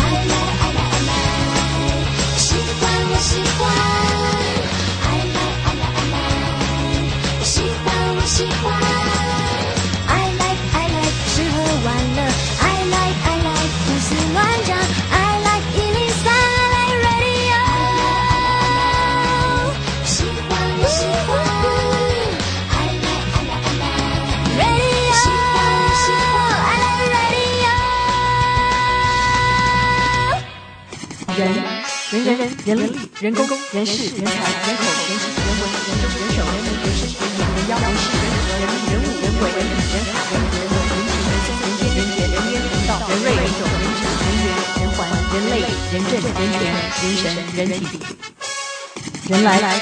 人力、人工、人事、人才、人口、人情、人文、人中、人手、人民、人事、人言、人妖、人事、人和、人物、人物、人为、人海、人海、人和、人我、人情、人生、人间、人杰、人烟、人道、人瑞、人种、人质、人缘、人环、人类、人政、人权、人神、人体、人来。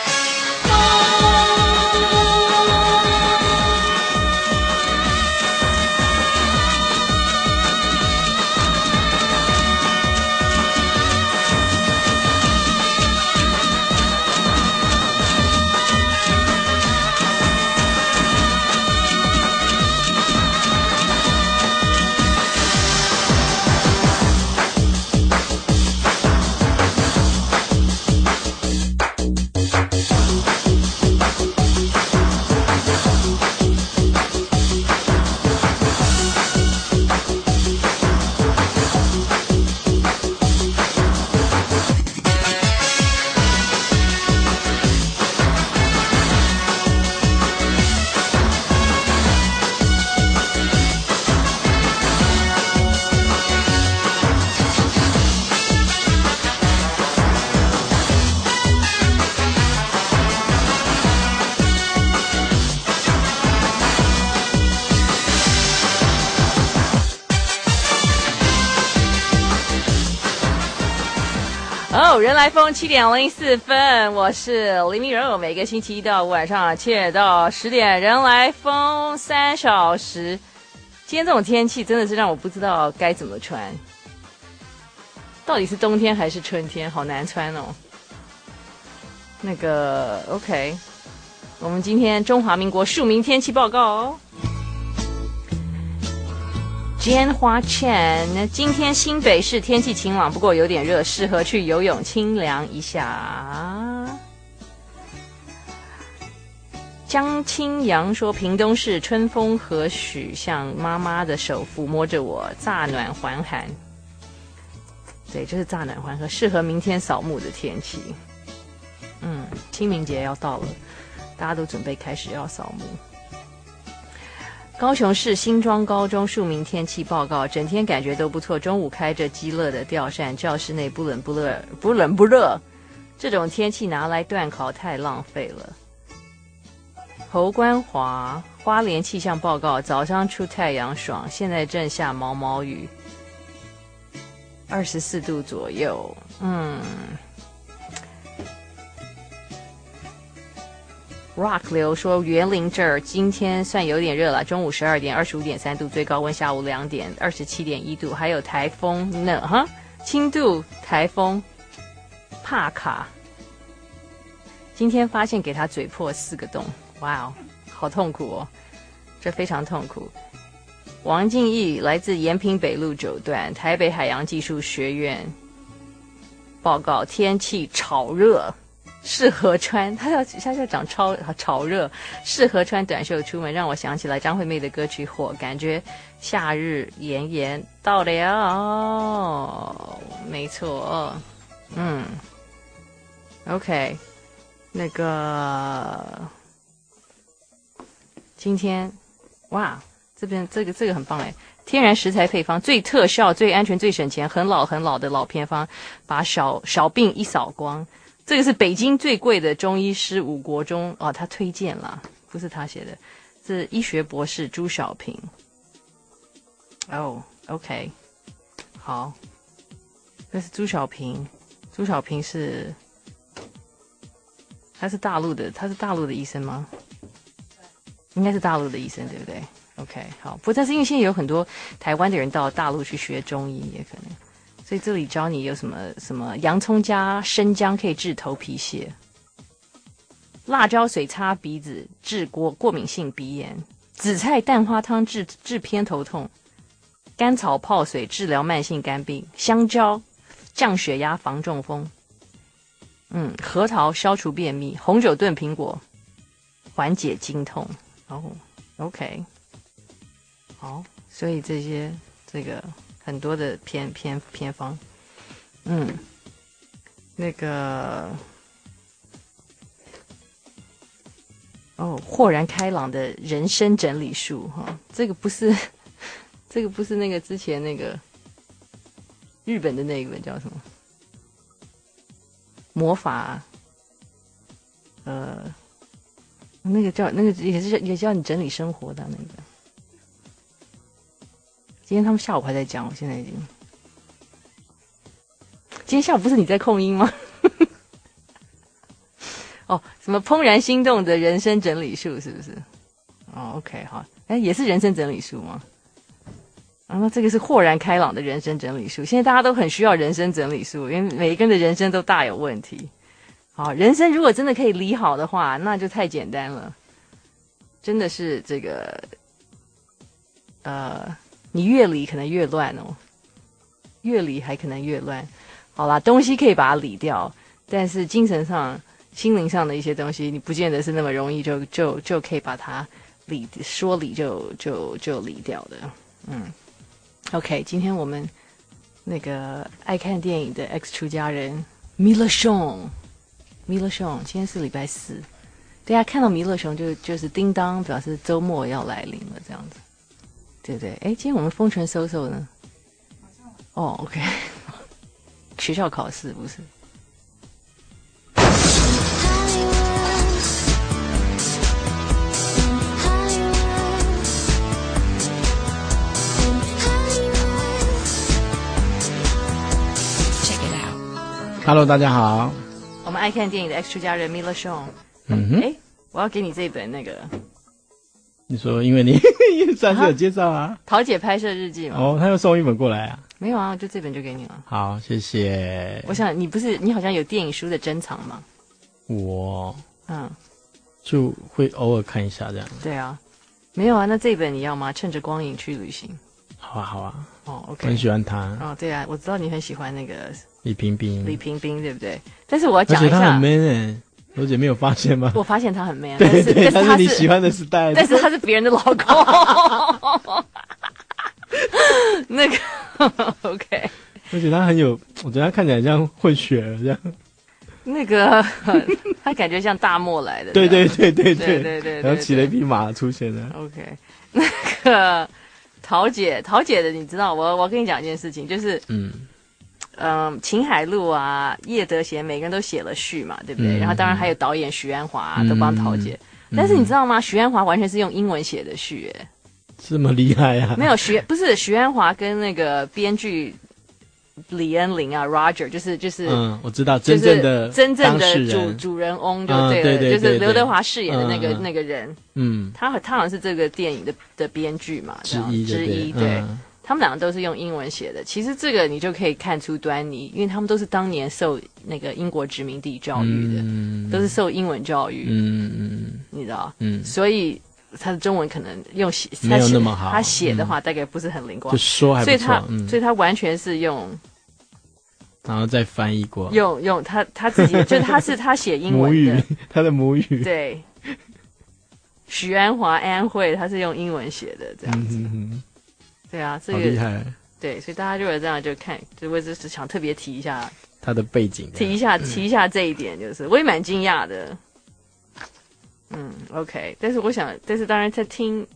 人来疯7:04，我是林明柔，每个星期一到五晚上7点到10点，人来疯3小时。今天这种天气真的是让我不知道该怎么穿，到底是冬天还是春天，好难穿哦。OK， 我们今天中华民国庶民天气报告哦。Jan Hua Chen， 今天新北市天气晴朗，不过有点热，适合去游泳清凉一下。江清扬说，屏东市春风和煦，像妈妈的手抚摸着我，乍暖还寒。对，就是乍暖还寒，适合明天扫墓的天气。清明节要到了，大家都准备开始要扫墓。高雄市新庄高中庶民天气报告，整天感觉都不错，中午开着激热的吊扇，教室内不冷不热，这种天气拿来断考太浪费了。侯关华花莲气象报告，早上出太阳爽，现在正下毛毛雨，24度左右。Rock 流说，园林这儿今天算有点热了，中午12点25.3度，最高温下午2点27.1度，还有台风呢哈，轻度台风帕卡，今天发现给他嘴破4个洞，哇哦，好痛苦哦，这非常痛苦。王敬义来自延平北路9段，台北海洋技术学院报告，天气炒热，适合穿，它要长炒热，适合穿短袖出门，让我想起来张惠妹的歌曲《火》，感觉夏日炎炎到了，没错。OK， 今天哇，这边这个很棒哎，天然食材配方最特效、最安全、最省钱，很老的老偏方，把小病一扫光。这个是北京最贵的中医师吴国忠他推荐啦，不是他写的，是医学博士朱小平。OK， 好，这是朱小平是他是大陆的医生吗？应该是大陆的医生，对不对 ？OK， 好，不过但是因为现在有很多台湾的人到大陆去学中医，也可能。所以这里教你有什么洋葱加生姜可以治头皮屑，辣椒水擦鼻子治过敏性鼻炎，紫菜蛋花汤治偏头痛，甘草泡水治疗慢性肝病，香蕉降血压防中风。核桃消除便秘，红酒炖苹果缓解经痛。OK， 好，所以这个很多的偏方。那个豁然开朗的人生整理术哈，这个不是那个之前那个日本的那一本叫什么魔法，那个也叫你整理生活的那个。今天他们下午还在讲，我现在已经。今天下午不是你在控音吗？什么怦然心动的人生整理术是不是？OK 好，也是人生整理术吗？那这个是豁然开朗的人生整理术。现在大家都很需要人生整理术，因为每一个人的人生都大有问题。好，人生如果真的可以理好的话，那就太简单了。真的是这个，你越理可能越乱越理还可能越乱。好啦，东西可以把它理掉，但是精神上、心灵上的一些东西，你不见得是那么容易就可以把它说理就理掉的。OK， 今天我们那个爱看电影的 X 出家人弥勒熊，今天是礼拜4，大家看到弥勒熊就是叮当，表示周末要来临了，这样子，对不对？今天我们风尘嗖嗖呢？OK， 学校考试不是 ？Hello， 大家好。 我们爱看电影的 X 出家人弥勒熊。我要给你这本那个。 你说，因为你上次有介绍啊， 桃姐拍摄日记嘛。 他又送一本过来啊。 没有啊，就这本就给你了。 好，谢谢。 我想你好像有电影书的珍藏吗？ 我就会偶尔看一下这样。 对啊，没有啊，那这本你要吗？趁着光影去旅行。 好啊。 OK， 很喜欢他。 对啊，我知道你很喜欢那个李萍冰， 对不对？但是我要讲一下， 而且他很 man 罗姐没有发现吗？ 我发现他很 man， 对， 但是你喜欢的时代， 但是他是别人的老公。那个 OK， 而且他很有，我觉得他看起来像混血儿这样。 那个他感觉像大漠来的。对， 然后骑了一匹马出现了。 OK， 那个桃姐的，你知道我跟你讲一件事情，就是秦海璐啊、叶德娴每个人都写了序嘛，对不对？然后当然还有导演许鞍华都帮桃姐，但是你知道吗？许鞍华完全是用英文写的序， 这么厉害啊？ 没有不是许鞍华跟那个编剧李恩林啊 ，Roger 就是我知道真正的主人翁就对了， 对， 就是刘德华饰演的那个人，他好像是这个电影的编剧嘛之一，对。他们两个都是用英文写的，其实这个你就可以看出端倪，因为他们都是当年受那个英国殖民地教育的，都是受英文教育，你知道，所以他的中文可能没有那么好， 他写的话大概不是很灵光， 就说还不错， 所以他完全是用， 然后再翻译过， 用他自己，就是他写英文的， 他的母语， 对，许鞍华安慧他是用英文写的这样子。对啊，这个好厉害。 对，所以大家如果这样就看，就我只是想特别提一下他的背景， 提一下这一点，就是我也蛮惊讶的。OK， 但是当然在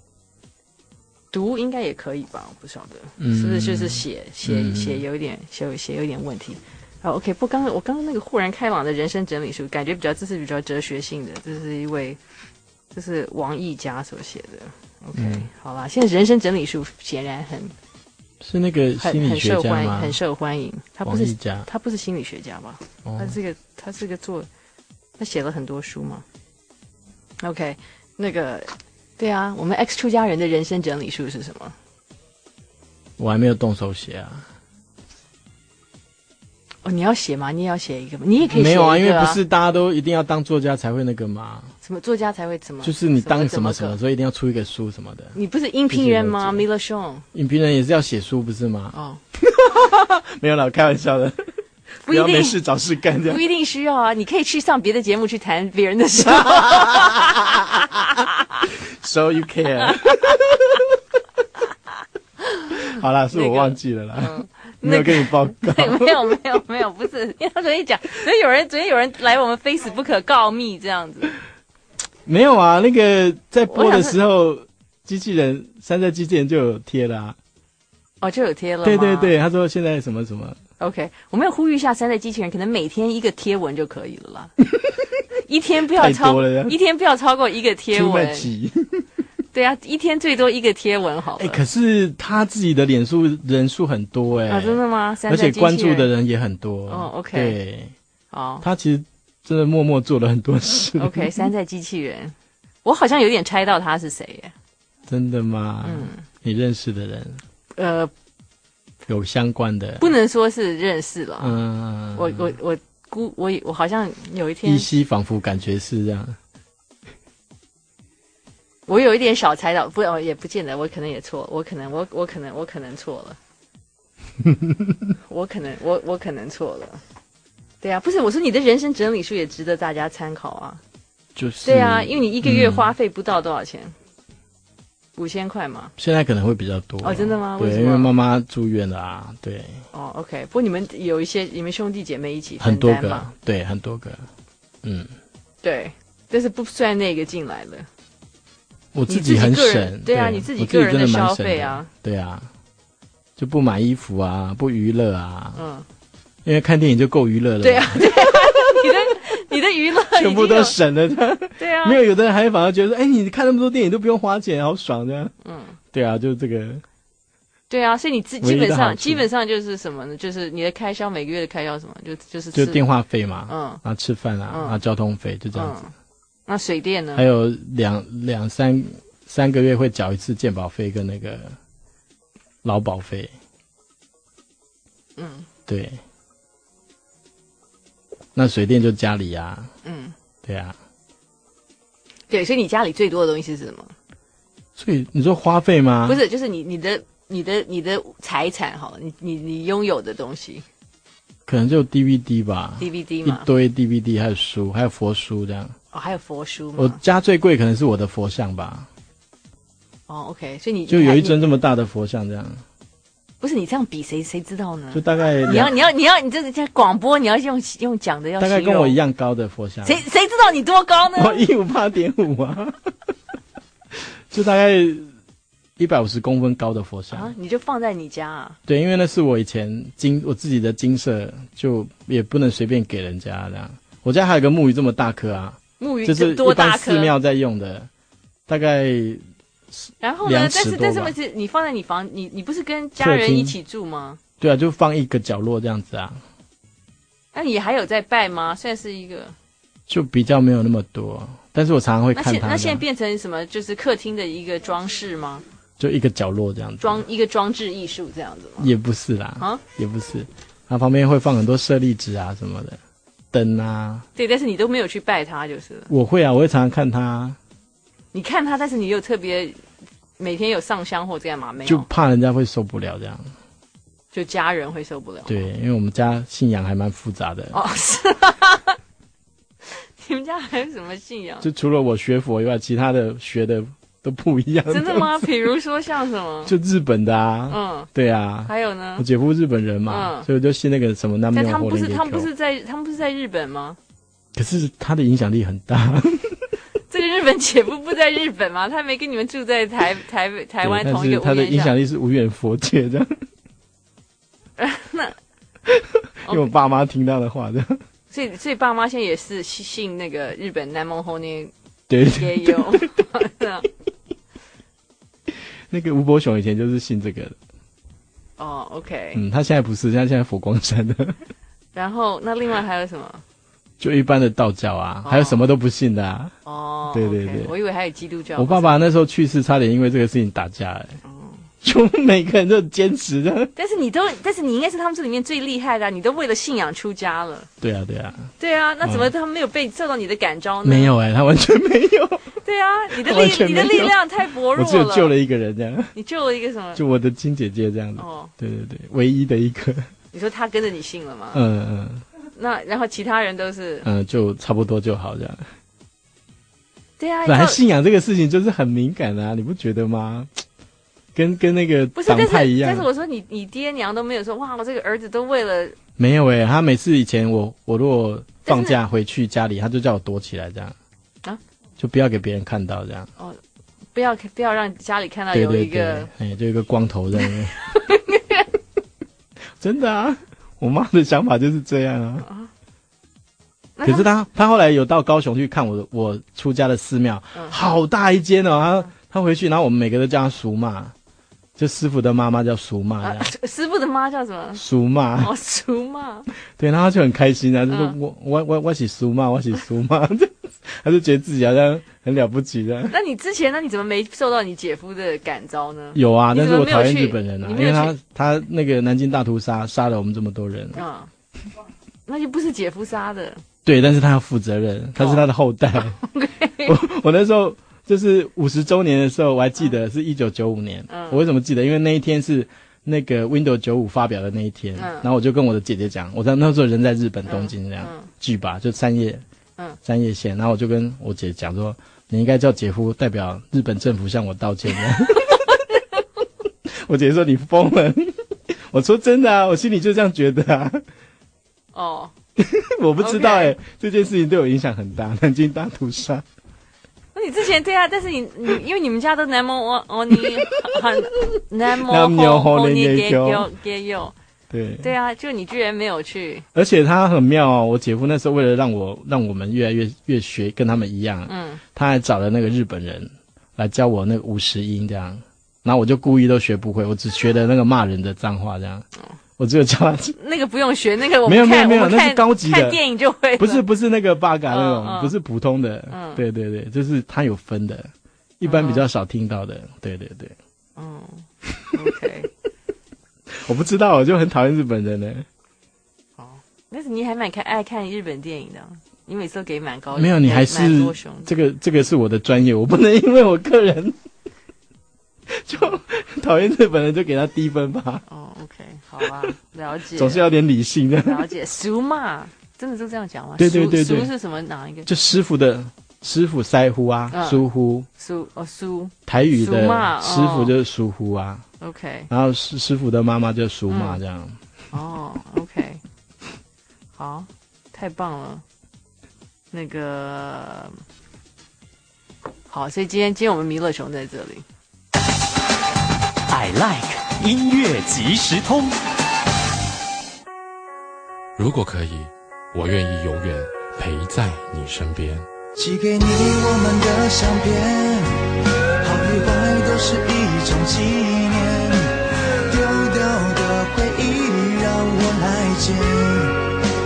读应该也可以吧，我不晓得是不是就是写有一点问题。OK， 不，我刚刚那个豁然开朗的人生整理术，感觉这是比较哲学性的，这是王毅家所写的。OK，好啦，现在人生整理术显然是那个心理学家吗？ 很受欢迎。他不是心理学家吧？他是个他写了很多书嘛。OK， 那个对啊，我们 X 出家人的人生整理术是什么？ 我还没有动手写啊。 你要写吗？你也要写一个吗？你也可以写一个没有啊，因为不是大家都一定要当作家才会那个嘛。 什么作家才会怎么？ 就是你当什么，所以一定要出一个书什么的。 你不是音频人吗？弥勒兄， 影评人也是要写书不是吗？没有啦，开玩笑的。 不一定没事找事干这样， 不一定需要啊，你可以去上别的节目去谈别人的事。 So you care 。好啦，是我忘记了啦，没有跟你报告。 没有，不是，因为他昨天讲，昨天有人来我们 Facebook 告密这样子。 没有啊，那个在播的时候，机器人山寨机器人就有贴了啊。 哦，就有贴了吗？ 对对对，他说现在什么什么。 OK， 我们要呼吁一下山寨机器人，可能每天一个贴文就可以了啦。一天不要超过一个贴文。对啊，一天最多一个贴文好了。 可是他自己的脸书人数很多啊， 真的吗？ 而且关注的人也很多。 OK， 对， 好， 他其实真的默默做了很多事。 OK， 山寨机器人，我好像有点猜到他是谁耶。 真的吗？你认识的人？有相关的， 不能说是认识了。我好像有一天依稀仿佛感觉是这样。 我有一点小猜到，也不见得，我可能也错，我可能错了。我可能错了。对啊，不是我说你的人生整理术也值得大家参考啊。 就是对啊，因为你一个月花费不到多少钱，5000块嘛。 现在可能会比较多。 真的吗？ 对，因为妈妈住院了啊。对。 OK， 不过你们有一些你们兄弟姐妹一起很多个，对，很多个。 对，但是不算那个进来了。 我自己很省。 对啊，你自己个人的消费啊。 对啊，就不买衣服啊，不娱乐啊。因为看电影就够娱乐了。 对啊，你的娱乐全部都省了。 对啊， 没有的人还反而觉得说，你看那么多电影都不用花钱，好爽这样。对啊，就这个。 对啊，所以你基本上就是什么呢？就是你的开销，每个月的开销什么，就是电话费嘛，然后吃饭啊，然后交通费，就这样子。 那水电呢？ 还有三个月会缴一次健保费跟那个劳保费。对。那水电就家里啊。对啊。 对，所以你家里最多的东西是什么？ 所以你说花费吗？ 不是，就是你的财产好了，你拥有的东西。 可能就 DVD 吧。 DVD 嘛。 一堆 DVD， 还有书，还有佛书这样。 还有佛书吗？ 我家最贵可能是我的佛像吧。 OK， 所以你就有一尊这么大的佛像这样。 不是你这样比谁知道呢？ 就大概你这个广播你要用讲的要大概跟我一样高的佛像。 谁知道你多高呢？ 我158.5啊。就大概150公分高的佛像你就放在你家啊？对， 因为那是我以前我自己的金色，就也不能随便给人家这样。我家还有个木鱼这么大颗啊。 木鱼就是一般寺庙在用的，大概。 然后呢？但是问题，你放在你房，你不是跟家人一起住吗？ 对啊，就放一个角落这样子啊。 那你还有在拜吗？算是一个。就比较没有那么多，但是我常常会看它。 那现在变成什么？就是客厅的一个装饰吗？ 就一个角落这样子。 一个装置艺术这样子吗？ 也不是啦。也不是。它旁边会放很多舍利子啊什么的。灯啊， 对，但是你都没有去拜他，就是了。 我会啊，我会常常看他。 你看他，但是你有特别每天有上香或这样吗？没有， 就怕人家会受不了这样。 就家人会受不了。 对，因为我们家信仰还蛮复杂的。 是。你们家还有什么信仰？ 就除了我学佛以外，其他的学的都不一样。 真的吗？比如说像什么？ 就日本的啊。对啊。 还有呢？ 我姐夫日本人嘛，所以我就信那个什么南无但他们不是在日本吗？ 可是他的影响力很大。 这个日本姐夫不在日本吗？他没跟你们住在台湾同一个屋檐下。 他的影响力是无远佛界这样。 那因为我爸妈听到的话这样。 所以爸妈现在也是信那个日本南蒙后年。 对， 也有。 那个吴伯雄以前就是信这个的。 OK。 他现在不是，现在佛光山的。 然后那另外还有什么？ 就一般的道教啊，还有什么都不信的啊。对对对， 我以为还有基督教。 我爸爸那时候去世，差点因为这个事情打架。就每个人都坚持的。但是你应该是他们这里面最厉害的，你都为了信仰出家了。 对啊。 对啊，那怎么他们没有受到你的感召呢？ 没有他完全没有。 对啊，你的力量太薄弱了。 我只有救了一个人这样。 你救了一个什么？ 就我的亲姐姐这样子。对，唯一的一个。 你说他跟着你姓了吗？那然后其他人都是就差不多就好这样。 对啊， 本来信仰这个事情就是很敏感的啊，你不觉得吗？跟那个党派一样。 但是我说你爹娘都没有说哇，我这个儿子都为了没有他每次以前我如果放假回去家里，他就叫我躲起来这样啊，就不要给别人看到这样。哦， 不要让家里看到有一个就一个光头在那边。真的啊，我妈的想法就是这样啊。可是他后来有到高雄去看我出家的寺庙，好大一间哦。他回去，然后我们每个都叫他叔妈。就师傅的妈妈叫叔妈， 师傅的妈叫什么？ 叔妈。 哦，叔妈。 对，然后他就很开心啊，就说我是叔妈，我是叔妈，他就觉得自己好像很了不起的。 那你之前你怎么没受到你姐夫的感召呢？ 有啊，但是我讨厌日本人啊，因为他那个南京大屠杀杀了我们这么多人。 那就不是姐夫杀的。 对，但是他要负责任，他是他的后代。我那时候。就是50周年的时候，我还记得是1995年。我为什么记得？因为那一天是那个 Windows 95发表的那一天。然后我就跟我的姐姐讲，我在那时候人在日本东京这样，巨吧就山叶县。然后我就跟我姐讲说，你应该叫姐夫代表日本政府向我道歉。我姐说你疯了。我说真的啊，我心里就这样觉得啊。哦，我不知道这件事情对我影响很大，南京大屠杀。 你之前对啊，但是你因为你们家都南摩你南摩给有对啊，就你居然没有去。 而且他很妙哦，我姐夫那时候为了让我们越来越学跟他们一样，他还找了那个日本人来教我那个50音这样，然后我就故意都学不会，我只学的那个骂人的脏话这样。我只有教他那个不用学，那个我没有，那是高级的， 看电影就会。 不是那个八嘎那种，不是普通的。对，就是他有分的，一般比较少听到的。对。 OK。 我不知道，我就很讨厌日本人呢。 但是你还蛮爱看日本电影的，你每次都给蛮高。 没有，你还是这个是我的专业，我不能因为我个人就讨厌日本人就给他低分吧。 OK， 好吧，了解。 总是要点理性的。 了解，叔嘛，真的是这样讲吗？ 对。 叔是什么？哪一个？ 就师傅腮乎啊，疏忽。 疏。 台语的师傅就是疏忽啊。 OK。 然后师傅的妈妈就是叔妈这样。 OK。好，太棒了。那个，好，所以今天我们弥勒熊在这里。 I like 音乐即时通。 如果可以，我愿意永远陪在你身边。 寄给你我们的相片，好与坏都是一种纪念，丢掉的回忆让我来捡。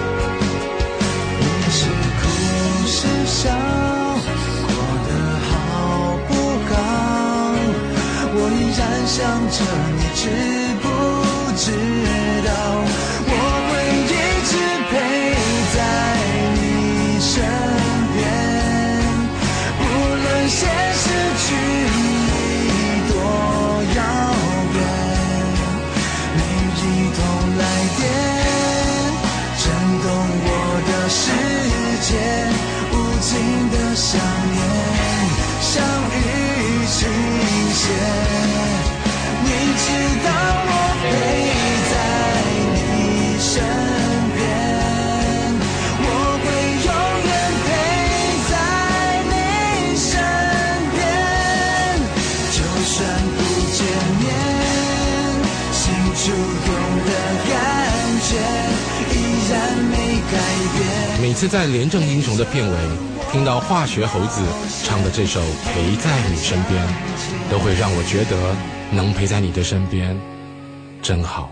你是哭是笑，过得好不好？我依然想着你，知不知道？我会一直陪在你身边，无论现实距离多遥远，每一通来电震动我的世界，无尽的想念像雨倾泻。你知道我陪在你身边，我会永远陪在你身边，就算不见面，心触动的感觉依然没改变。 每次在廉政英雄的片尾听到化学猴子唱的这首《陪在你身边》，都会让我觉得能陪在你的身边真好。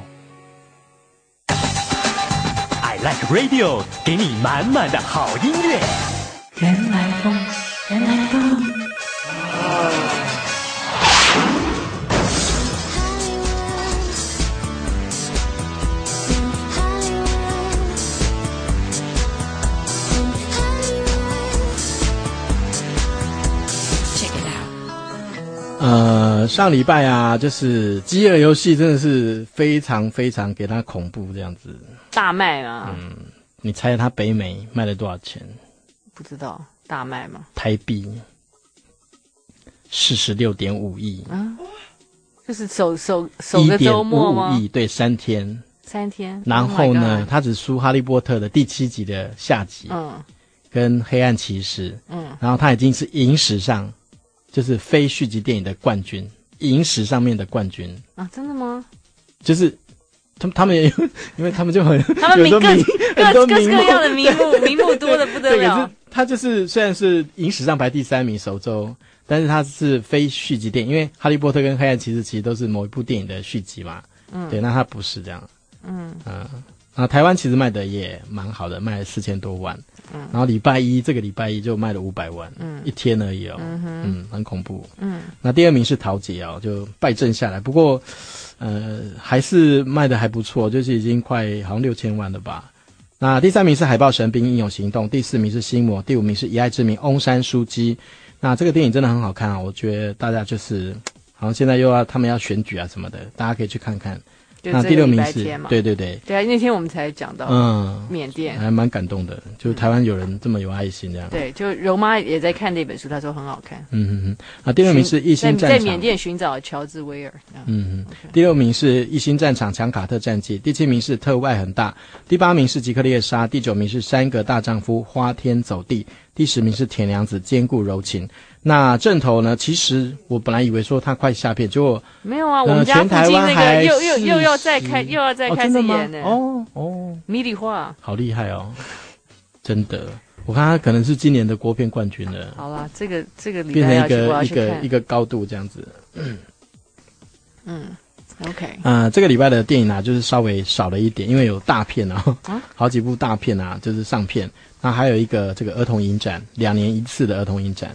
I like radio， 给你满满的好音乐。 原来风，原来风。 上礼拜啊，就是饥饿游戏真的是非常非常给他恐怖这样子， 大卖吗？ 你猜他北美卖了多少钱？ 不知道，大卖吗？ 台币46.5亿， 就是首个周末吗 ？1.55亿，对，3天。 3天。 然后呢， Oh 他只输《哈利波特》的第7集的下集，跟《黑暗骑士》，然后他已经是影史上就是非续集电影的冠军，影史上面的冠军啊，真的吗？ 就是他们也有，因为他们就很他们各式各样的名目多的不得对，可了是。他就是虽然是影史上排第3名首周，但是他是非续集电影，因为《哈利波特》跟《黑暗骑士》其实都是某一部电影的续集嘛。对，那他不是这样。那台湾其实卖的也蛮好的，卖了4000多万。然后这个礼拜一就卖了500万，一天而已哦。很恐怖。那第2名是桃姐哦，就败阵下来，不过还是卖的还不错，就是已经快好像6000万了吧。那第3名是海豹神兵英勇行动，第4名是心魔，第5名是以爱之名翁山书记。那这个电影真的很好看啊，我觉得大家就是好像现在他们要选举啊什么的，大家可以去看看。那第6名是对啊，那天我们才讲到缅甸， 还蛮感动的，就是台湾有人这么有爱心这样。 对，就柔妈也在看那本书，她说很好看。 那第6名是一心战场， 在缅甸寻找乔治威尔。 第6名是一心战场强卡特战记，第7名是特务爱很大，第8名是吉克烈莎，第9名是3个大丈夫花天走地，第10名是田良子坚固柔情。那正头呢？其实我本来以为说他快下片，结果没有啊。我们家附近那个又要再开始演呢。米里话好厉害哦，真的。我看他可能是今年的国片冠军了。 好啦，这个礼变拜成一个高度这样子。 OK。 这个礼拜的电影啊，就是稍微少了一点，因为有大片好几部大片啊，就是上片。那还有一个这个儿童影展，2年1次的儿童影展。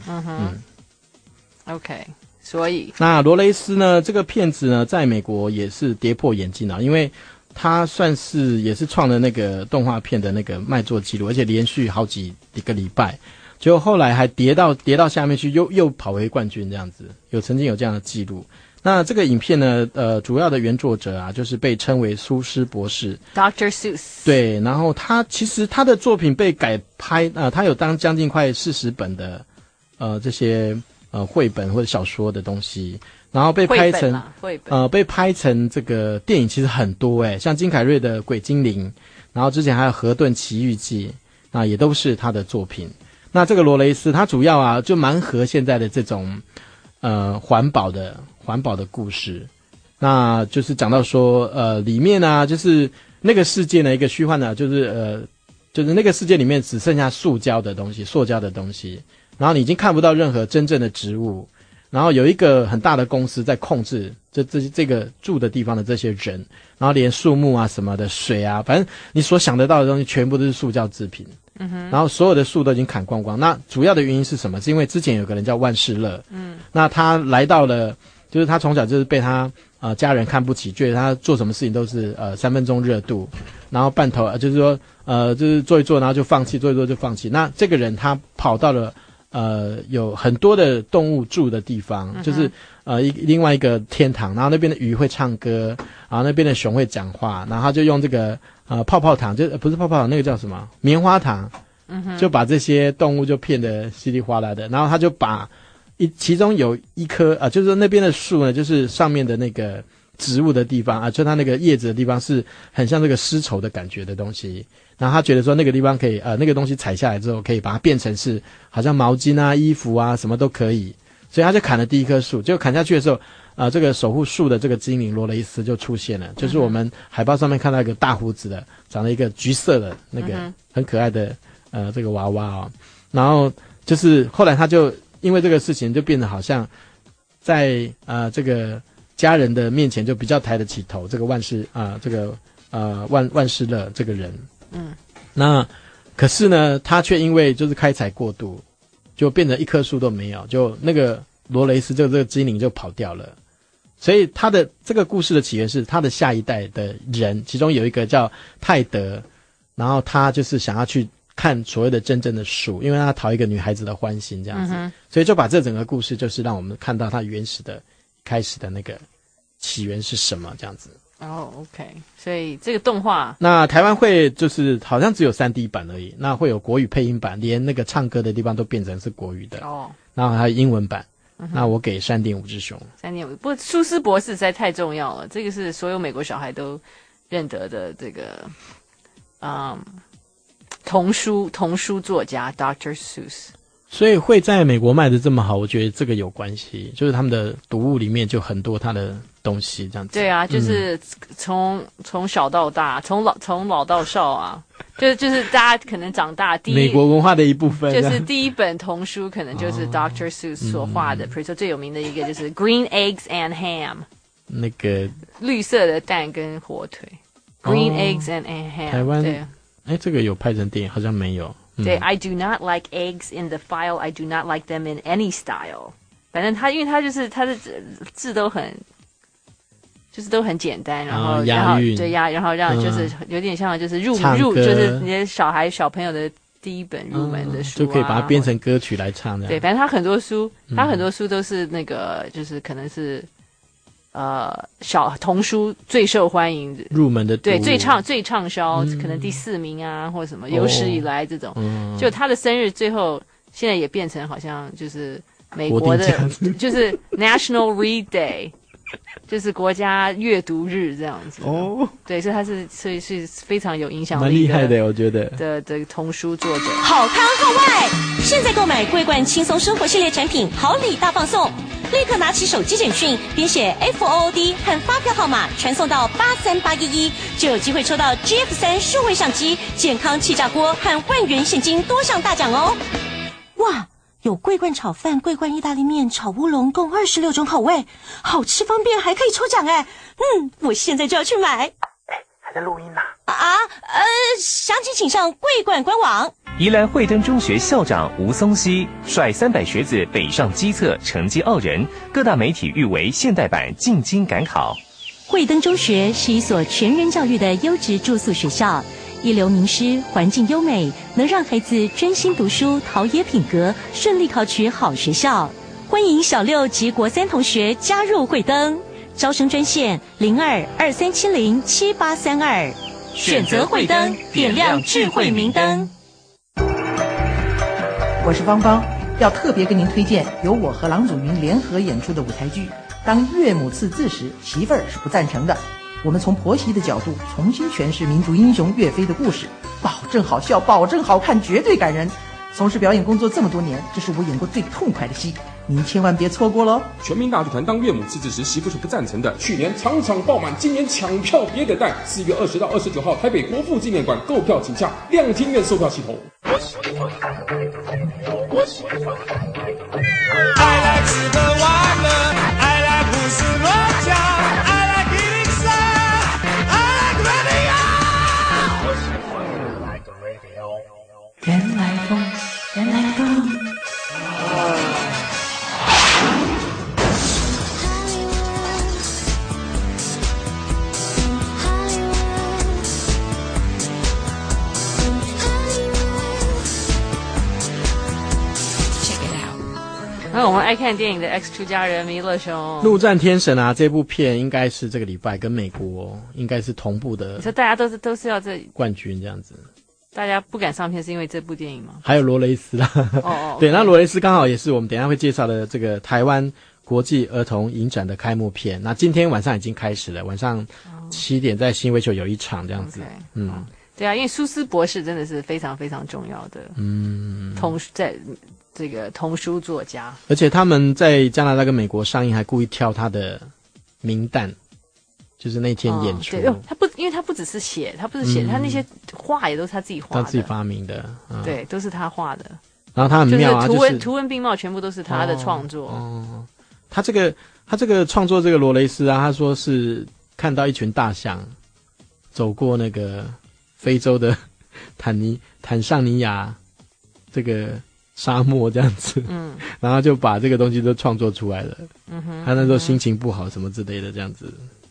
OK， 所以那罗雷斯呢，这个片子呢，在美国也是跌破眼镜啊，因为他算是也是创了那个动画片的那个卖座记录，而且连续好几个礼拜，结果后来还跌到下面去，又跑回冠军这样子，曾经有这样的记录。那这个影片呢，主要的原作者啊，就是被称为苏斯博士 ，Dr. Seuss。对， 然后其实他的作品被改拍，他有将近快40本的这些绘本或者小说的东西，然后被拍成被拍成这个电影，其实很多像金凯瑞的《鬼精灵》，然后之前还有《河顿奇遇记》，那也都是他的作品。那这个罗雷斯，他主要啊就蛮合现在的这种环保的故事，那就是讲到说里面啊，就是那个世界呢，一个虚幻的，就是那个世界里面只剩下塑胶的东西，然后你已经看不到任何真正的植物，然后有一个很大的公司在控制这个住的地方的这些人，然后连树木啊什么的水啊，反正你所想得到的东西全部都是塑胶制品。然后所有的树都已经砍光光。那主要的原因是什么？是因为之前有个人叫万事乐，那他来到了，就是他从小就是被他家人看不起，觉得他做什么事情都是3分钟热度，然后半头就是说就是做一做，然后就放弃，做一做就放弃。那这个人他跑到了有很多的动物住的地方，就是另外一个天堂，然后那边的鱼会唱歌，然后那边的熊会讲话，然后他就用这个泡泡糖，就不是泡泡糖，那个叫什么棉花糖，就把这些动物就骗得稀里哗啦的，然后他就把其中有一棵就是说那边的树呢，就是上面的那个植物的地方就它那个叶子的地方是很像这个丝绸的感觉的东西，然后他觉得说那个地方可以那个东西采下来之后可以把它变成是好像毛巾啊衣服啊什么都可以，所以他就砍了第一棵树，结果砍下去的时候这个守护树的这个精灵罗雷斯就出现了，就是我们海报上面看到一个大胡子的，长了一个橘色的那个很可爱的这个娃娃然后就是后来他就因为这个事情就变得好像在这个家人的面前就比较抬得起头，这个万事乐这个人，那可是呢，他却因为就是开采过度，就变成一棵树都没有，就那个罗雷斯这个精灵就跑掉了。所以他的这个故事的起源是他的下一代的人，其中有一个叫泰德，然后他就是想要去看所谓的真正的树，因为他讨一个女孩子的欢心这样子，所以就把这整个故事就是让我们看到他原始的开始的那个起源是什么这样子。 OK， 所以这个动画， 那台湾会就是好像只有 3D 版而已，那会有国语配音版，连那个唱歌的地方都变成是国语的然后还有英文版。那我给3.5只熊。 3.5，不过苏斯博士实在太重要了，这个是所有美国小孩都认得的这个童书作家 Dr. Seuss。 所以会在美国卖的这么好，我觉得这个有关系，就是他们的读物里面就很多他的东西这样子。 对啊，就是从小到大，从老到少啊，就是大家可能长大美国文化的一部分， 就是第一本童书可能就是 Dr. Seuss 所画的，比如说最有名的一个就是 Green Eggs and Ham， 那个绿色的蛋跟火腿，Green Eggs and Ham。 台湾对，这个有拍成电影，好像没有。 对 ，I do not like eggs in the file. I do not like them in any style. 反正因为他的字都很简单，然后押韵， 对然后让就是有点像就是入就是你的小朋友的第一本入门的书就可以把它编成歌曲来唱的。 对，反正他很多书都是那个就是可能是小童书最受欢迎的入门的， 对，最畅销，可能第4名啊，或者什么有史以来这种。就他的生日最后现在也变成好像就是美国的，就是 National Read Day， 就是国家阅读日这样子。对，所以是非常有影响力的， 蛮厉害的，我觉得的童书作者。 好康好外，现在购买桂冠轻松生活系列产品，好礼大放送。立刻拿起手机简讯，编写 FOOD 和发票号码传送到83811，就有机会抽到 GF3 数位相机、健康气炸锅和万元现金多项大奖哦！哇，有桂冠炒饭、桂冠意大利面、炒乌龙，共26种口味，好吃方便，还可以抽奖哎！我现在就要去买。 还在录音呢。 详情请上桂冠官网。 宜兰惠登中学校长吴松熙率300学子北上基测，成绩傲人，各大媒体誉为现代版进京赶考。 惠登中学是一所全人教育的优质住宿学校，一流名师，环境优美，能让孩子专心读书，陶冶品格，顺利考取好学校。欢迎小6及国3同学加入惠登，招生专线0223707832，选择惠登，点亮智慧明灯。 我是芳芳，要特别跟您推荐由我和郎祖筠联合演出的舞台剧《当岳母刺字时，媳妇儿是不赞成的》。我们从婆媳的角度重新诠释民族英雄岳飞的故事，保证好笑，保证好看，绝对感人。从事表演工作这么多年，这是我演过最痛快的戏，您千万别错过喽！ 全民大剧团《当岳母刺字时，媳妇是不赞成的》，去年场场爆满，今年抢票别等待，4月20到29号台北国父纪念馆购票请洽亮厅院售票系统。 I like 吃喝玩乐 I like 胡思乱想 I like eating sad I like radio 原来风，原来风。 那我们爱看电影的 X 出家人弥勒兄， 陆战天神啊，这部片应该是这个礼拜跟美国应该是同步的。 你说大家都是要这冠军这样子， 大家不敢上片是因为这部电影吗？ 还有罗雷斯啦，对，那罗雷斯刚好也是我们等一下会介绍的这个台湾国际儿童影展的开幕片。那今天晚上已经开始了，晚上7点在新威球有一场这样子。 对啊，因为苏斯博士真的是非常非常重要的，在这个童书作家， 而且他们在加拿大跟美国上映，还故意挑他的名旦，就是那天演出。 对，因为他不只是写，他不是写，他那些画也都是他自己画的， 他自己发明的。 对，都是他画的。 然后他很妙啊， 就是图文并茂，全部都是他的创作。 他这个创作这个罗雷斯啊，他说是看到一群大象走过那个非洲的坦桑尼亚这个沙漠这样子，然后就把这个东西都创作出来了。他那时候心情不好什么之类的这样子。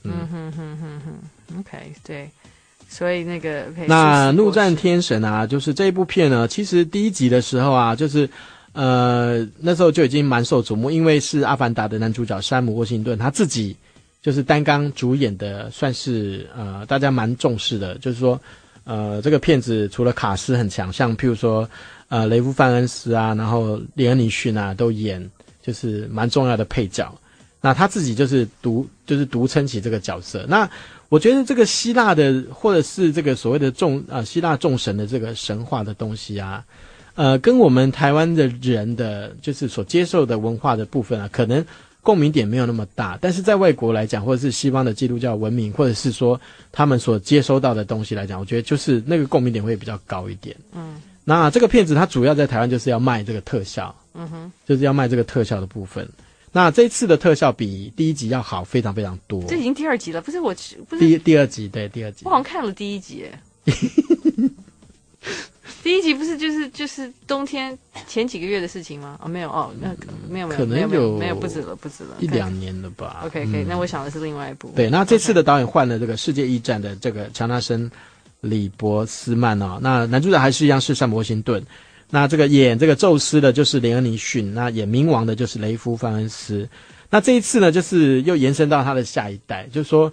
OK， 对，所以那个那怒战天神啊，就是这一部片呢，其实第一集的时候啊，就是那时候就已经蛮受瞩目，因为是《阿凡达》的男主角山姆·沃辛顿他自己就是担纲主演的，算是大家蛮重视的。就是说，这个片子除了卡斯很强，像譬如说雷夫·范恩斯啊，然后连恩·尼逊啊都演，就是蛮重要的配角。那他自己就是独撑起这个角色。那我觉得这个希腊的或者是这个所谓的希腊众神的这个神话的东西啊，跟我们台湾的人的就是所接受的文化的部分啊，可能共鸣点没有那么大，但是在外国来讲，或者是西方的基督教文明，或者是说他们所接收到的东西来讲，我觉得就是那个共鸣点会比较高一点。那这个片子它主要在台湾就是要卖这个特效，就是要卖这个特效的部分。那这一次的特效比第一集要好非常非常多。 这已经第2集了，不是第二集，对，第二集。 我好像看了第1集耶。第1集不是就是冬天前几个月的事情吗？没有没有， 可能没有不止了 1-2年了吧。 OK， 那我想的是另外一部。 对，那这次的导演换了这个世界一战的这个乔纳森·李伯斯曼哦，那男主角还是一样是山姆·沃辛顿。那这个演这个宙斯的就是连恩·尼逊，那演冥王的就是雷夫·范恩斯。那这一次呢，就是又延伸到他的下一代，就是说，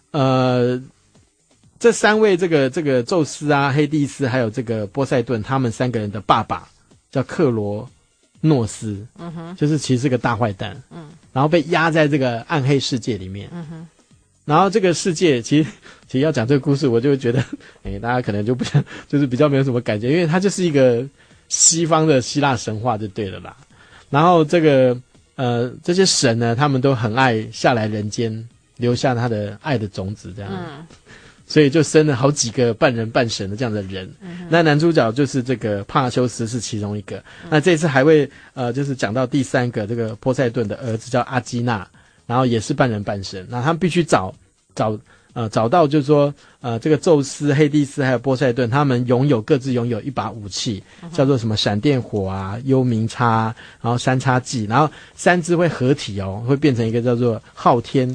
这3位这个宙斯啊、黑帝斯还有这个波塞顿，他们3个人的爸爸叫克罗诺斯，就是其实是个大坏蛋，然后被压在这个暗黑世界里面，然后这个世界其实要讲这个故事，我就会觉得，大家可能就不想，就是比较没有什么感觉，因为它就是一个西方的希腊神话就对了啦。然后这个这些神呢，他们都很爱下来人间，留下他的爱的种子，这样。所以就生了好几个半人半神的这样的人。那男主角就是这个帕修斯是其中一个。那这次还会就是讲到第3个这个波塞顿的儿子叫阿基纳，然后也是半人半神。那他们必须找到就是说这个宙斯、黑帝斯还有波塞顿，他们各自拥有一把武器，叫做什么闪电火啊、幽冥叉，然后三叉戟，然后3只会合体哦，会变成一个叫做昊天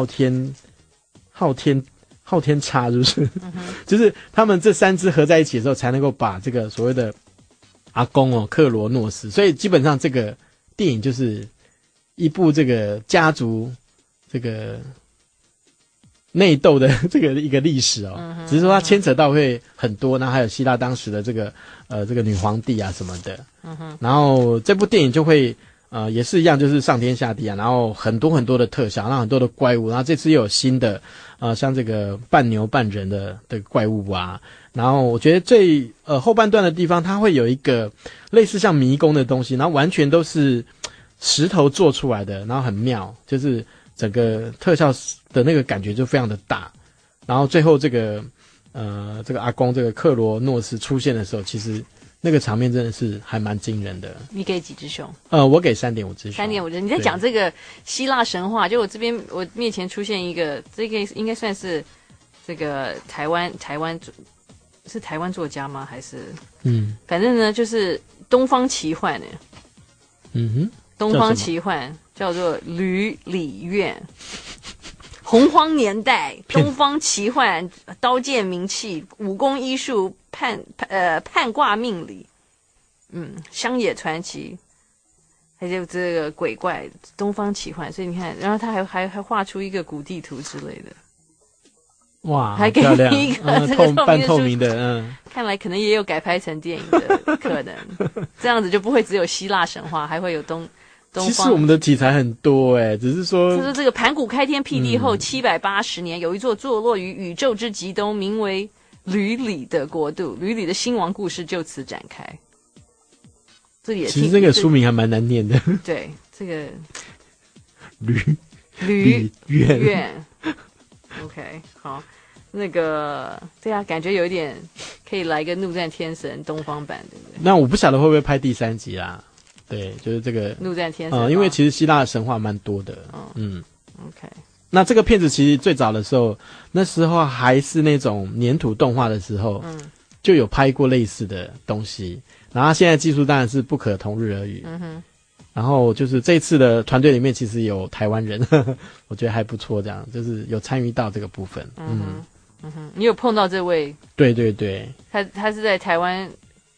叉，是不是？就是他们这3只合在一起的时候，才能够把这个所谓的阿公克罗诺斯。所以基本上这个电影就是一部这个家族这个内斗的这个一个历史哦，只是说它牵扯到会很多，然后还有希腊当时的这个女皇帝啊什么的。然后这部电影就会也是一样，就是上天下地啊，然后很多很多的特效，然后很多的怪物，然后这次又有新的像这个半牛半人的怪物啊，然后我觉得最后半段的地方，它会有一个类似像迷宫的东西，然后完全都是石头做出来的，然后很妙，就是整个特效的那个感觉就非常的大，然后最后这个阿公这个克罗诺斯出现的时候，其实那个场面真的是还蛮惊人的。 你给几只熊？ 我给3.5只熊。 3.5只。你在讲这个希腊神话，就我面前出现一个，这个应该算是这个台湾是台湾作家吗？还是反正呢就是东方奇幻呢。东方奇幻叫做吕里院。洪荒年代，东方奇幻，刀剑名器，武功医术，判卦命理，乡野传奇，还有这个鬼怪，东方奇幻。所以你看，然后他还画出一个古地图之类的。 哇， 还给你一个这个半透明的， 看来可能也有改拍成电影的可能。这样子就不会只有希腊神话，还会有东方。 其实我们的题材很多只是说， 就是这个盘古开天辟地后780年，有一座坐落于宇宙之极东，名为吕里的国度，吕里的兴亡故事就此展开。这也其实这个书名还蛮难念的。 对，这个吕院。 OK， 好，那个对啊，感觉有一点可以来个怒战天神东方版，对不对？ 那我不晓得会不会拍第3集啦。对，就是这个怒战天神。 因为其实希腊的神话蛮多的。 OK。 那这个片子其实最早的时候，那时候还是那种粘土动画的时候，就有拍过类似的东西。然后现在技术当然是不可同日而语。然后就是这次的团队里面其实有台湾人，我觉得还不错，这样就是有参与到这个部分。 你有碰到这位？ 对对对， 他是在台湾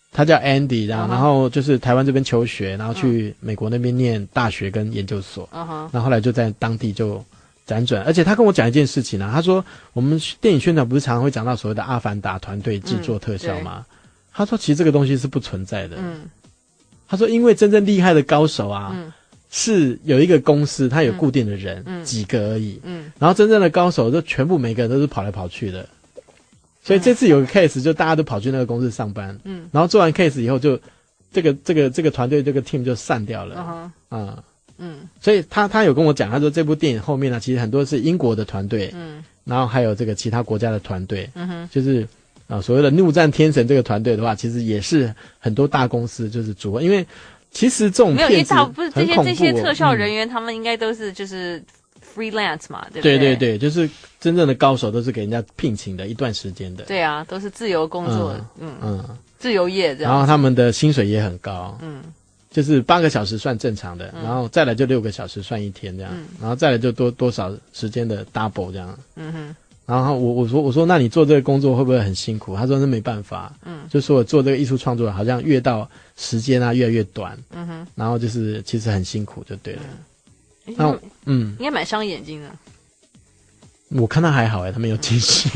他叫 Andy， 然后就是台湾这边求学，然后去美国那边念大学跟研究所，然后后来就在当地就辗转。而且他跟我讲一件事情啊，他说我们电影宣传不是常常会讲到所谓的阿凡达团队制作特效吗？他说其实这个东西是不存在的。他说因为真正厉害的高手啊，是有一个公司，他有固定的人，几个而已。然后真正的高手就全部每个人都是跑来跑去的。所以这次有个 case 就大家都跑去那个公司上班，然后做完 case 以后就这个团队这个 team 就散掉了。所以他有跟我讲，他说这部电影后面呢，其实很多是英国的团队，然后还有这个其他国家的团队，就是所谓的怒战天神这个团队的话，其实也是很多大公司就是组合，因为其实这种片子不是这些特效人员，他们应该都是就是freelance 嘛，对不对？ 对对对，就是真正的高手都是给人家聘请的一段时间的。 对啊，都是自由工作，自由业这样。 然后他们的薪水也很高，就是8个小时算正常的，然后再来就6个小时算一天这样，然后再来就多少时间的 double 这样。然后我说那你做这个工作会不会很辛苦？他说那没办法，就说我做这个艺术创作好像越到时间啊越来越短，然后就是其实很辛苦就对了。 应该蛮伤眼睛的。 我看他还好他没有近视。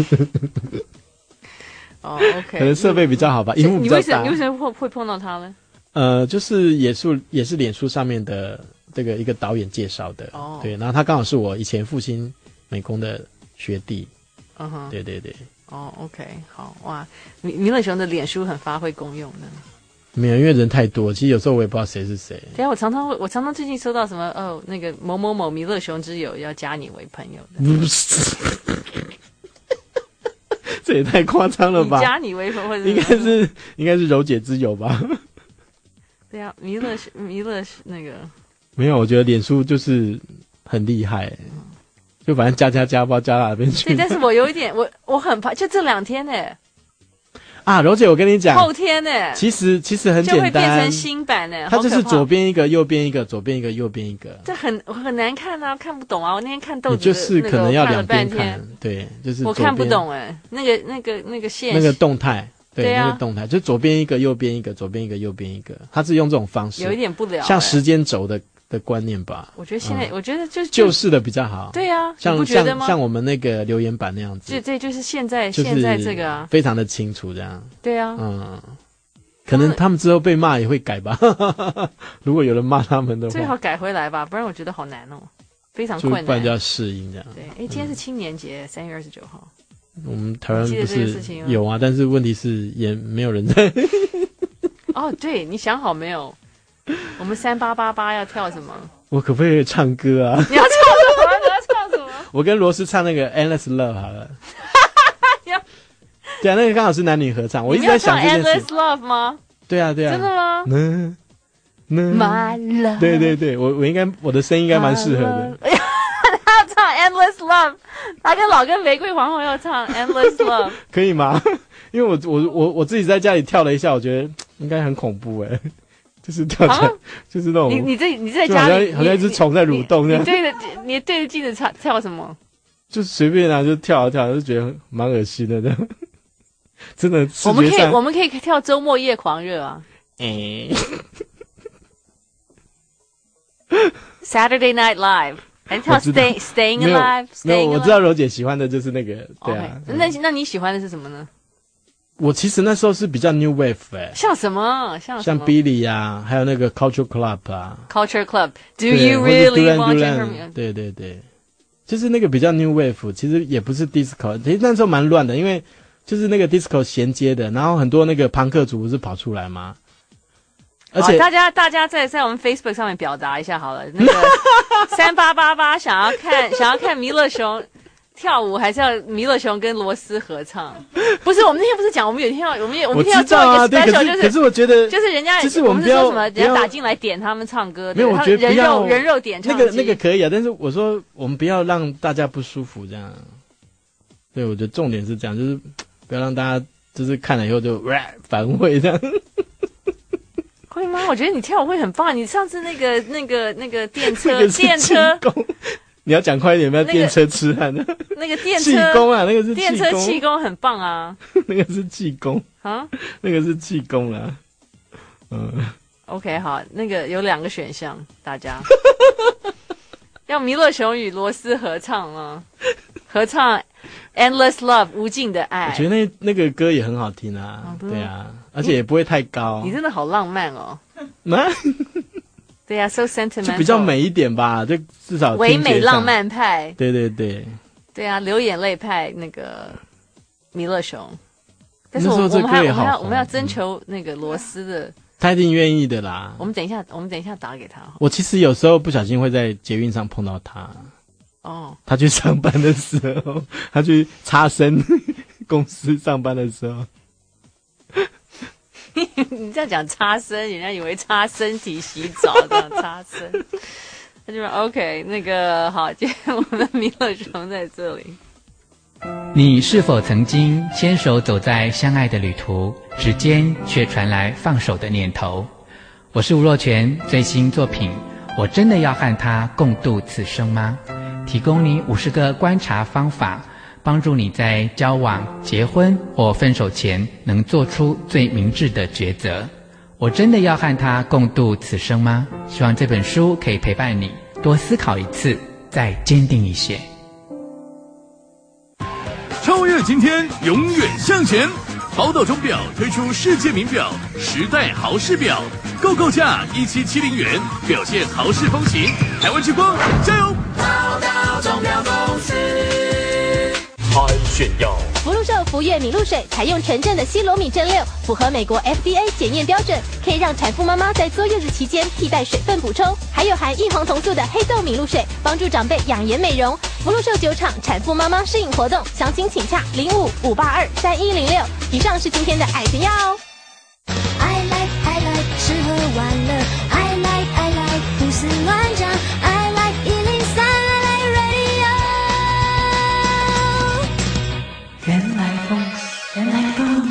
OK， 可能设备比较好吧，荧幕比较大。 你为什么会碰到他呢？ 就是也是脸书上面的这个一个导演介绍的，对，然后他刚好是我以前复兴美工的学弟，对对对。 OK， 好哇，弥勒熊的脸书很发挥功用的。 没有，因为人太多，其实有时候我也不知道谁是谁。 对啊，我常常最近收到什么那个某某某弥勒熊之友要加你为朋友的。 不是，这也太夸张了吧？ 加你为朋友， 应该是柔姐之友吧？ 对啊，弥勒那个没有，我觉得脸书就是很厉害，就反正加，不知道加哪边去。 对，但是我有一点，我很怕，就这2天柔姐，我跟你讲， 后天其实很简单， 就会变成新版它就是左边一个，右边一个，左边一个，右边一个。这很难看啊，看不懂啊！我那天看豆子， 你就是可能要2边看，对，就是我看不懂那个线， 那个动态，对啊， 那个动态，就左边一个，右边一个，左边一个，右边一个，它是用这种方式， 有一点不了， 像时间轴的观念吧。 我觉得现在，我觉得就是旧式的比较好。 对啊，你不觉得吗？ 像我们那个留言板那样子， 这就是现在这个啊， 非常的清楚这样。 对啊， 可能他们之后被骂也会改吧。如果有人骂他们的话， 最好改回来吧，不然我觉得好难非常困难， 不然就要适应这样。 对，今天是青年节，3月29号。 我们台湾不是有啊，但是问题是也没有人在。 对，你想好没有？我们3888要跳什么？ 我可不可以唱歌啊？ 你要唱什么？ 我跟罗斯唱那个 Endless Love 好了。对啊，那个刚好是男女合唱。我一直在想这件事。 Endless Love 吗？ 对啊。 真的吗？My love。 对，我应该我的声音应该蛮适合的。 他要唱 Endless Love， 他跟老跟玫瑰皇后要唱 Endless Love， 可以吗？因为我自己在家里跳了一下，我觉得应该很恐怖就是跳起来，就是那种你在家里好像一只虫在蠕动这样。 你对着镜子跳什么？ 就随便就跳，就觉得蛮恶心的这样。真的，我们可以跳周末夜狂热啊。Saturday Night Live， 还跳 Staying Alive。 没有，我知道柔姐喜欢的就是那个，对啊。 那你喜欢的是什么呢？ 我其实那时候是比较 New Wave 像什么？像 Billy 啊，还有那个 Culture Club 啊。 Culture Club，Do you really want to？ 对，就是那个比较 New Wave， 其实也不是 Disco， 其实那时候蛮乱的，因为就是那个 Disco 衔接的，然后很多那个朋克族不是跑出来吗？而且大家在我们 Facebook 上面表达一下好了，那个3888想要看弥勒熊跳舞，还是要弥勒熊跟罗斯合唱？不是，我们那天不是讲我们有一天要做一个 special， 可是我觉得就是人家就是我们是说什么，人家打进来点他们唱歌， 没有，我觉得人肉点唱那个可以啊，但是我说我们不要让大家不舒服这样。对，我觉得重点是这样，就是不要让大家就是看了以后就反胃这样。 会吗？我觉得你跳舞会很棒。你上次那个电车， 你要讲快一点，不要电车痴汉的。 那个电车气功啊，那个是电车气功很棒啊。 那个是气功啊，那个是气功啊。 OK， 好，那个有2个选项，大家要弥勒熊与罗斯合唱吗？合唱 Endless Love 无尽的爱。 我觉得那个歌也很好听啊，对啊，而且也不会太高。 你真的好浪漫哦。对啊 ，so sentimental， 就比较美一点吧，就至少唯美浪漫派。 对对对。 对啊，流眼泪派那个弥勒熊。但是我们要征求那个罗斯的。 他一定愿意的啦。 我们等一下打给他。 我其实有时候不小心会在捷运上碰到他。 哦。他去上班的时候，他去擦身公司上班的时候。 你这样讲擦身，人家以为擦身体洗澡这样擦身。他就说 OK， 那个好，今天我们的弥勒熊在这里。 你是否曾经牵手走在相爱的旅途，指尖却传来放手的念头？我是吴若权，最新作品《我真的要和他共度此生吗》，提供你50个观察方法，帮助你在交往、结婚或分手前能做出最明智的抉择。我真的要和他共度此生吗？希望这本书可以陪伴你多思考一次，再坚定一些。 超越今天，永远向前。宝岛钟表推出世界名表时代豪士表，购价1770元，表现豪士风情。台湾之光，加油！ 宝岛钟表公司爱炫耀。 福禄寿福悦米露水采用纯正的西罗米正6，符合美国 FDA 检验标准，可以让产妇妈妈在坐月子期间替代水分补充。还有含异黄酮素的黑豆米露水，帮助长辈养颜美容。福禄寿酒厂产妇妈妈适应活动，详情请洽05-582-3106。以上是今天的爱炫耀哦。 I like 吃喝玩乐 I like 胡思乱想 I like 103 I like radio。 原来风，原来风。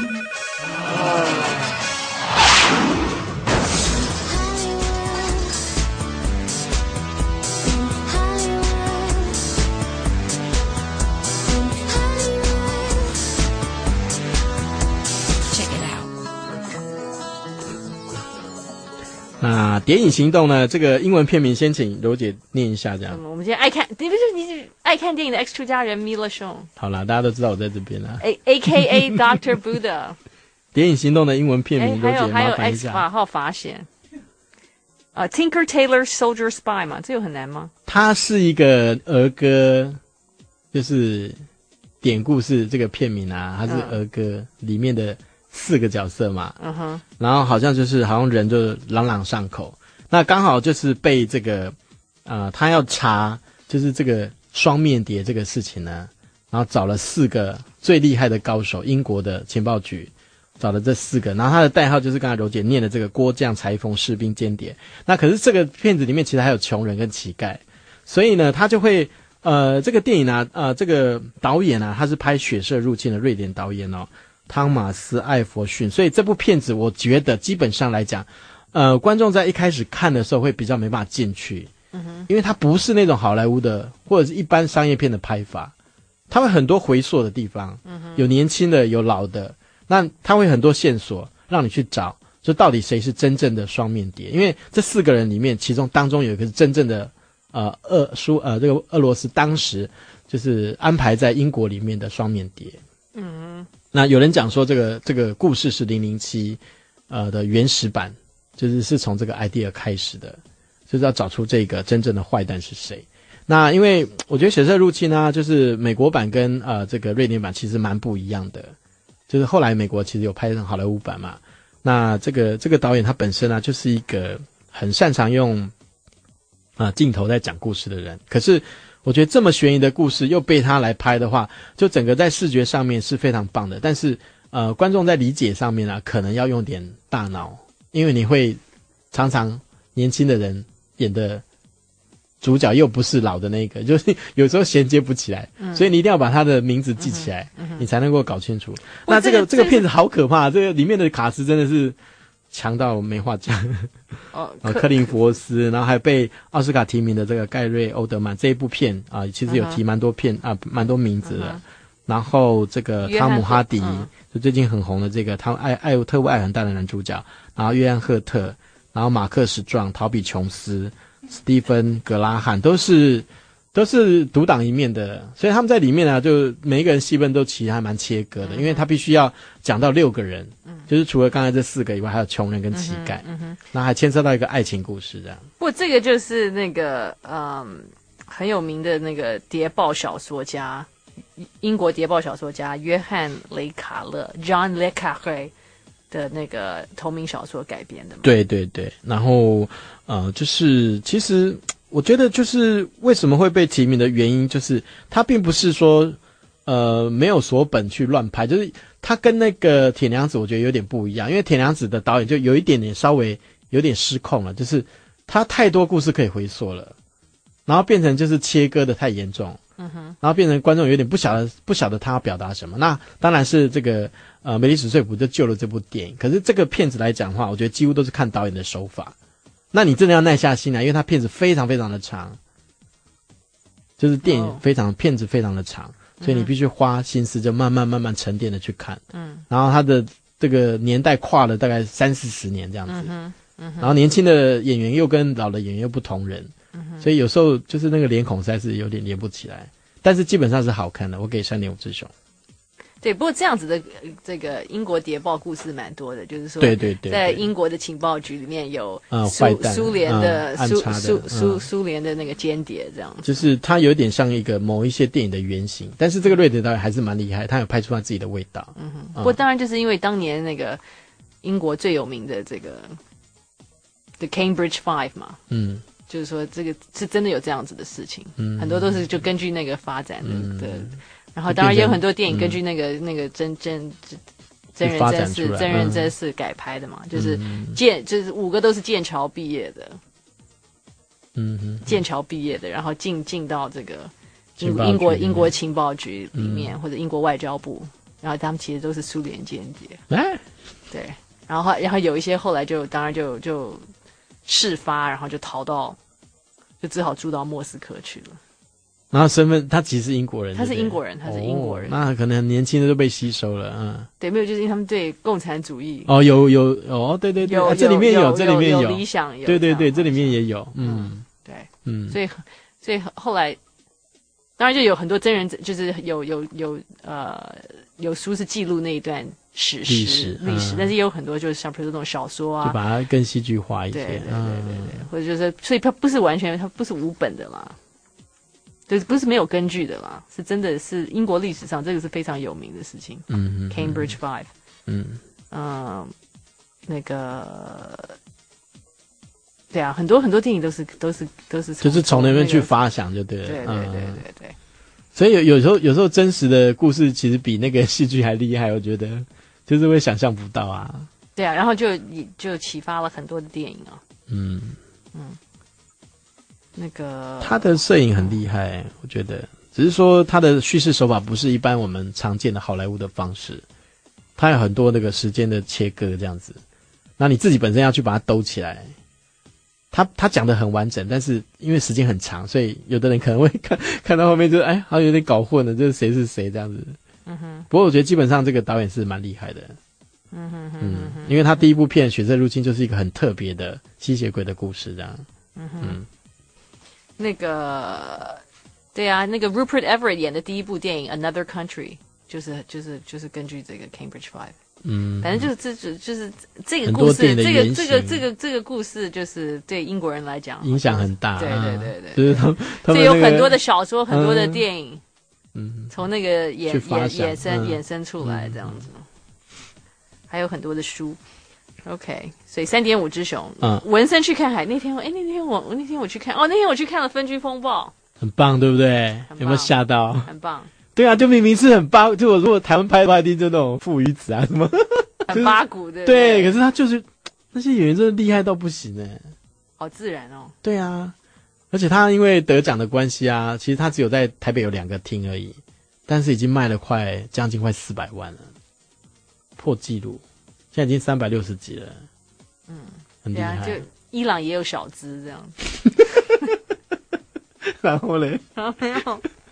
那《谍影行动》呢？这个英文片名先请柔姐念一下，这样。 我们今天爱看，你是爱看电影的 X 出家人弥勒熊。 好啦，大家都知道我在这边啦。 AKA Dr. Buddha。《 谍影行动》的英文片名，柔姐还有麻烦一 X 下。 法号法显。Tinker Tailor Soldier Spy 嘛，这有很难吗？ 它是一个儿歌，就是典故是这个片名啊，它是儿歌里面的4个角色嘛，然后好像人就朗朗上口，那刚好就是被这个他要查就是这个双面谍这个事情呢，然后找了4个最厉害的高手，英国的情报局找了这4个，然后他的代号就是刚才柔姐念的这个郭将、裁缝、士兵、间谍。那可是这个片子里面其实还有穷人跟乞丐，所以呢他就会这个电影啊这个导演啊他是拍《血色入侵》的瑞典导演哦，汤马斯·艾佛逊，所以这部片子我觉得基本上来讲，观众在一开始看的时候会比较没办法进去，因为它不是那种好莱坞的或者是一般商业片的拍法，它会很多回溯的地方，有年轻的有老的，那它会很多线索让你去找，就到底谁是真正的双面谍，因为这4个人里面，其中当中有一个是真正的这个俄罗斯当时就是安排在英国里面的双面谍。那有人讲说这个故事是007的原始版，就是从这个 idea 开始的，就是要找出这个真正的坏蛋是谁。那因为我觉得《血色入侵》呢，就是美国版跟这个瑞典版其实蛮不一样的，就是后来美国其实有拍成好莱坞版嘛。那这个导演他本身啊就是一个很擅长用镜头在讲故事的人，可是我觉得这么悬疑的故事又被他来拍的话，就整个在视觉上面是非常棒的，但是观众在理解上面啊可能要用点大脑，因为你会常常年轻的人演的主角又不是老的那个，就是有时候衔接不起来，所以你一定要把他的名字记起来，你才能够搞清楚。那这个片子好可怕，这个里面的卡司真的是强到没话讲。科林福沃斯，然后还被奥斯卡提名的这个盖瑞欧德曼，这一部片啊其实有提蛮多片蛮多名字的。 然后这个汤姆哈迪，就最近很红的这个特务爱很大的男主角，然后约翰赫特，然后马克史壮、陶比琼斯、史蒂芬格拉汉都是独当一面的，所以他们在里面呢，就每一个人戏份都其实还蛮切割的，因为他必须要讲到6个人，就是除了刚才这4个以外，还有穷人跟乞丐，然后还牵涉到一个爱情故事这样。 不过这个就是那个很有名的那个谍报小说家，英国谍报小说家约翰雷卡勒 （John Le Carré） 的那个同名小说改编的嘛。 对对对，然后就是其实我觉得就是为什么会被提名的原因，就是他并不是说没有锁本去乱拍，就是他跟那个铁娘子我觉得有点不一样，因为铁娘子的导演就有一点点稍微有点失控了，就是他太多故事可以回溯了，然后变成就是切割的太严重，然后变成观众有点不晓得他要表达什么。那当然是这个梅丽史翠普就救了这部电影，可是这个片子来讲的话，我觉得几乎都是看导演的手法。那你真的要耐下心来，因为它片子非常非常的长，就是电影片子非常的长，所以你必须花心思就慢慢沉淀的去看。然后它的这个年代跨了大概30-40年这样子，然后年轻的演员又跟老的演员又不同人，所以有时候就是那个脸孔实在是有点连不起来，但是基本上是好看的，我给3.5只熊。 对，不过这样子的这个英国谍报故事蛮多的，就是说， 对， 在英国的情报局里面有苏联的苏联的那个间谍这样子， 就是它有点像一个某一些电影的原型，但是这个瑞德导演还是蛮厉害，他有拍出他自己的味道。 不过当然就是因为当年那个英国最有名的这个 The Cambridge Five 嘛，就是说这个是真的有这样子的事情，很多都是就根据那个发展的。然后当然也有很多电影根据那个真人真事改拍的嘛，就是就是5个都是剑桥毕业的，剑桥毕业的，然后进到这个英国情报局里面，或者英国外交部，然后他们其实都是苏联间谍。对，然后有一些后来当然就事发，然后就逃到，就只好住到莫斯科去了。 然后身份，他其实是英国人， 他是英国人， 那可能很年轻的就被吸收了， 对，没有，就是因为他们对共产主义有，对，这里面有理想， 对，这里面也有， 对，所以后来，当然就有很多真人，就是有书是记录那一段历史，但是也有很多就是像比如说这种小说啊， 就把它更戏剧化一些，对， 或者就是所以它不是完全，它不是无本的啦。就是不是没有根据的啦，是真的是英国历史上这个是非常有名的事情。Cambridge Five。那个，对啊，很多电影都是就是从那边去发想就对了。 对。 所以有时候真实的故事其实比那个戏剧还厉害，我觉得就是会想象不到啊。 对啊，然后就启发了很多的电影啊。那个他的摄影很厉害，我觉得，只是说他的叙事手法不是一般我们常见的好莱坞的方式，他有很多那个时间的切割这样子，那你自己本身要去把它兜起来。他讲得很完整，但是因为时间很长，所以有的人可能会看到后面就好像有点搞混了，就是谁是谁这样子。不过我觉得基本上这个导演是蛮厉害的。因为他第一部片《血色入侵》就是一个很特别的吸血鬼的故事这样。 那个，对啊，那个 Rupert Everett 演的第一部电影《Another Country》，就是根据这个 Cambridge Five。反正就是这个故事，这个故事就是对英国人来讲影响很大。 对， 就是他们所以有很多的小说，很多的电影，从那个衍生出来这样子，还有很多的书。OK， 所以3.5只熊，文森去看海那天我去看，那天我去看了《分居风暴》， 很棒，对不对？有没有吓到？ 很棒。 对啊，就明明是很八，就我如果台湾拍的话，一定就那种父与子啊什么， 很八股的。 对，可是他就是那些演员真的厉害到不行好自然哦。 对啊，而且他因为得奖的关系啊，其实他只有在台北有2个厅而已，但是已经卖了将近快400万了，破纪录。现在已经360集了，很厉害。 就伊朗也有小资这样。 然后嘞， 然后没有，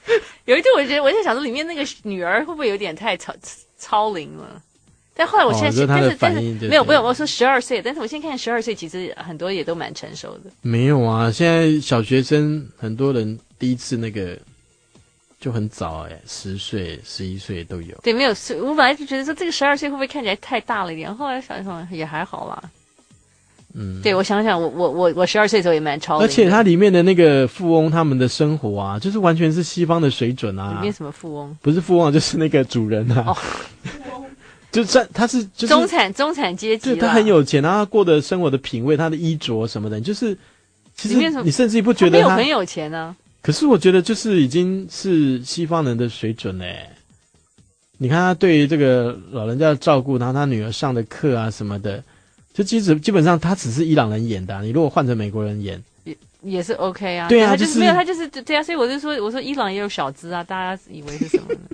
有一度我觉得我在想说里面那个女儿会不会有点太超龄了？但后来我现在，但是没有，我说12岁，但是我现在看12岁，其实很多也都蛮成熟的。 没有啊，现在小学生很多人第一次那个就很早10岁、11岁都有。 对，没有，我本来就觉得说这个12岁会不会看起来太大了一点，后来想想也还好啦。对，我想想，我12岁的时候也蛮超龄的。 而且它里面的那个富翁他们的生活啊，就是完全是西方的水准啊。 里面什么富翁？ 不是富翁，就是那个主人啊。就是他是就是中产阶级， 对，他很有钱，然后他过的生活的品味，他的衣着什么的，就是其实你甚至不觉得他没有很有钱啊。 可是我觉得就是已经是西方人的水准嘞。你看他对于这个老人家的照顾，然后他女儿上的课啊什么的，就基本上他只是伊朗人演的你如果换成美国人演也是 OK 啊。 对啊， 他就是没有，他就是对啊，所以我说伊朗也有小资啊，大家以为是什么呢？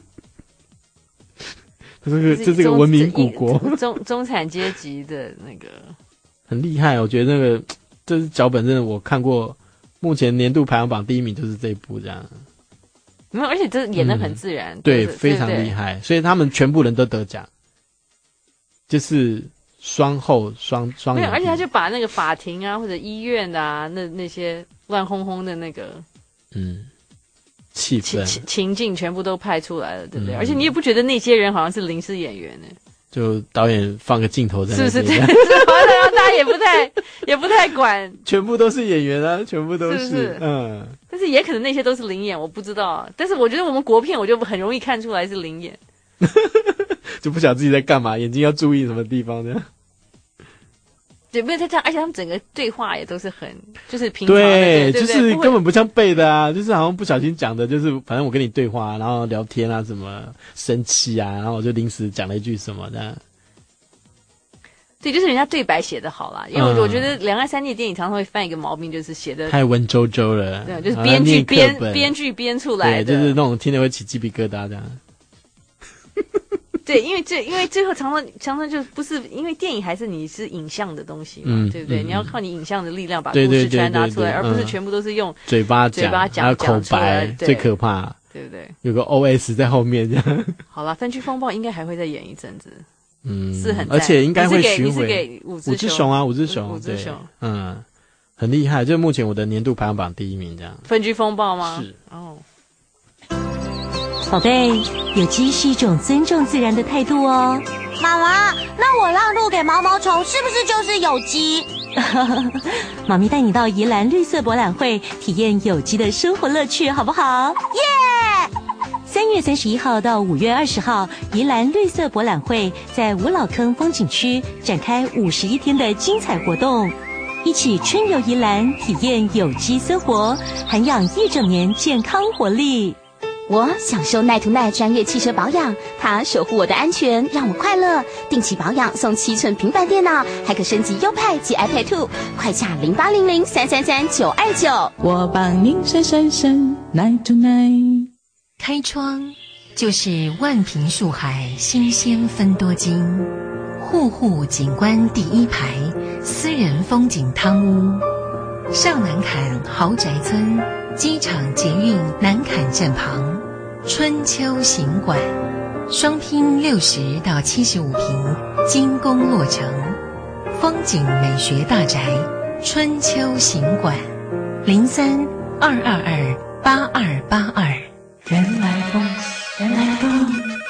这是个文明古国， 中产阶级的那个很厉害。我觉得那个这是脚本，真的我看过，目前年度排行榜第1名就是这一部这样。 没有，而且这演得很自然， 对，非常厉害。所以他们全部人都得奖，就是双没有，而且他就把那个法庭啊或者医院啊那些乱哄哄的那个气氛情境全部都拍出来了，对不对？而且你也不觉得那些人好像是临时演员呢？ 就导演放个镜头在那边， 是不是？好像大家也不太管， 全部都是演员啊，全部都是但是也可能那些都是灵演，我不知道。但是我觉得我们国片，我就很容易看出来是灵演， 就不晓得自己在干嘛，眼睛要注意什么地方这样。 对，没有他这样，而且他们整个对话也都是很就是平常的， 对，就是根本不像背的啊，就是好像不小心讲的，就是反正我跟你对话，然后聊天啊，什么生气啊，然后我就临时讲了一句什么的。 对，就是人家对白写得好啦，因为我觉得两岸三地的电影常常会犯一个毛病，就是写的太文绉绉了， 对，就是编剧编出来的， 对，就是那种听着会起鸡皮疙瘩这样。 对，因为最后常常就不是因为电影还是你是影像的东西嘛，对不对？你要靠你影像的力量把故事传达出来，而不是全部都是用嘴巴讲还有口白，最可怕， 对不对？ 有个 OS 在后面这样。 好了，分区风暴应该还会再演一阵子，是很， 而且应该会巡回。 你是给五只熊啊，五只熊，很厉害，就目前我的年度排行榜第1名这样。 分区风暴吗？ 是哦。 宝贝，有机是一种尊重自然的态度哦。 妈妈，那我让路给毛毛虫是不是就是有机？ 妈咪带你到宜兰绿色博览会，体验有机的生活乐趣，好不好？ 耶 ！3月31号到5月20号，宜兰绿色博览会在五老坑风景区展开51天的精彩活动，一起春游宜兰，体验有机生活，涵养1整年健康活力。 我享受耐途耐专业汽车保养，它守护我的安全，让我快乐。定期保养送7寸平板电脑，还可升级 U-Pad 及 iPad 2，快洽0800-333-929。 我帮您闪闪闪，耐途耐。 开窗就是万坪树海，新鲜分多金。户户景观第1排，私人风景汤屋。上南坎豪宅村，机场捷运南坎站旁，春秋行馆，双拼60到75坪，精工落成，风景美学大宅，春秋行馆，03-222-8282。 原来风，原来风。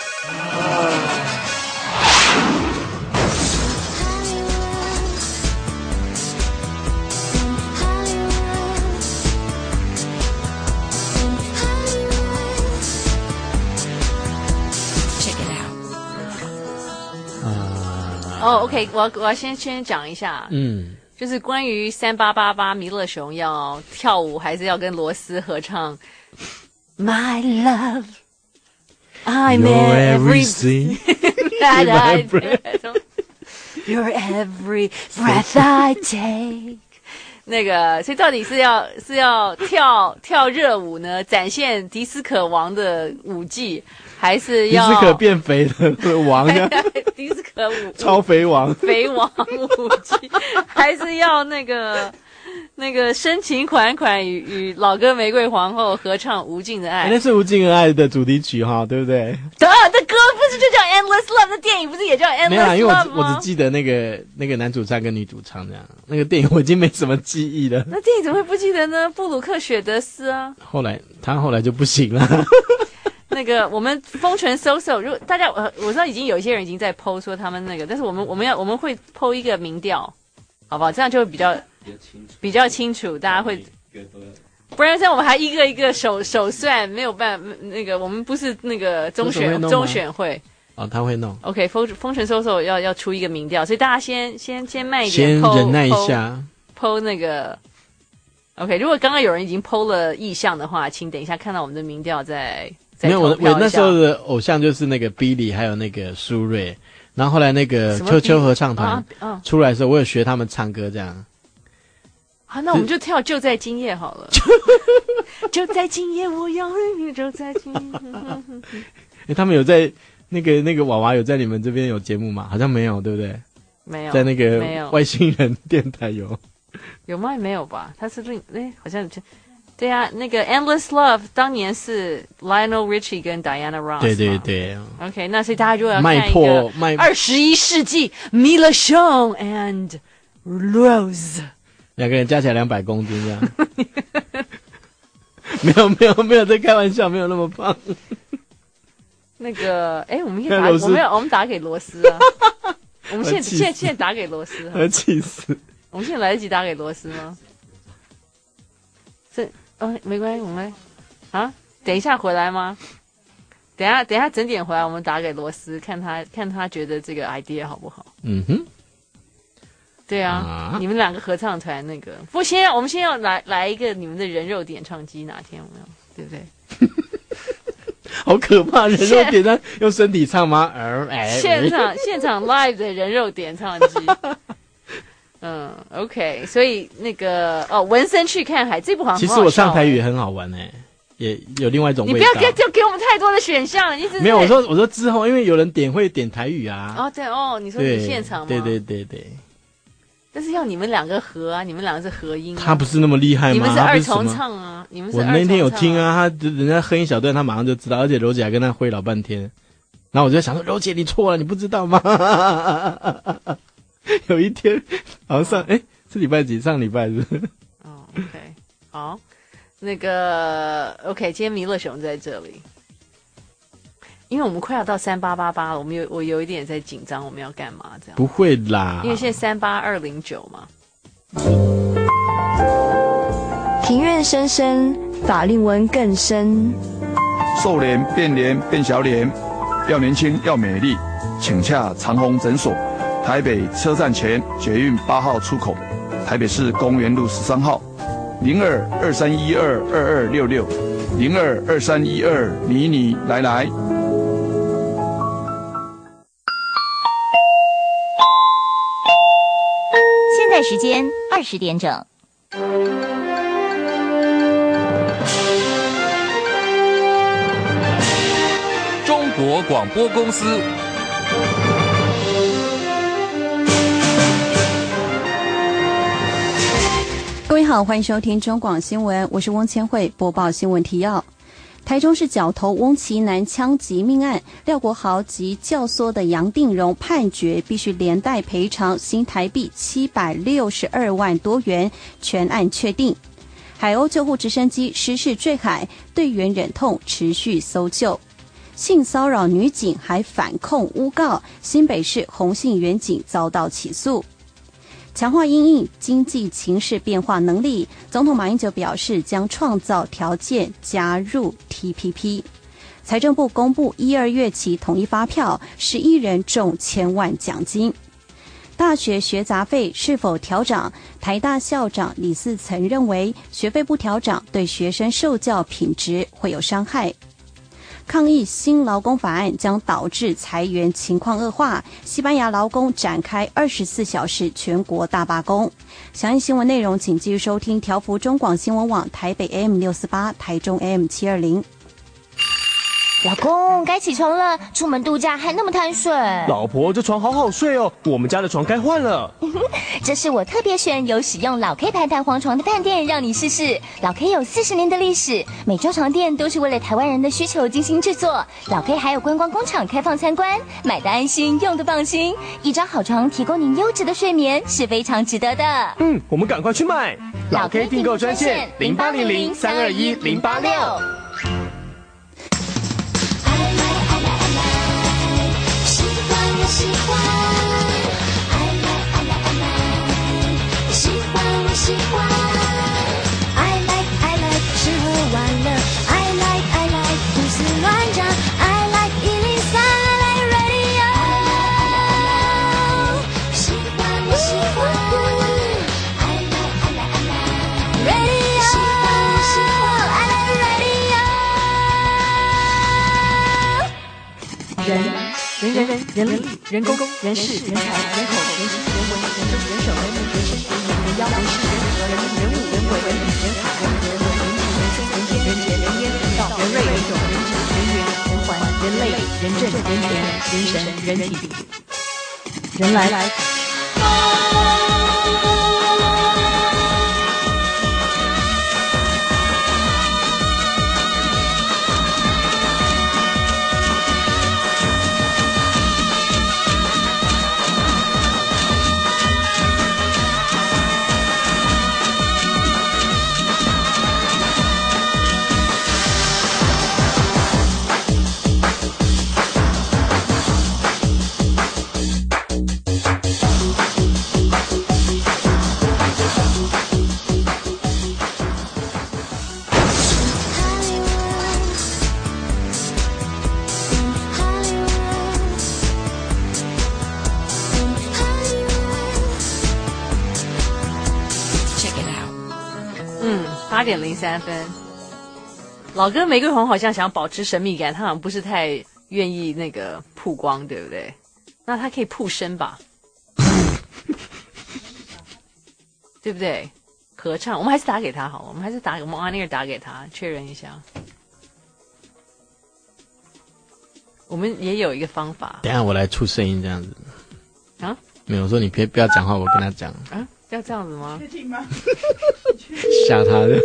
OK， 我要先讲一下，就是关于3888弥勒熊要跳舞还是要跟罗斯合唱 My love I'm everything that I You're every breath I take 那个，所以到底是要跳热舞呢，展现迪斯科王的舞技，还是要迪斯科变肥的王呢？ 迪斯科舞超肥王， 肥王舞技，还是要那个那个深情款款与老歌玫瑰皇后合唱《无尽的爱》， 那是《无尽的爱》的主题曲哈，对不对？ 的歌不是就叫 Endless Love？ 那电影不是也叫 Endless Love 吗？ 没有啊，因为我只记得那个男主唱跟女主唱这样。那个电影我已经没什么记忆了。 那电影怎么会不记得呢？布鲁克·雪德斯啊。 他后来就不行了。 那个我们封存搜搜，如果大家我知道已经有一些人已经在 po 说他们那个，但是我们会 po 一个民调，好不好？这样就会比较清楚，大家会，不然这样我们还一个一个手算，没有办法。那个我们不是那个中选会哦，他会弄。 OK， 封存搜搜要出一个民调，所以大家先慢一点， 先忍耐一下 ，po 那个。OK， 如果刚刚有人已经 po 了意向的话，请等一下看到我们的民调再没有，我那时候的偶像就是那个 Billy， 还有那个苏芮，然后后来那个秋秋合唱团出来的时候，我有学他们唱歌这样。 好，那我们就跳《就在今夜》好了。就在今夜，我要你就在今夜。 他们有在那个娃娃有在你们这边有节目吗？好像没有，对不对？ 没有， 在那个外星人电台有。 有吗？没有吧？他是好像对啊，那个 Endless Love 当年是 Lionel Richie 跟 Diana Ross。对对对。OK， 那所以大家如果要看一个21世纪 Mila Shawn and Rose， 两个人加起来200公斤这样。没有在开玩笑，没有那么胖。 那个，我们我们打给罗斯啊。我们现在打给罗斯。 我气死。 我们现在来得及打给罗斯吗？没关系，我们等一下回来吗？等一下整点回来，我们打给罗斯，看他觉得这个 idea 好不好？嗯哼，对啊，你们两个合唱团那个，不过我们先要来一个你们的人肉点唱机，哪天我们要对不对？ 好可怕，人肉点唱用身体唱吗？ 现场 live 的人肉点唱机。OK， 所以那个文森去看海这部好像很好笑。 其实我唱台语也很好玩也有另外一种味道。 你不要给我们太多的选项了， 没有，我说之后，因为有人会点台语啊。 哦，对哦，你说你现场吗？ 对。 但是要你们两个合啊，你们两个是合音。 他不是那么厉害吗？ 你们是二重唱啊，你们是我那天有听啊，人家哼一小段，他马上就知道，而且柔姐还跟他挥老半天，然后我就在想说，柔姐你错了，你不知道吗？有一天好像是礼拜几？上礼拜是。 OK， 好，那个 OK， 今天弥勒熊在这里，因为我们快要到3888了，我有一点在紧张，我们要干嘛这样？ 不会啦， 因为现在38209嘛。 庭院深深，法令纹更深。 瘦脸变小脸，要年轻要美丽，请洽长虹诊所。台北车站前捷运8号出口，台北市公园路13号，0223122266，022312你来。 现在时间20点整。 中国广播公司。 各位好，欢迎收听中广新闻，我是翁千惠，播报新闻提要。台中市角头翁奇南枪击命案，廖国豪及教唆的杨定荣判决必须连带赔偿新台币762万多元，全案确定。海鸥救护直升机失事坠海，队员忍痛持续搜救。性骚扰女警还反控诬告，新北市洪姓员警遭到起诉。强化因应经济情势变化能力，总统马英九表示将创造条件加入 TPP。财政部公布1、2月起统一发票，11人中1000万奖金。大学学杂费是否调涨？台大校长李嗣曾认为，学费不调涨对学生受教品质会有伤害。抗议新劳工法案将导致裁员情况恶化，西班牙劳工展开24小时全国大罢工。详细新闻内容请继续收听调幅中广新闻网台北AM648、台中AM720。 老公，该起床了，出门度假还那么贪睡。 老婆，这床好好睡哦，我们家的床该换了。 这是我特别选有使用老 K 牌弹簧床的饭店，让你试试。老 K 有40年的历史，每桌床垫都是为了台湾人的需求精心制作。老 K 还有观光工厂开放参观，买的安心，用的放心。一张好床提供您优质的睡眠，是非常值得的。 我们赶快去买。 老 K 订购专线0800-321-086。喜欢，爱来爱来爱来，喜欢我喜欢，爱来爱来吃喝玩乐，爱来爱来胡思乱想，爱来103，爱来 radio， 喜欢我喜欢，爱来爱来爱来 radio， 喜欢我喜欢，爱来 radio。人力、人工、人事、人才、人口、人情、人文、人政、人手、人民、人事、人民、人妖、人事、人和、人民、人物、人为、人理、人海、人和、人文、人情、人生、人间、人杰、人烟、人道、人瑞、人种、人质、人缘、人环、人类、人政、人权、人神、人体、人来。8:03，老哥玫瑰红好像想保持神秘感，他好像不是太愿意那个曝光，对不对？那他可以曝身吧，对不对？合唱，我们还是打给他好了，我们还是打我们 on air 打给他确认一下。我们也有一个方法， 等一下我来出声音这样子啊？ 没有，我说你别不要讲话，我跟他讲啊。要这样子吗？ 确定吗？ 吓他的。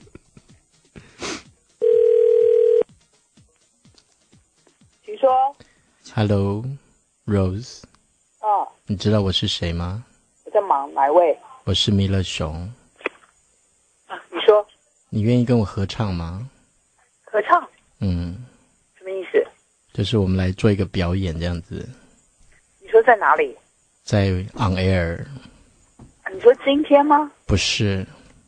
请说。 Hello, Rose。你知道我是谁吗？ 我在忙，哪一位？ 我是弥勒熊。 你说。 你愿意跟我合唱吗？ 合唱？ 什么意思？ 就是我们来做一个表演这样子。 你说在哪里？ 在 on air。 你说今天吗？ 不是，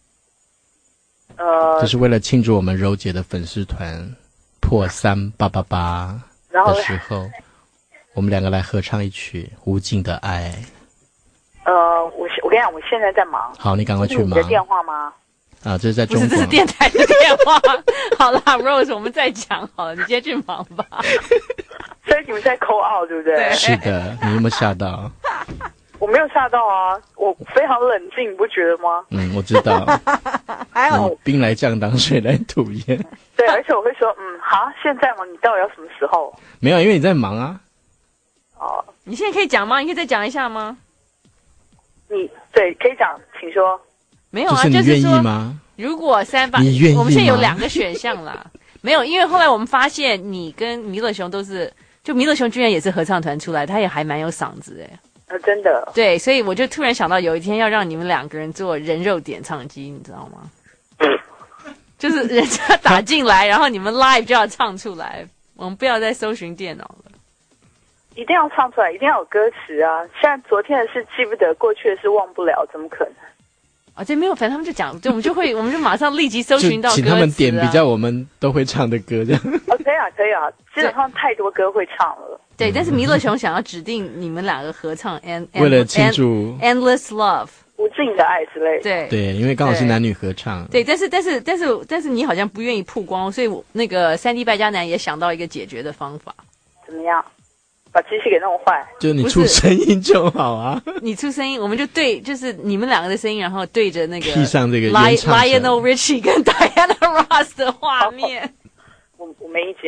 这是为了庆祝我们柔姐的粉丝团破3888的时候，我们两个来合唱一曲《无尽的爱》。 我跟你讲，我现在在忙。 好，你赶快去忙。 你的电话吗？ 啊，这是在中国。 不是，这是电台的电话。好啦 ，Rose， 我们再讲好了，你先去忙吧。 所以你们在call out，对不对？ 是的，你有没有吓到？ 我没有吓到啊，我非常冷静，你不觉得吗？ 我知道。 还好， 兵来将挡，水来土掩。 对，而且我会说，好，现在吗？你到底要什么时候？ 没有，因为你在忙啊。 你现在可以讲吗？你可以再讲一下吗？ 对，可以讲，请说。 没有啊， 就是你愿意吗？ 如果你愿意吗？ 我们现在有2个选项啦。没有，因为后来我们发现你跟弥勒熊都是，就弥勒熊居然也是合唱团出来，他也还蛮有嗓子真的。 对，所以我就突然想到，有一天要让你们2个人做人肉点唱机，你知道吗？就是人家打进来，然后你们 live 就要唱出来，我们不要再搜寻电脑了。 一定要唱出来，一定要有歌词啊！现在昨天的事记不得，过去的事忘不了，怎么可能？ 这没有，反正他们就讲，我们就马上立即搜寻到歌词请他们点比较我们都会唱的歌，这样。 可以啊，基本上太多歌会唱了。 对，但是弥勒熊想要指定你们2个合唱为了庆祝 Endless Love 无尽的爱之类的。 对，因为刚好是男女合唱。 对，但是你好像不愿意曝光，所以那个3D 败家男也想到一个解决的方法。 怎么样？把机器给弄坏？ 就你出声音就好啊。 你出声音，我们就对，就是你们2个的声音，然后对着那个 P 上这个 Lionel Richie 跟 Diana Ross 的画面。 我没意见。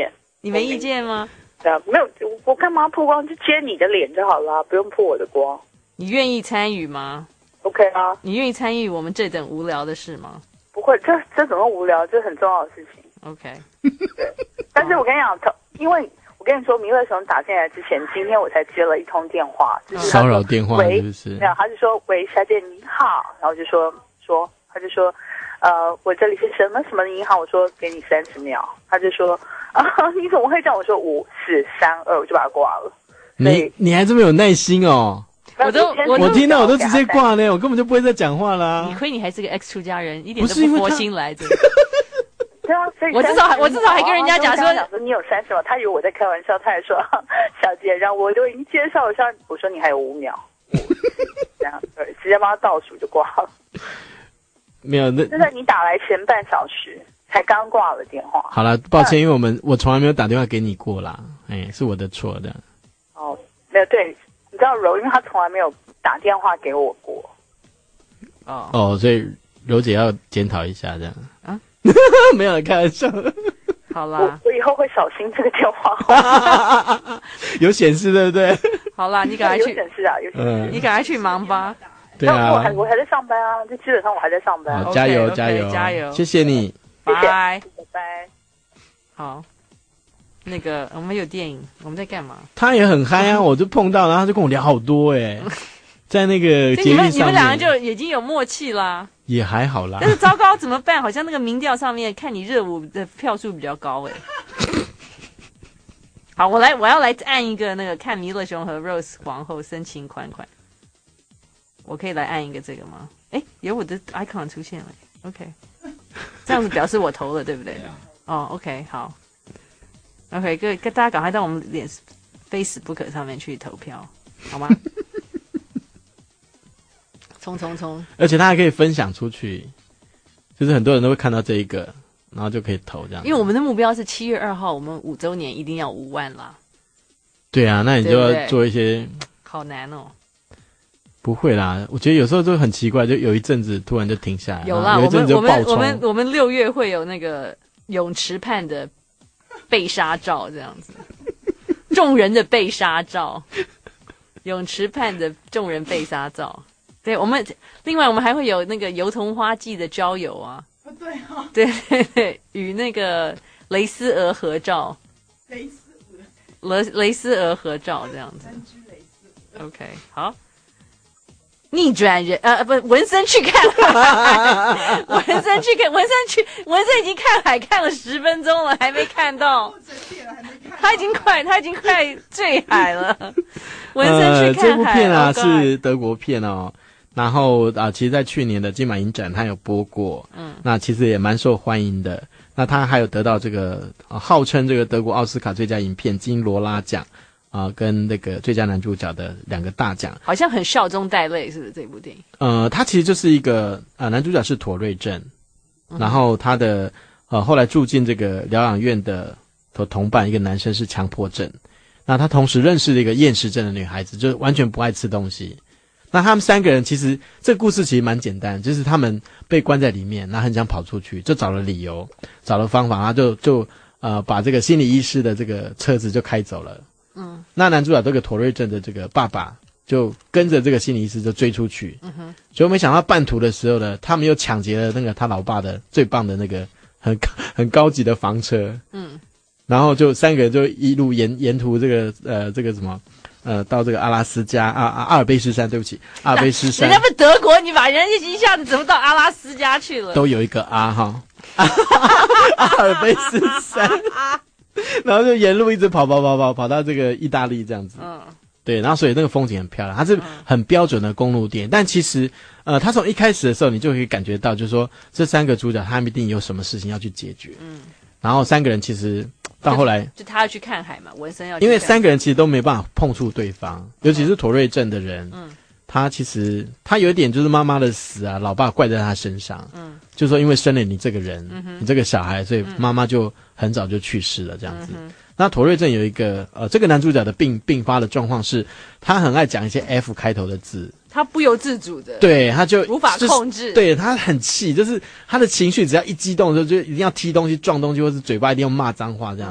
你没意见吗？ 对啊，没有，我干嘛曝光？就接你的脸就好了，不用曝我的光。 你愿意参与吗 ？OK 啊。 你愿意参与我们这等无聊的事吗？ 不会，这怎么无聊？这很重要的事情。 OK。 对，但是我跟你讲，因为我跟你说，弥勒熊打进来之前，今天我才接了一通电话，就是骚扰电话是不是？ 没有，他就说：“喂，小姐你好。”然后就说，他就说，我这里是什么什么的银行，我说给你30秒，他就说你怎么会这样？我说5、4、3、2，我就把它挂了。 你还这么有耐心哦。我听到我都直接挂呢，我根本就不会再讲话啦。 你亏你还是个 X 出家人，一点都不佛心来着。 对啊，所以我至少还跟人家讲说你有30秒，他以为我在开玩笑，他还说小姐，然后我都已经介绍我说你还有5秒，这样对，直接帮他倒数就挂了。 没有，那就在你打来前半小时才刚挂了电话。 好了，抱歉，因为我从来没有打电话给你过啦，是我的错的。 哦，没有，对，你知道柔，因为他从来没有打电话给我过。 哦，所以柔姐要检讨一下这样啊。没有开玩笑。 好啦， 我以后会小心这个电话。 有显示对不对？ 好啦，你赶快去。 有显示啊，有显示。 你赶快去忙吧。 对啊， 我还在上班啊，就基本上我还在上班。 好，加油加油加油！ 谢谢你， 拜拜拜。 好，那个我们有电影，我们在干嘛？ 他也很嗨啊，我就碰到，然后他就跟我聊好多在那个节目上面， 你们两个就已经有默契啦。 也还好啦， 但是糟糕怎么办？好像那个民调上面看你热舞的票数比较高好，我要来按一个那个看弥勒熊和 Rose 皇后深情款款，我可以来按一个这个吗？有我的 icon 出现了 ，OK， 这样子表示我投了，对不对？OK， 好 ，OK， 大家赶快到我们Facebook 上面去投票，好吗？冲！ 而且他还可以分享出去，就是很多人都会看到这一个，然后就可以投这样。 因为我们的目标是7月2号，我们5周年一定要5万啦。 对啊，那你就要做一些。 好难哦。 不会啦，我觉得有时候就很奇怪，就有一阵子突然就停下来。 有啦， 有一阵子就爆冲。 我们6月会有那个泳池畔的被杀照这样子，众人的被杀照，泳池畔的众人被杀照。对，另外我们还会有那个油桐花季的郊游啊，对，与那个蕾丝鹅合照，蕾丝鹅合照这样子。OK， 好，逆转人文森去看海，文森已经看海看了10分钟了，还没看到，他已经快坠海了。文森去看海， 这部片啊是德国片哦。然后其实在去年的金马影展他有播过，那其实也蛮受欢迎的。那他还有得到这个号称这个德国奥斯卡最佳影片金罗拉奖跟那个最佳男主角的2个大奖， 好像很笑中带泪，是不是这部电影？ 他其实就是一个男主角是妥瑞症，然后他的后来住进这个疗养院的同伴一个男生是强迫症，那他同时认识了一个厌食症的女孩子，就是完全不爱吃东西。那他们3个人其实这个故事其实蛮简单，就是他们被关在里面，然后很想跑出去，就找了理由，找了方法，然后就把这个心理医师的这个车子就开走了。那男主角这个妥瑞症的这个爸爸就跟着这个心理医师就追出去，结果没想到半途的时候呢，他们又抢劫了那个他老爸的最棒的那个很高级的房车，然后就3个人就一路沿途这个什么。到这个阿拉斯加阿尔卑斯山，对不起，阿尔卑斯山。 人家不是德国，你把人家一下子怎么到阿拉斯加去了？ 都有一个阿哈，阿尔卑斯山，然后就沿路一直跑到这个意大利这样子。对，然后所以那个风景很漂亮，它是很标准的公路电影。但其实它从一开始的时候，你就可以感觉到，就是说这3个主角他们一定有什么事情要去解决。然后3个人其实。到后来就他要去看海嘛，文森要去看海， 因为3个人其实都没办法碰触对方，尤其是妥瑞症的人，他其实他有一点就是妈妈的死啊，老爸怪在他身上，就说因为生了你这个人，你这个小孩，所以妈妈就很早就去世了这样子。那妥瑞症有一个这个男主角的并发的状况是，他很爱讲一些 F 开头的字。 他不由自主的， 对，他就无法控制， 对，他很气，就是他的情绪只要一激动的时候，就一定要踢东西、撞东西，或是嘴巴一定要骂脏话这样。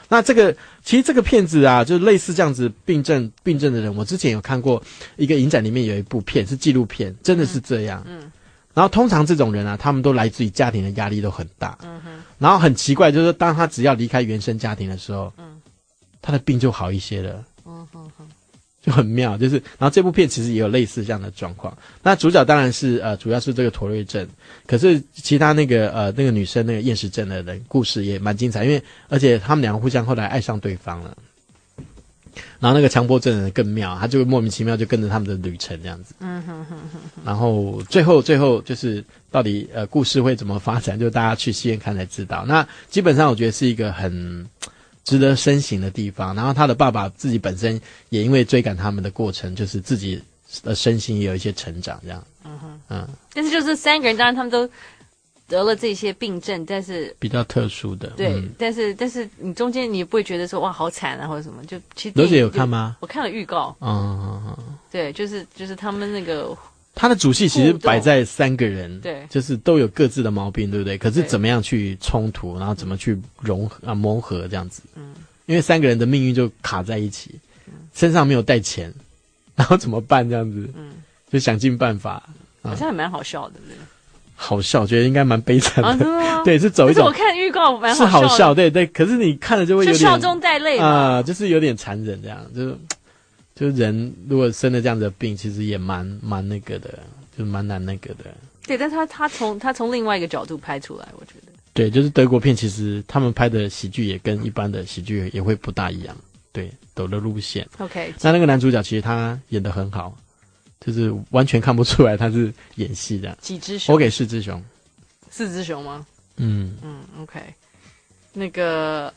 那其实这个片子啊，就是类似这样子病症的人，我之前有看过一个影展里面有一部片是纪录片，真的是这样。然后通常这种人啊，他们都来自于家庭的压力都很大。然后很奇怪，就是当他只要离开原生家庭的时候，他的病就好一些了。就很妙，就是然后这部片其实也有类似这样的状况。那主角当然是主要是这个妥瑞症，可是其他那个女生那个厌食症的人故事也蛮精彩，因为而且他们两个互相后来爱上对方了。然后那个强迫症的人更妙，他就会莫名其妙就跟着他们的旅程这样子。然后最后就是到底故事会怎么发展，就大家去戏院看才知道。那基本上我觉得是一个很值得深省的地方。然后他的爸爸自己本身也因为追赶他们的过程，就是自己的身心也有一些成长这样。 但是就是3个人，当然他们都得了这些病症，但是比较特殊的。 对，但是你中间你也不会觉得说哇好惨啊或者什么，就其实罗姐有看吗？ 我看了预告。对，就是他们那个。 他的主戏其实摆在3个人， 对， 就是都有各自的毛病，对不对？可是怎么样去冲突，然后怎么去磨合这样子。因为3个人的命运就卡在一起，身上没有带钱，然后怎么办这样子？就想尽办法。 好像也蛮好笑的，对。 好笑，我觉得应该蛮悲惨的。 真的吗？ 对，是走一种。 可是我看预告蛮是好笑，对对。可是你看了就会有点笑中带泪嘛， 就是有点残忍这样，就是人如果生了这样子的病，其实也蛮那个的，就蛮难那个的。 对，但是他从另外一个角度拍出来，我觉得。 对，就是德国片，其实他们拍的喜剧也跟一般的喜剧也会不大一样，对，走的路线。 OK。 那个男主角其实他演得很好，就是完全看不出来他是演戏的。 几只熊？ 我给4只熊。 4只熊吗？OK。那个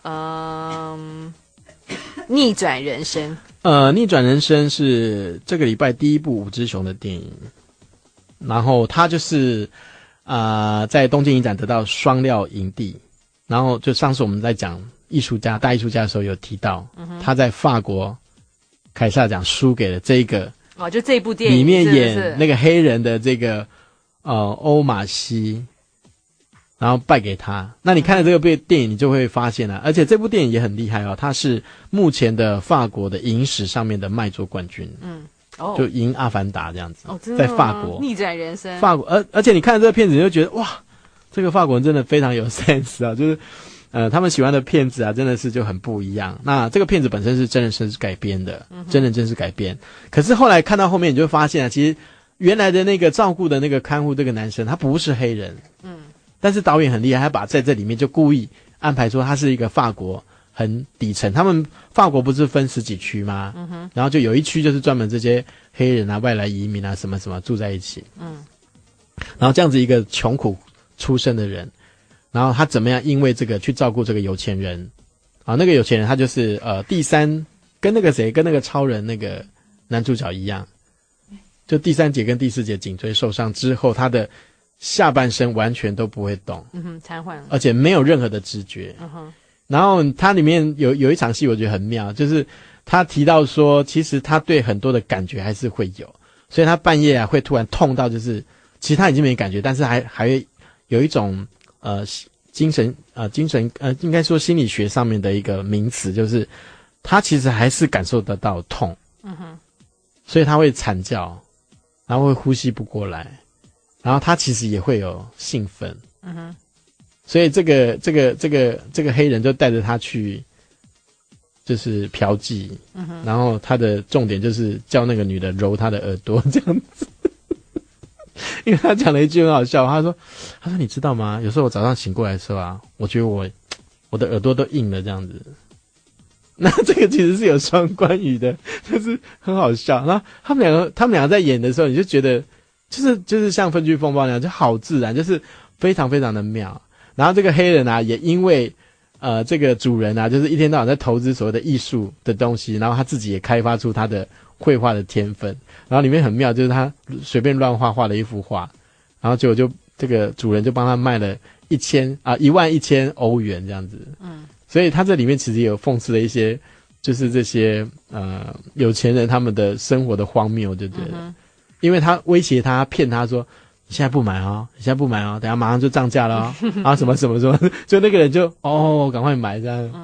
逆转人生。 逆转人生是这个礼拜第一部5只熊的电影，然后他就是在东京影展得到双料影帝，然后就上次我们在讲大艺术家的时候有提到，他在法国凯撒奖输给了这个就这部电影里面演那个黑人的这个欧马西，然后败给他。那你看了这个电影，你就会发现而且这部电影也很厉害它是目前的法国的影史上面的卖座冠军。就赢《阿凡达》这样子。在法国逆转人生。 法国，而且你看这个片子，你就觉得哇，这个法国人真的非常有 sense 啊，就是他们喜欢的片子真的是就很不一样。那这个片子本身是真人真事改编的，真人真事改编。可是后来看到后面，你就会发现其实原来的那个照顾的那个看护这个男生，他不是黑人。但是导演很厉害，他把在这里面就故意安排说他是一个法国很底层，他们法国不是分10几区吗？然后就有一区就是专门这些黑人外来移民什么什么住在一起。然后这样子一个穷苦出身的人，然后他怎么样因为这个去照顾这个有钱人那个有钱人他就是跟那个超人那个男主角一样，就第3节跟第4节颈椎受伤之后，他的下半身完全都不会动， 瘫痪了， 而且没有任何的知觉。然后他里面有一场戏我觉得很妙，就是他提到说其实他对很多的感觉还是会有，所以他半夜会突然痛到就是其实他已经没感觉，但是还有一种精神应该说心理学上面的一个名词，就是他其实还是感受得到痛。所以他会惨叫，然后会呼吸不过来，然后他其实也会有兴奋。所以这个黑人就带着他去就是嫖妓。然后他的重点就是叫那个女的揉他的耳朵这样子。因为他讲了一句很好笑，他说你知道吗，有时候我早上醒过来的时候我觉得我的耳朵都硬了这样子。那这个其实是有双关语的，就是很好笑。然后他们两个在演的时候，你就觉得就是像分居风暴那样，就好自然，就是非常非常的妙。然后这个黑人也因为这个主人就是一天到晚在投资所谓的艺术的东西，然后他自己也开发出他的绘画的天分。然后里面很妙，就是他随便乱画了一幅画，然后结果就这个主人就帮他卖了11000欧元这样子。所以他这里面其实也有讽刺了一些就是这些有钱人他们的生活的荒谬，就觉得因为他威胁他骗他说你现在不买等下马上就涨价了然后什么什么什么，就那个人就赶快买这样。然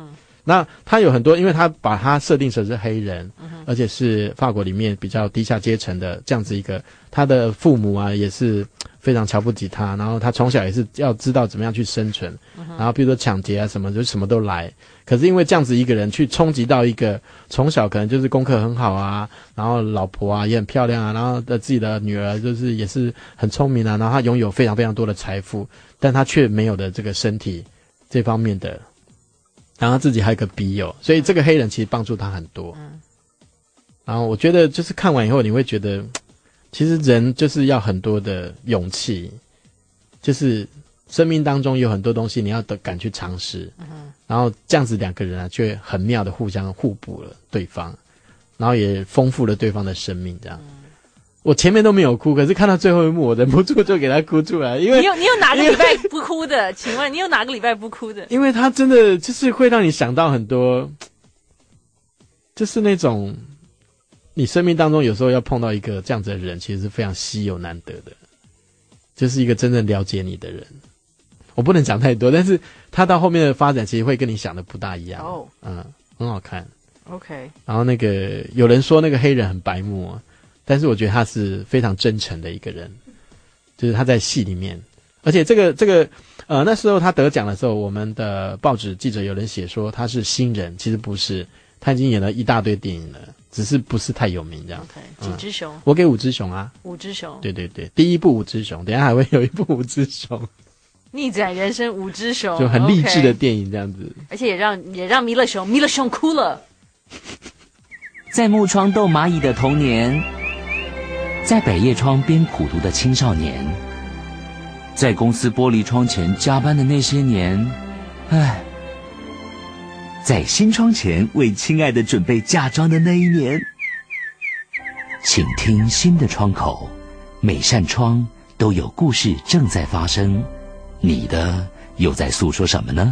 那他有很多，因为他把他设定成是黑人，而且是法国里面比较低下阶层的这样子一个，他的父母啊也是非常瞧不起他，然后他从小也是要知道怎么样去生存，然后比如说抢劫啊什么，就什么都来。可是因为这样子一个人去冲击到一个从小可能就是功课很好啊，然后老婆啊也很漂亮啊，然后自己的女儿就是也是很聪明啊，然后他拥有非常非常多的财富，但他却没有的这个身体这方面的，然后自己还有个笔友，所以这个黑人其实帮助他很多。然后我觉得就是看完以后你会觉得，其实人就是要很多的勇气，就是生命当中有很多东西你要敢去尝试，然后这样子两个人啊就会很妙的互相互补了对方，然后也丰富了对方的生命这样。我前面都没有哭，可是看到最后一幕我忍不住就给他哭出来，因为你有哪个礼拜不哭的？请问你有哪个礼拜不哭的？ 因为他真的就是会让你想到很多，就是那种你生命当中有时候要碰到一个这样子的人，其实是非常稀有难得的，就是一个真正了解你的人。我不能讲太多，但是他到后面的发展其实会跟你想的不大一样。很好看。 OK。 然后那个有人说那个黑人很白目啊，但是我觉得他是非常真诚的一个人，就是他在戏里面，而且这个那时候他得奖的时候，我们的报纸记者有人写说他是新人，其实不是，他已经演了一大堆电影了，只是不是太有名这样。 OK。几只熊？ 我给5只熊啊。 5只熊。 对对对，第一部5只熊，等一下还会有一部5只熊。 逆转人生5只熊， 就很励志的电影这样子， 而且也让弥勒熊哭了。 在木窗逗蚂蚁的童年，在百叶窗边苦读的青少年，在公司玻璃窗前加班的那些年，唉，在新窗前为亲爱的准备嫁妆的那一年。请听新的窗口，每扇窗都有故事正在发生。你的又在诉说什么呢？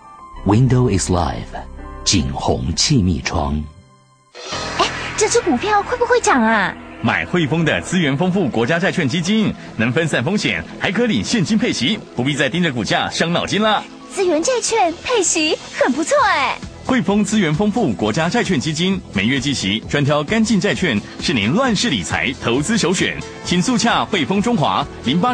Window is live， 景宏气密窗。 这只股票会不会涨啊？ 买汇丰的资源丰富国家债券基金，能分散风险，还可领现金配息，不必再盯着股价伤脑筋了。 资源债券配息很不错哎。 汇丰资源丰富国家债券基金每月计息，专挑干净债券，是您乱世理财投资首选。请速洽汇丰中华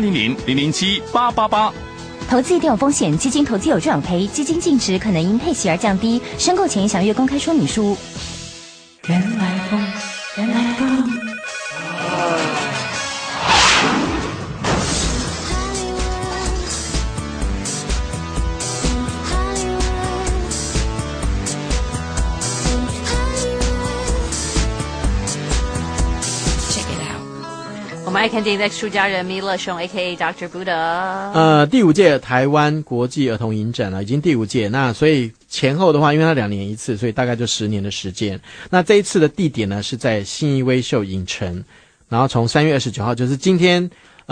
0800007888。 投资一定有风险，基金投资有赚有赔，基金净值可能因配息而降低，申购前详阅公开说明书。 原来风，原来风。 我们爱看电影的出家人弥勒熊 A.K.A. Dr. Buddha。 第5届台湾国际儿童影展了，已经第5届。那所以前后的话，因为它2年一次，所以大概就10年的时间。那这一次的地点呢是在信义威秀影城，然后从3月29号，就是今天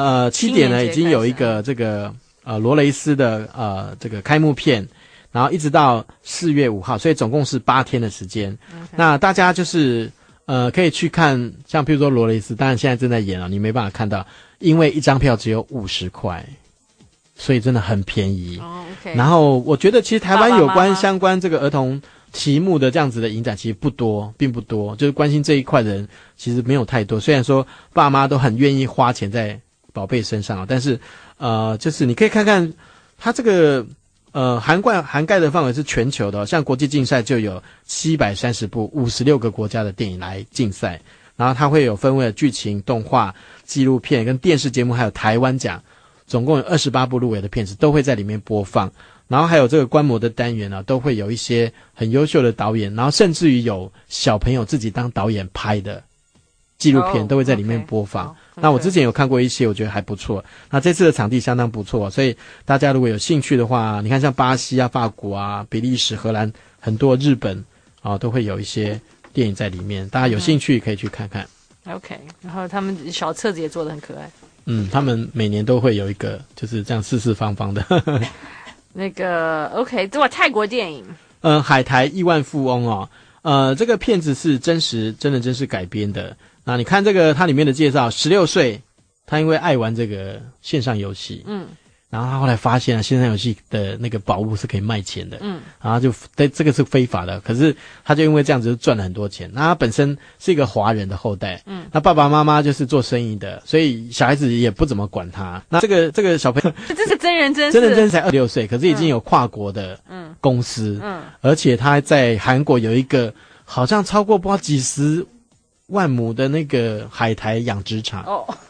7点呢已经有一个这个罗蕾斯的这个开幕片，然后一直到4月5号，所以总共是8天的时间。那大家就是可以去看，像譬如说罗蕾斯，当然现在正在演了，你没办法看到，因为一张票只有50块，所以真的很便宜。 Okay. 然后我觉得其实台湾有关相关这个儿童题目的这样子的影展其实不多，并不多，就是关心这一块的人其实没有太多。虽然说爸妈都很愿意花钱在宝贝身上，但是就是你可以看看它这个涵盖的范围是全球的，像国际竞赛就有730部56个国家的电影来竞赛，然后它会有分为剧情、动画、纪录片跟电视节目，还有台湾奖，总共有28部入围的片子都会在里面播放，然后还有这个观摩的单元呢，都会有一些很优秀的导演，然后甚至于有小朋友自己当导演拍的纪录片都会在里面播放。那我之前有看过一些，我觉得还不错。那这次的场地相当不错，所以大家如果有兴趣的话，你看像巴西啊、法国啊、比利时、荷兰，很多日本都会有一些电影在里面，大家有兴趣可以去看看。 OK， 然后他们小册子也做得很可爱。 他们每年都会有一个就是这样四四方方的。 那个 OK， 这泰国电影。 海苔亿万富翁这个片子是真人真事改编的。那你看这个它里面的介绍，16岁他因为爱玩这个线上游戏，然然后他后来发现线上游戏的那个宝物是可以卖钱的，然后就这个是非法的，可是他就因为这样子就赚了很多钱。那他本身是一个华人的后代，那爸爸妈妈就是做生意的，所以小孩子也不怎么管他。那这个小朋友， 这是真人真事才26岁，可是已经有跨国的公司，而且他在韩国有一个好像超过不知道几十万亩的那个海苔养殖场。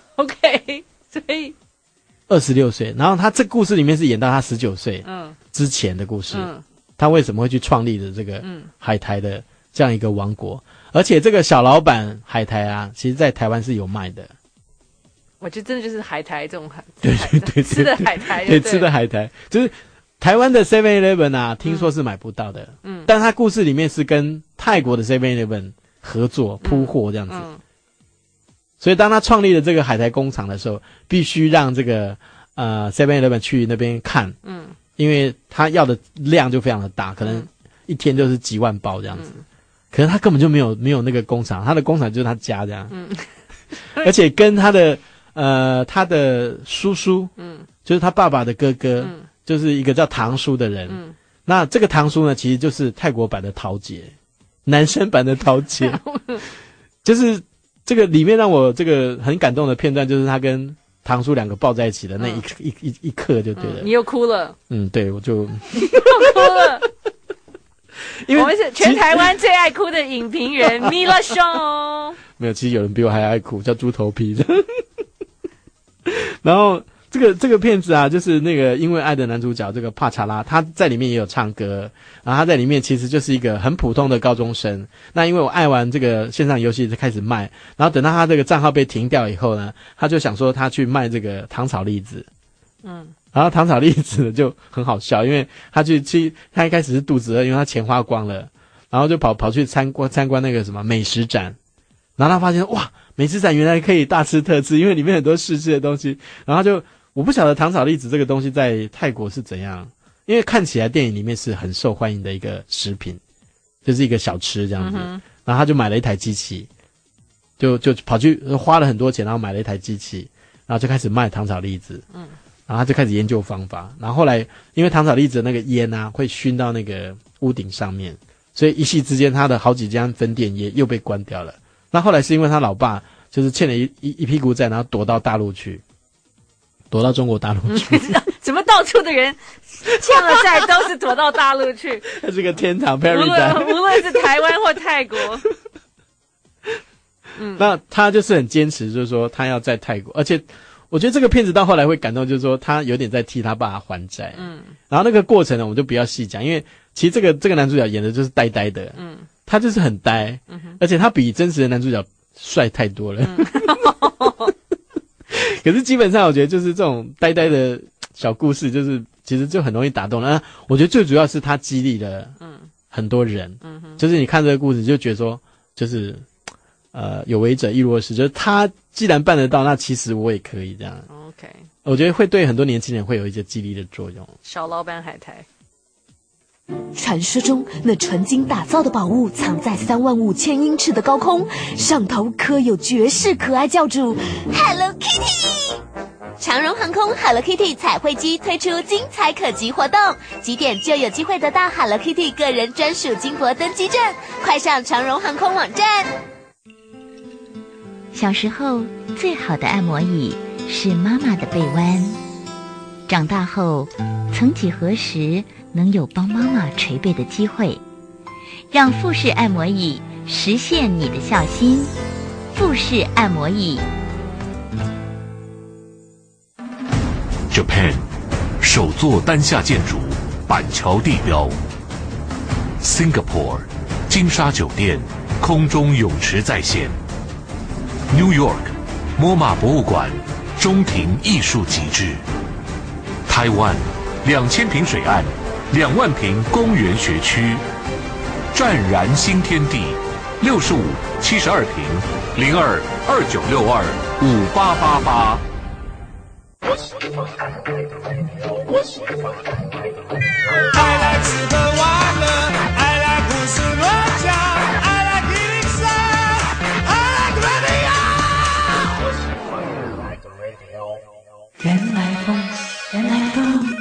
OK， 所以 26岁，然后他这故事里面是演到他19岁之前的故事，他为什么会去创立的这个海苔的这样一个王国，而且这个小老板海苔啊，其实在台湾是有卖的。 我觉得真的就是海苔这种对吃的海苔， 对吃的海苔，就是台湾的 7-Eleven 啊，听说是买不到的，但他故事里面是跟泰国的 7-Eleven 合作铺货这样子。所以当他创立了这个海苔工厂的时候，必须让这个7-Eleven 去那边看，因为他要的量就非常的大，可能一天就是几万包这样子。可是他根本就没有那个工厂，他的工厂就是他家这样。而且跟他的叔叔，就是他爸爸的哥哥，就是一个叫唐叔的人。那这个唐叔呢，其实就是泰国版的陶杰，男生版的陶杰，就是。这个里面让我这个很感动的片段，就是他跟唐叔两个抱在一起的那一刻就对了。 你又哭了？ 对，我就你又哭了。因为我们是全台湾最爱哭的影评人米勒兄。 没有，其实有人比我还爱哭，叫猪头皮的。然后这个片子啊，就是那个因为爱的男主角这个帕查拉，他在里面也有唱歌，然后他在里面其实就是一个很普通的高中生。那因为我爱玩这个线上游戏就开始卖，然后等到他这个账号被停掉以后呢，他就想说他去卖这个糖炒栗子。然后糖炒栗子就很好笑，因为他一开始是肚子饿，因为他钱花光了，然后就跑去参观那个什么美食展，然后他发现哇，美食展原来可以大吃特吃，因为里面很多试吃的东西，然后我不晓得糖炒栗子这个东西在泰国是怎样，因为看起来电影里面是很受欢迎的一个食品，就是一个小吃这样子。然后他就买了一台机器，就跑去花了很多钱，然后买了一台机器，然后就开始卖糖炒栗子。然后他就开始研究方法，然后后来因为糖炒栗子的那个烟啊会熏到那个屋顶上面，所以一夕之间他的好几家分店也又被关掉了。那后来是因为他老爸就是欠了一屁股债，然后躲到大陆去。躲到中国大陆去， 怎么到处的人欠了债都是躲到大陆去？ 它是个天堂 paradise， 无论是台湾或泰国。 那他就是很坚持，就是说他要在泰国，而且我觉得这个片子到后来会感动，就是说他有点在替他爸还债。然后那个过程呢，我们就不要细讲，因为其实这个男主角演的就是呆呆的，他就是很呆，而且他比真实的男主角帅太多了。可是基本上我觉得就是这种呆呆的小故事，就是其实就很容易打动了。我觉得最主要是他激励了很多人，就是你看这个故事就觉得说，就是有为者亦若是，就是他既然办得到，那其实我也可以这样。 OK， 我觉得会对很多年轻人会有一些激励的作用。 小老板海苔。 传说中那纯金打造的宝物藏在35000英尺的高空，上头刻有绝世可爱教主 Hello Kitty。长荣航空 Hello Kitty 彩绘机推出精彩可集活动，几点就有机会得到 Hello Kitty 个人专属金箔登机证，快上长荣航空网站。 小时候最好的按摩椅是妈妈的背弯，长大后曾几何时能有帮妈妈捶背的机会，让富士按摩椅实现你的孝心。富士按摩椅。 Japan 首座单下建筑板桥地标。Singapore 金沙酒店空中泳池再现。New York 摩马博物馆中庭艺术极致。台湾2000坪水岸2万坪公园学区，湛然新天地，65、72坪，02-2962-5888。 I like 吃喝玩乐 I like 胡思乱想 I like 103 I like radio 人来疯，人来疯。 风。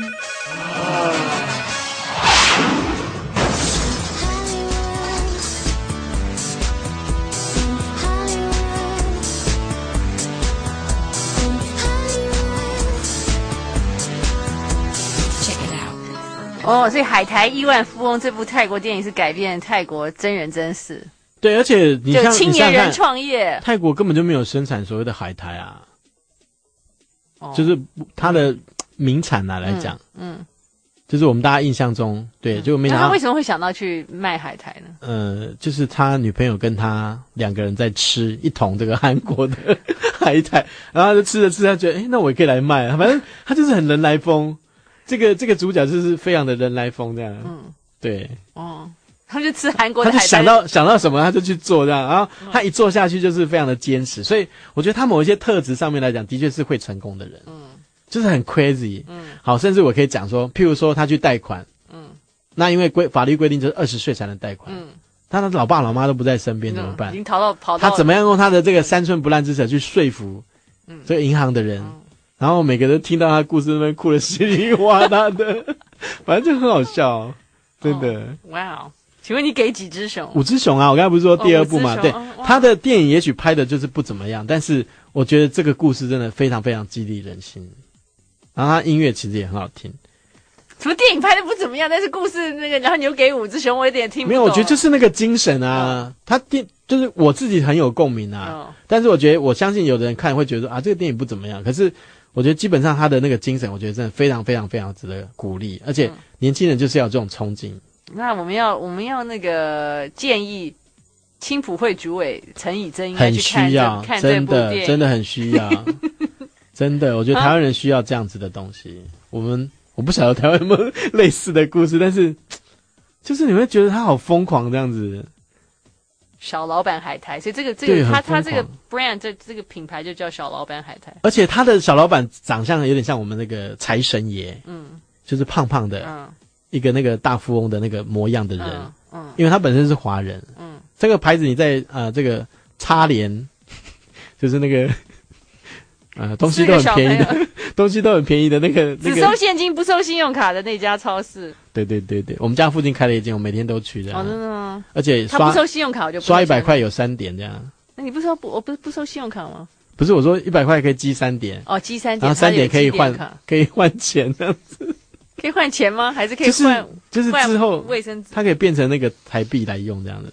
哦，所以《海苔亿万富翁》这部泰国电影是改编泰国真人真事， 对，而且你就像青年人创业， 泰国根本就没有生产所谓的海苔啊，就是它的名产来讲，就是我们大家印象中，对，就没想到他为什么会想到去卖海苔呢？ 就是他女朋友跟他2个人在吃一桶这个韩国的海苔，然后他就吃着吃着，他觉得那我也可以来卖啊，反正他就是很人来疯。这个主角就是非常的人来疯这样，对， 他就吃韩国的海苔， 他就想到什么他就去做这样，然后他一做下去就是非常的坚持，所以我觉得他某一些特质上面来讲，的确是会成功的人，就是很 crazy，好，甚至我可以讲说，譬如说他去贷款，那因为法律规定就是20岁才能贷款，他的老爸老妈都不在身边怎么办？ 已经跑到他怎么样用他的这个3寸不烂之舌去说服这个银行的人？然后每个人听到他的故事那边哭得稀里哗啦的，反正就很好笑，真的。 哇哦！请问你给几只熊 ？5只熊啊！我刚才不是说第2部嘛？对，他的电影也许拍的就是不怎么样，但是我觉得这个故事真的非常非常激励人心。然后他音乐其实也很好听。 什么电影拍的不怎么样，但是故事那个，然后你又给5只熊，我有点听不懂。 没有，我觉得就是那个精神啊，他就是我自己很有共鸣啊。但是我觉得我相信有的人看会觉得这个电影不怎么样，可是。我觉得基本上他的那个精神，我觉得真的非常非常非常值得鼓励，而且年轻人就是要有这种冲劲。 那我们要那个建议青普会主委陈以真应该去看这部电影， 真的很需要，真的，我觉得台湾人需要这样子的东西。我不晓得台湾有没有类似的故事，但是就是你会觉得他好疯狂这样子。 小老板海苔，所以这个他这个 brand 这个品牌就叫小老板海苔， 而且他的小老板长相有点像我们那个财神爷，就是胖胖的，一个那个大富翁的那个模样的人，因为他本身是华人，这个牌子你在这个插联，就是那个东西都很便宜的，东西都很便宜的那个只收现金不收信用卡的那家超市。 对，我们家附近开了一间，我每天都去的。 真的吗？ 而且他不收信用卡，我就不刷100块有3点这样。 那你不收我不收信用卡吗？ 不是，我说100块可以积3点。 积3点， 然后3点可以换钱这样子。 可以换钱吗？还是可以换？ 就是之后卫生纸， 它可以变成那个台币来用这样的。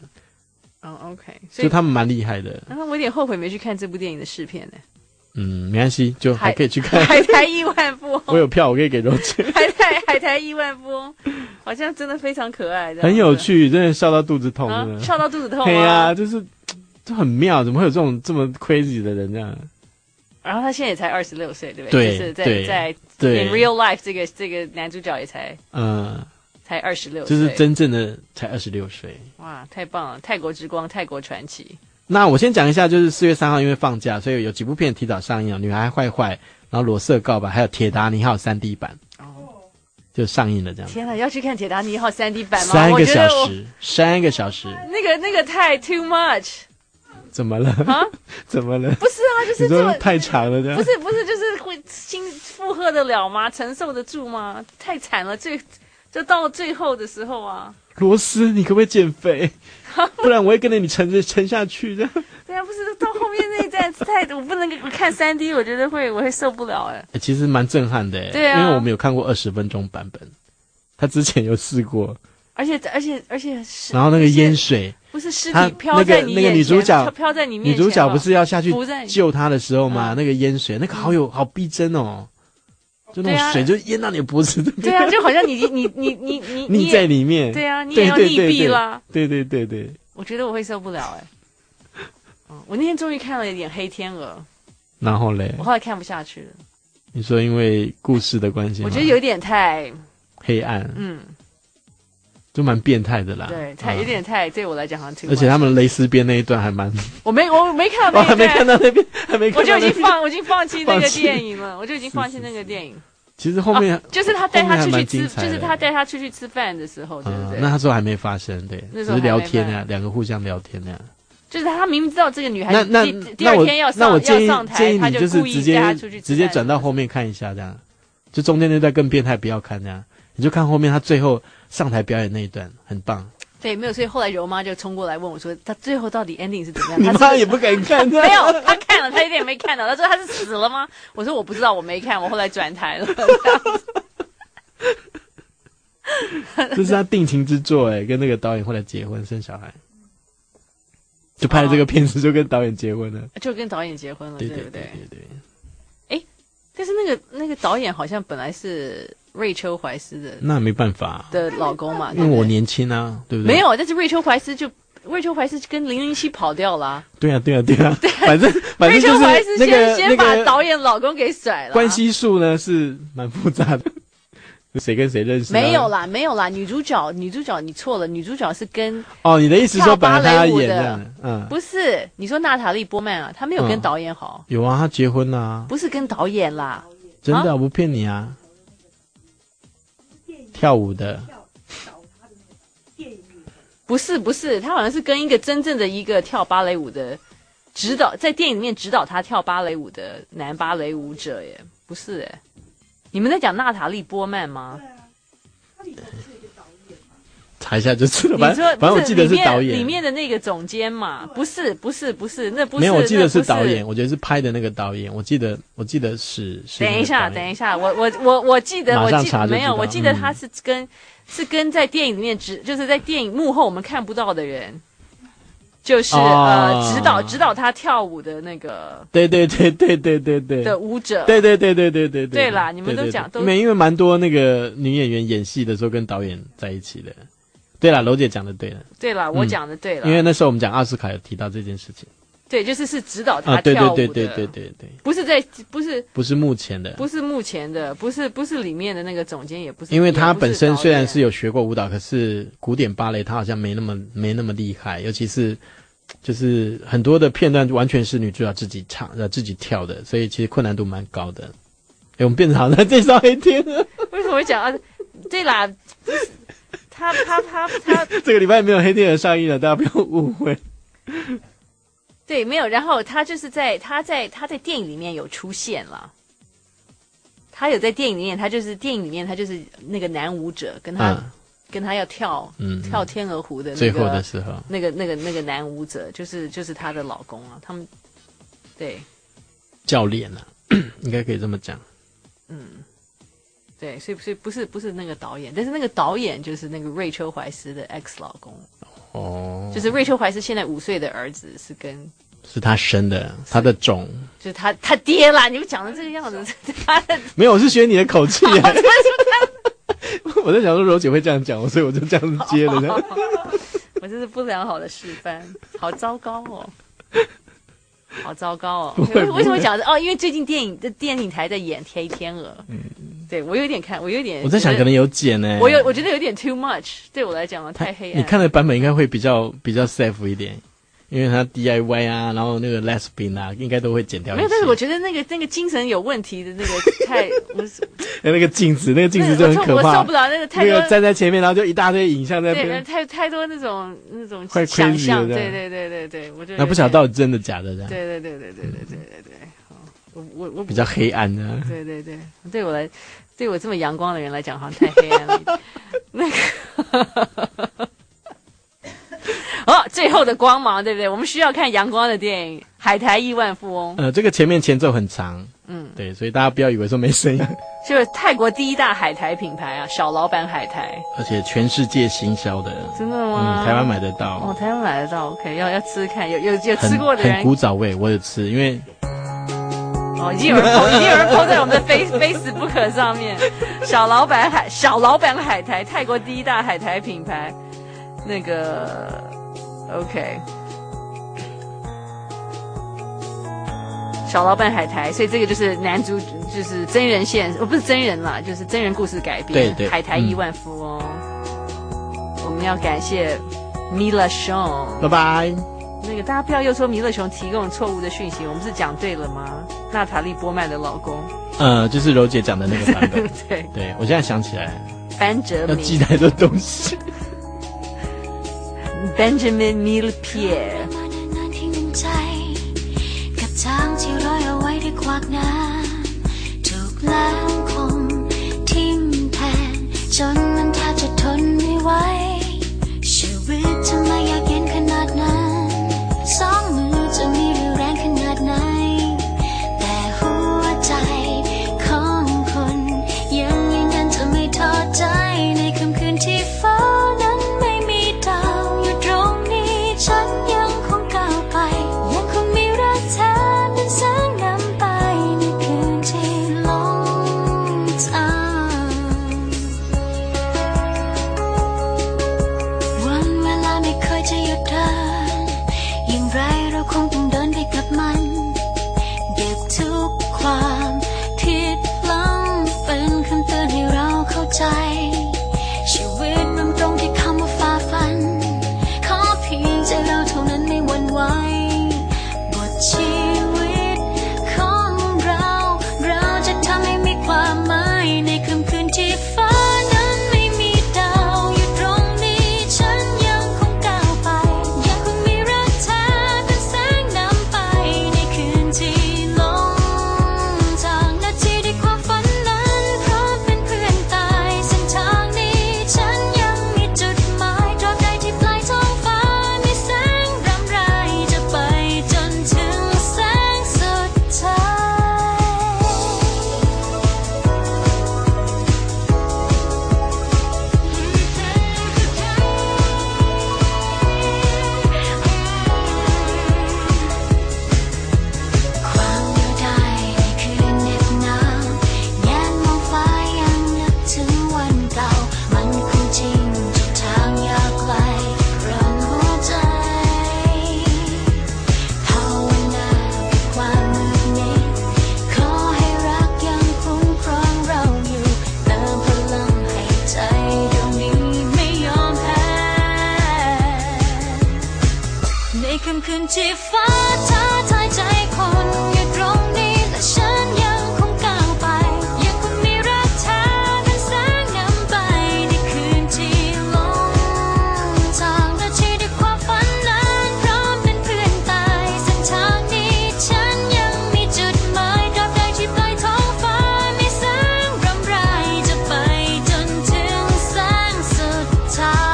OK， 所以他们蛮厉害的。 然后我有点后悔没去看这部电影的试片呢。 没关系，就还可以去看。 海苔亿万富翁， 我有票，我可以给肉姐。 海苔亿万富翁，好像真的非常可爱， 很有趣，真的笑到肚子痛，真的笑到肚子痛。 对呀，就很妙，怎么会有这么 crazy 的人这样？ 然后他现在也才26岁，对不对？就是在 in real life 这个男主角也才26岁， 就是真正的才26岁。 哇，太棒了！泰国之光，泰国传奇。 那我先讲一下，就是4月3号因为放假，所以有几部片提早上映，女孩坏坏，然后裸色告白，还有铁达尼号3D 版，就上映了这样。 天哪，要去看铁达尼号3D 版吗 ？3个小时， 那个太 too much。 怎么了？怎么了？ 不是啊，就是这么太长了，这样。 不是，就是会负荷得了吗？承受得住吗？太惨了，就到了最后的时候啊。 罗斯，你可不可以减肥？不然我会跟着你沉下去的。 对啊，不是到后面那一站我不能看3D，我觉得我会受不了哎。 其实蛮震撼的哎， 对啊， 因为我们有看过20分钟版本，他之前有试过， 而且， 然后那个淹水， 不是尸体飘在你那个女主角飘在你面前， 女主角不是要下去救他的时候吗？那个淹水，那个好逼真哦。就那种水就淹到你的脖子， 对啊，就好像你溺在里面， 对啊，你也要溺毙啦， 对， 我觉得我会受不了哎，我那天终于看了一点黑天鹅， 然后嘞， 我后来看不下去了。 你说因为故事的关系吗？ 我觉得有点太黑暗，就蛮变态的啦， 对，有点太对我来讲好像挺， 而且他们蕾丝边那一段还蛮， 我没看到那一段， 我还没看到那边， 我就已经放弃那个电影了，我就已经放弃那个电影。 其实后面就是他带他出去吃，就是他带他出去吃饭的时候，对不对？ 那他说还没发生，对，只是聊天那样，两个互相聊天那样。 就是他明明知道这个女孩子第二天要上台， 建议你他就就是故意带她出去吃饭， 直接转到后面看一下这样。 就中间那段更变态，不要看这样，你就看后面他最后上台表演那一段，很棒。 对，没有，所以后来柔妈就冲过来问我说，他最后到底 ending 是怎么样？ 你妈也不敢看， 没有，他看了，他一点也没看到。他说他是死了吗？我说我不知道，我没看，我后来转台了。 这是他定情之作哎，跟那个导演后来结婚生小孩，就拍了这个片子，就跟导演结婚了， 就跟导演结婚了， 对不对？ 对。 哎，但是那个导演好像本来是瑞秋怀斯的， 那没办法的老公嘛， 因为我年轻啊，对不对？ 没有，但是瑞秋怀斯跟007跑掉了、啊。 对啊，反正瑞秋怀斯那个先把导演老公给甩了、啊。 关系数呢是蛮复杂的，谁跟谁认识？ 没有啦，女主角你错了，女主角是跟你的意思说本来他要演的， 不是，你说娜塔莉波曼啊，她没有跟导演好。 有啊，她结婚了啊。 不是跟导演啦， 真的、我不骗你啊。跳舞的。 不是，他好像是跟一个真正的一个跳芭蕾舞的指导，在电影里面指导他跳芭蕾舞的男芭蕾舞者耶，不是耶。你们在讲娜塔莉波曼吗？ 查一下就知道。反正我记得是导演里面的那个总监嘛，不是，那不是。 没有，我记得是导演，我觉得是拍的那个导演，我记得是。 等一下，我记得没有，我记得他是跟在电影里面就是在电影幕后我们看不到的人，就是指导他跳舞的那个，对的舞者， 对。 对啦，你们都讲都因为蛮多那个女演员演戏的时候跟导演在一起的。对啦，柔姐讲的对了。 对啦，我讲的对了。 因为那时候我们讲奥斯卡有提到这件事情。 对，就是指导他跳舞的。 对。不是目前的， 不是里面的那个总监，也不是。 因为他本身虽然是有学过舞蹈，可是古典芭蕾他好像没那么厉害，尤其是就是很多的片段完全是女主角自己唱自己跳的，所以其实困难度蛮高的。我们变成好像在介绍黑天鹅。 为什么会讲啊？对啦。他这个礼拜没有黑天鹅上映了，大家不要误会。 对，没有。然后他就是在电影里面有出现了，他有在电影里面，他就是那个男舞者跟他要跳天鹅湖的那个最后的时候， 那个男舞者就是他的老公啊，他们对教练啊，应该可以这么讲。 对，所以不是那个导演，但是那个导演就是那个瑞秋怀斯的 ex 老公。就是瑞秋怀斯现在5岁的儿子是他生的，他的种就是他爹啦。你们讲的这个样子，他的没有，我是学你的口气啊。我在想说柔姐会这样讲，所以我就这样子接了。 我这是不良好的示范，好糟糕哦。好糟糕哦！为什么讲的？因为最近电影台在演黑天鹅。对我有点看，我在想可能有剪呢。 我觉得有点 too much， 对我来讲太黑暗。 你看的版本应该会比较 safe 一点，因为它 DIY 啊，然后那个 lesbian 啊，应该都会剪掉一些。 没有，但是我觉得那个精神有问题的那个太那个镜子就很可怕， 我受不了那个太多站在前面，然后就一大堆影像在那边， 太多那种快想象，对，我就那不晓得到底真的假的这样。 对，我比较黑暗的。 对，对我这么阳光的人来讲，好像太黑暗了。那个最后的光芒，对不对？我们需要看阳光的电影《海苔亿万富翁》。 这个前奏很长，对，所以大家不要以为说没声音。 就是泰国第一大海苔品牌啊，小老板海苔， 而且全世界行销的。 真的吗？ 台湾买得到。 台湾买得到 ，OK， 要吃看，有吃过的人。 很古早味，我有吃，因为。 已经有人 po 在我们的 Facebook 上面。小老板海苔，泰国第一大海苔品牌。那个 OK， 小老板海苔，所以这个就是男主，就是真人不是真人啦，就是真人故事改编。 对， 海苔亿万富翁。我们要感谢米勒熊， 拜拜。 那个大家不要又说米勒熊提供错误的讯息，我们是讲对了吗？娜塔莉波曼的老公， 就是柔姐讲的那个版本。对，我现在想起来， 班哲明要记太多东西。 Benjamin Millepied。 กับช้างที่ลอยเอาไว้ด้วยขวากน้ำถูกน้ำคมที่ฟ้าท้าทายใจคนอยู่ตรงนี้และฉันยังคงก้าวไปยังคงมีรักเธอเป็นแสงนำไปในคืนที่ลงทางและที่ด้วยความฝันนั้นพร้อมเป็นเพื่อนตายเส้นทางนี้ฉันยังมีจุดหมายตราบใดที่ปลายท้องฟ้ามีแสงรำไรจะไปจนถึงแสงสุดท้าย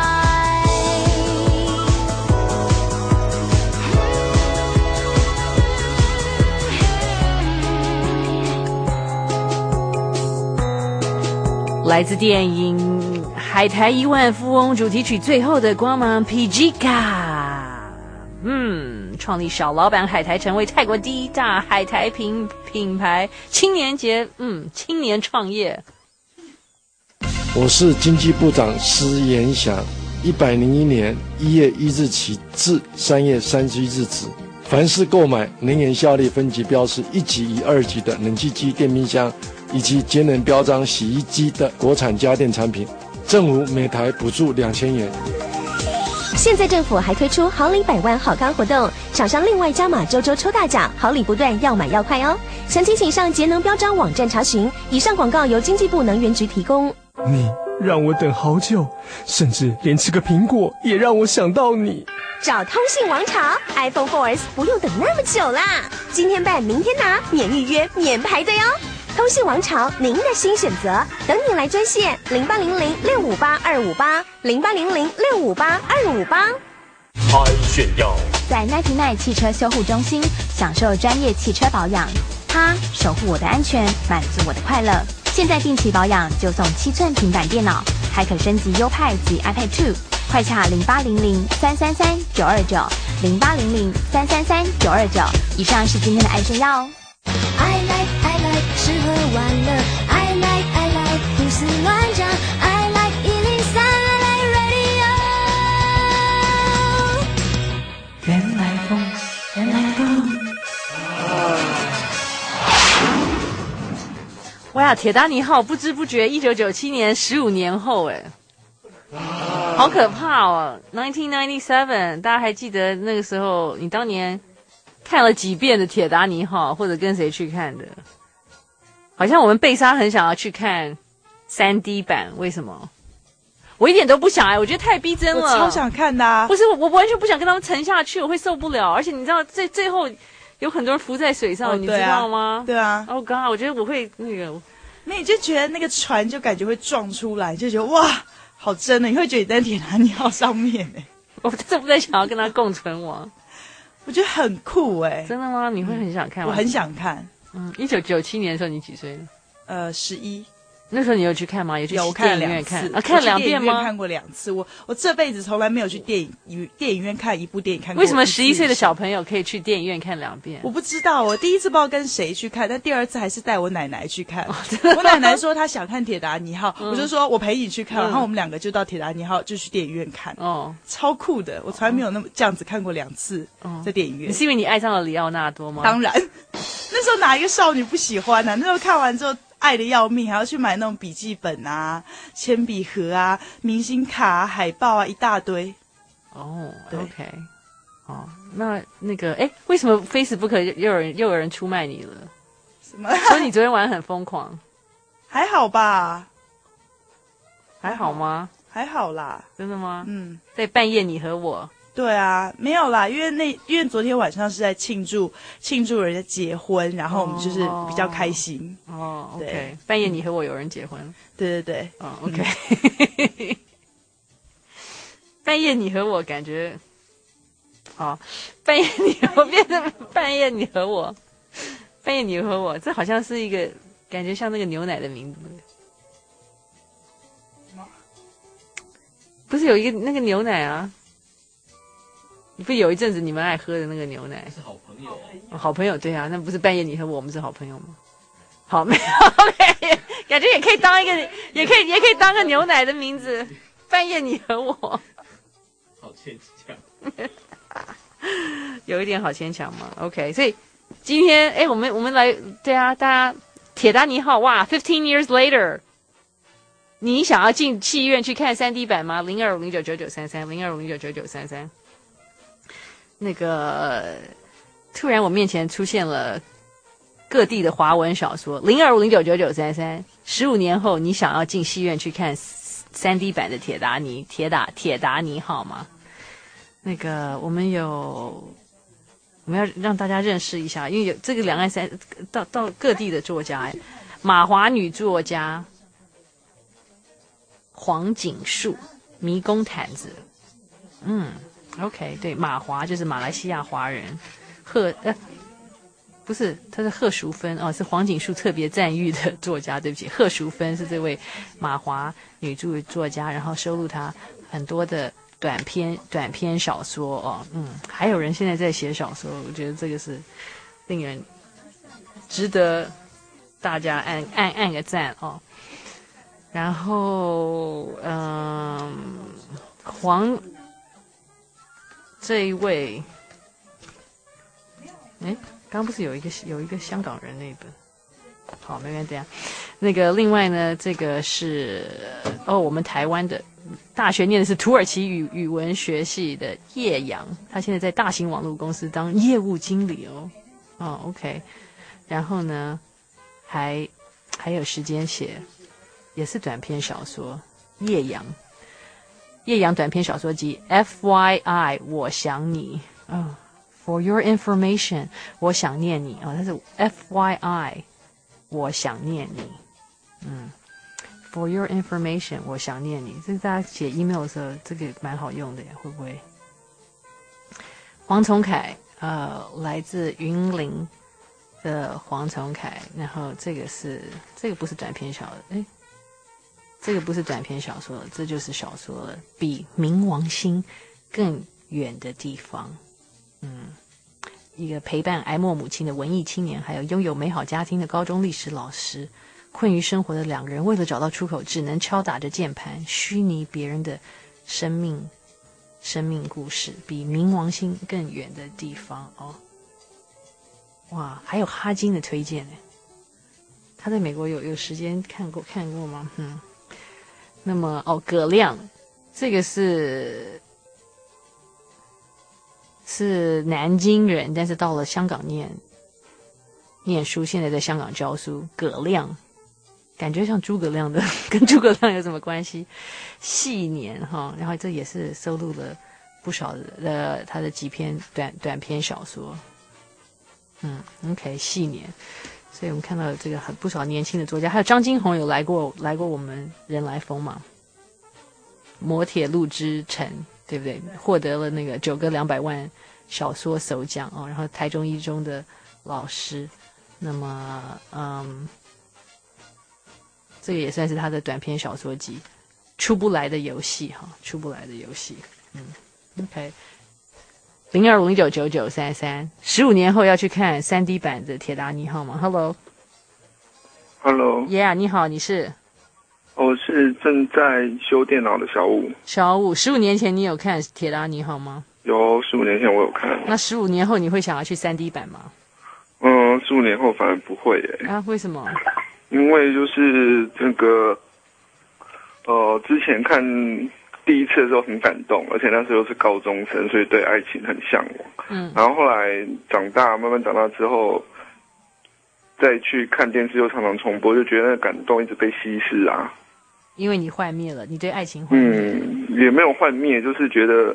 来自电影《海苔亿万富翁》主题曲最后的光芒 Pijika， 创立小老板海苔，成为泰国第一大海苔品牌。青年节，青年创业。 我是经济部长施延祥，101年1月1日起至3月31日止，凡是购买能源效率分级标示1级与2级的冷气机、电冰箱以及节能标章洗衣机的国产家电产品，政府每台补助2000元。 现在政府还推出好礼100万好康活动，厂商另外加码周周抽大奖，好礼不断，要买要快哦！详情请上节能标章网站查询。以上广告由经济部能源局提供。 你让我等好久，甚至连吃个苹果也让我想到你。 找通信王朝 iPhone 4S 不用等那么久啦，今天办明天拿，免预约免排队哦。通信王朝，您的新选择，等你来专线0800-658-258，0800-658-258。 爱炫耀， 在 99 汽车修护中心享受专业汽车保养，它守护我的安全，满足我的快乐。现在定期保养就送7寸平板电脑，还可升级 U-Pad 及 iPad 2，快洽0800-333-929，0800-333-929。以上是今天的爱炫耀哦。 I like 吃喝玩乐 I like 胡思乱想 I like 103 I like radio 原来风，原来风。 哇，铁达尼号不知不觉1997年15年后，好可怕哦 ！1997， 大家还记得那个时候，你当年看了几遍的铁达尼号，或者跟谁去看的？好像我们贝莎很想要去看 3D 版，为什么？我一点都不想我觉得太逼真了。 我超想看的啊！ 不是我完全不想跟他们沉下去，我会受不了。而且你知道最后有很多人浮在水上，你知道吗？ 对啊。 Oh God， 我觉得我会那个。 那你就觉得那个船就感觉会撞出来，就觉得哇，好真的！你会觉得你在铁达尼号上面我真的不在想要跟他共存亡。 我觉得很酷真的吗？你会很想看吗？ 我很想看。 1997年的时候你几岁了？11。 那时候你有去看吗？有去电影院看？ 看 2遍吗？ 看过2次。我这辈子从来没有去电影院看一部电影看过。 为什么11岁的小朋友可以去电影院看2遍？ 我不知道，我第一次不知道跟谁去看，但第二次还是带我奶奶去看。我奶奶说她想看铁达尼号，我就说我陪你去看，然后我们2个就到铁达尼号就去电影院看。超酷的！我从来没有这样子看过2次在电影院。 你是因为你爱上了里奥纳多吗？ 当然，那时候哪一个少女不喜欢呢？那时候看完之后。爱得要命，还要去买那种笔记本啊、铅笔盒啊、明星卡啊、海报啊，一大堆。 OK， 那个，为什么 Facebook 又有人出卖你了？ 什么？ 说你昨天晚上很疯狂， 还好吧？ 还好吗？ 还好啦。 真的吗？在半夜你和我。 对啊，没有啦，因为昨天晚上是在庆祝人家结婚，然后我们就是比较开心。 OK， 半夜你和我有人结婚。 对。 OK。半夜你和我感觉，半夜你和我变成半夜你和我，半夜你和我，这好像是一个感觉像那个牛奶的名字。不是有一个那个牛奶啊？不是有一阵子你们爱喝的那个牛奶是好朋友好朋友对啊，那不是半夜你和我们是好朋友吗？好，没有 OK， 感觉也可以当一个，也可以当个牛奶的名字。半夜你和我， 好牵强， 有一点好牵强嘛。OK， 所以今天我们来对啊，大家铁达尼号哇 ，15 years later。你想要进戏院去看 3D 版吗？02599933，02599933。 那个突然我面前出现了各地的华文小说，0250999933，15年后你想要进戏院去看3D 版的铁达尼号吗？那个我们要让大家认识一下，因为有这个两岸到各地的作家，马华女作家黄锦树，迷宫毯子。OK， 对，马华就是马来西亚华人，不是，他是贺淑芬哦，是黄锦树特别赞誉的作家，对不起，贺淑芬是这位马华女作家，然后收录他很多的短篇小说哦，还有人现在在写小说，我觉得这个是令人值得大家按个赞哦。然后这一位，刚不是有一个香港人那本，好，没关系啊。那个另外呢，这个是我们台湾的大学念的是土耳其语文学系的叶阳，他现在在大型网络公司当业务经理哦。OK， 然后呢还有时间写，也是短篇小说，叶阳短篇小说集 FYI 我想你For your information 我想念你它是 FYI 我想念你For your information 我想念你，这个大家写 email 的时候这个蛮好用的呀，会不会？黄崇凯来自云林的黄崇凯，然后这个不是短篇小说，这个不是短篇小说了，这就是小说了。比冥王星更远的地方，一个陪伴哀莫母亲的文艺青年，还有拥有美好家庭的高中历史老师，困于生活的两个人，为了找到出口，只能敲打着键盘，虚拟别人的生命故事。比冥王星更远的地方哇，还有哈金的推荐他在美国有时间看过吗？那么葛亮，这个是南京人，但是到了香港念书，现在在香港教书。葛亮感觉像诸葛亮的，跟诸葛亮有什么关系？细年然后这也是收录了不少的他的几篇短篇小说。OK， 细年。所以我们看到这个不少年轻的作家，还有张金鸿有来过我们人来疯嘛，摩铁路之城，对不对？获得了那个9个200万小说首奖然后台中一中的老师，那么这个也算是他的短篇小说集，出不来的游戏OK。0250999933，15年后要去看3D 版的铁达尼号吗 ？Hello， Yeah， 你好，你是？ 我是正在修电脑的小五。 15年前你有看铁达尼号吗？ 有，15年前我有看。 那15年后你会想要去3D 版吗 ？15年后反而不会耶。 为什么？ 因为就是这个，之前看第一次的时候很感动，而且那时候是高中生，所以对爱情很向往。然后后来慢慢长大之后，再去看电视又常常重播，就觉得那个感动一直被稀释啊。 因为你幻灭了，你对爱情幻灭。 也没有幻灭，就是觉得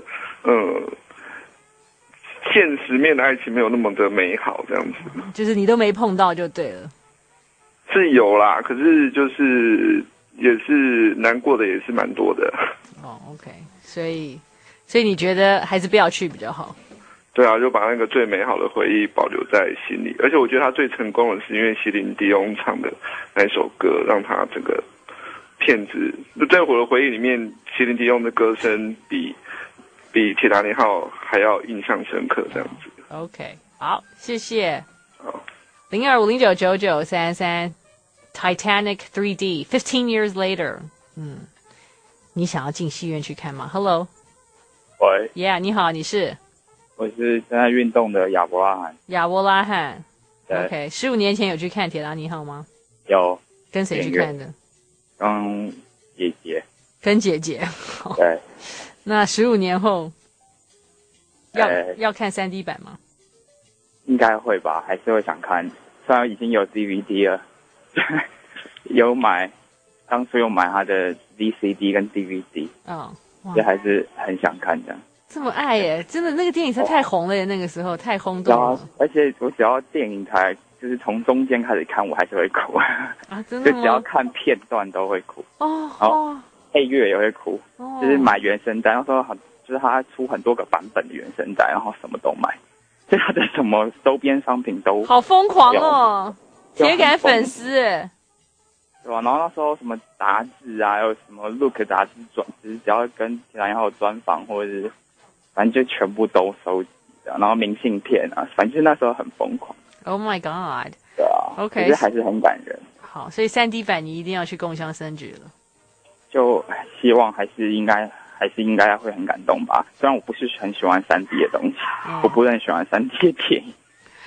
现实面的爱情没有那么的美好，这样子。 就是你都没碰到就对了。 是有啦，可是就是也是难过的，也是蛮多的。 OK， 所以你觉得还是不要去比较好？ 对啊，就把那个最美好的回忆保留在心里。而且我觉得他最成功的是因为席琳迪翁唱的那首歌，让他整个片子在我的回忆里面，席琳迪翁的歌声比铁达尼号还要印象深刻，这样子。 OK， 好，谢谢。好，0250999933 Titanic 3D 15 years later。你想要进戏院去看吗 ？Hello， 喂 ，Yeah， 你好，你是？ 我是正在运动的亚伯拉罕。 亚伯拉罕 ，OK， 15年前有去看铁达尼号吗？ 有。 跟谁去看的？ 跟姐姐。 跟姐姐。 对。 那15年后要看 3D 版吗？ 应该会吧，还是会想看。虽然已经有 DVD 了，有买，当初有买他的 VCD 跟 DVD，所以还是很想看这样。 这么爱耶，真的那个电影是太红了耶，那个时候太轰动了。 而且我只要电影台就是从中间开始看，我还是会哭啊！真的吗？ 就只要看片段都会哭哦，配乐也会哭，就是买原声带，然后说就是他出很多个版本的原声带，然后什么都买。就他的什么周边商品都好疯狂哦，铁杆粉丝对吧？然后那时候什么杂志啊，有什么 Look 杂志只要跟铁达尼号有专访，或者是反正就全部都收集的，然后明信片啊，反正那时候很疯狂。 Oh my god！ 对啊 ，OK， 可是还是很感人。 好，所以3D 版你一定要去共襄盛举了。 就希望还是应该会很感动吧。虽然我不是很喜欢3D 的东西，我不是很喜欢3D 的电影。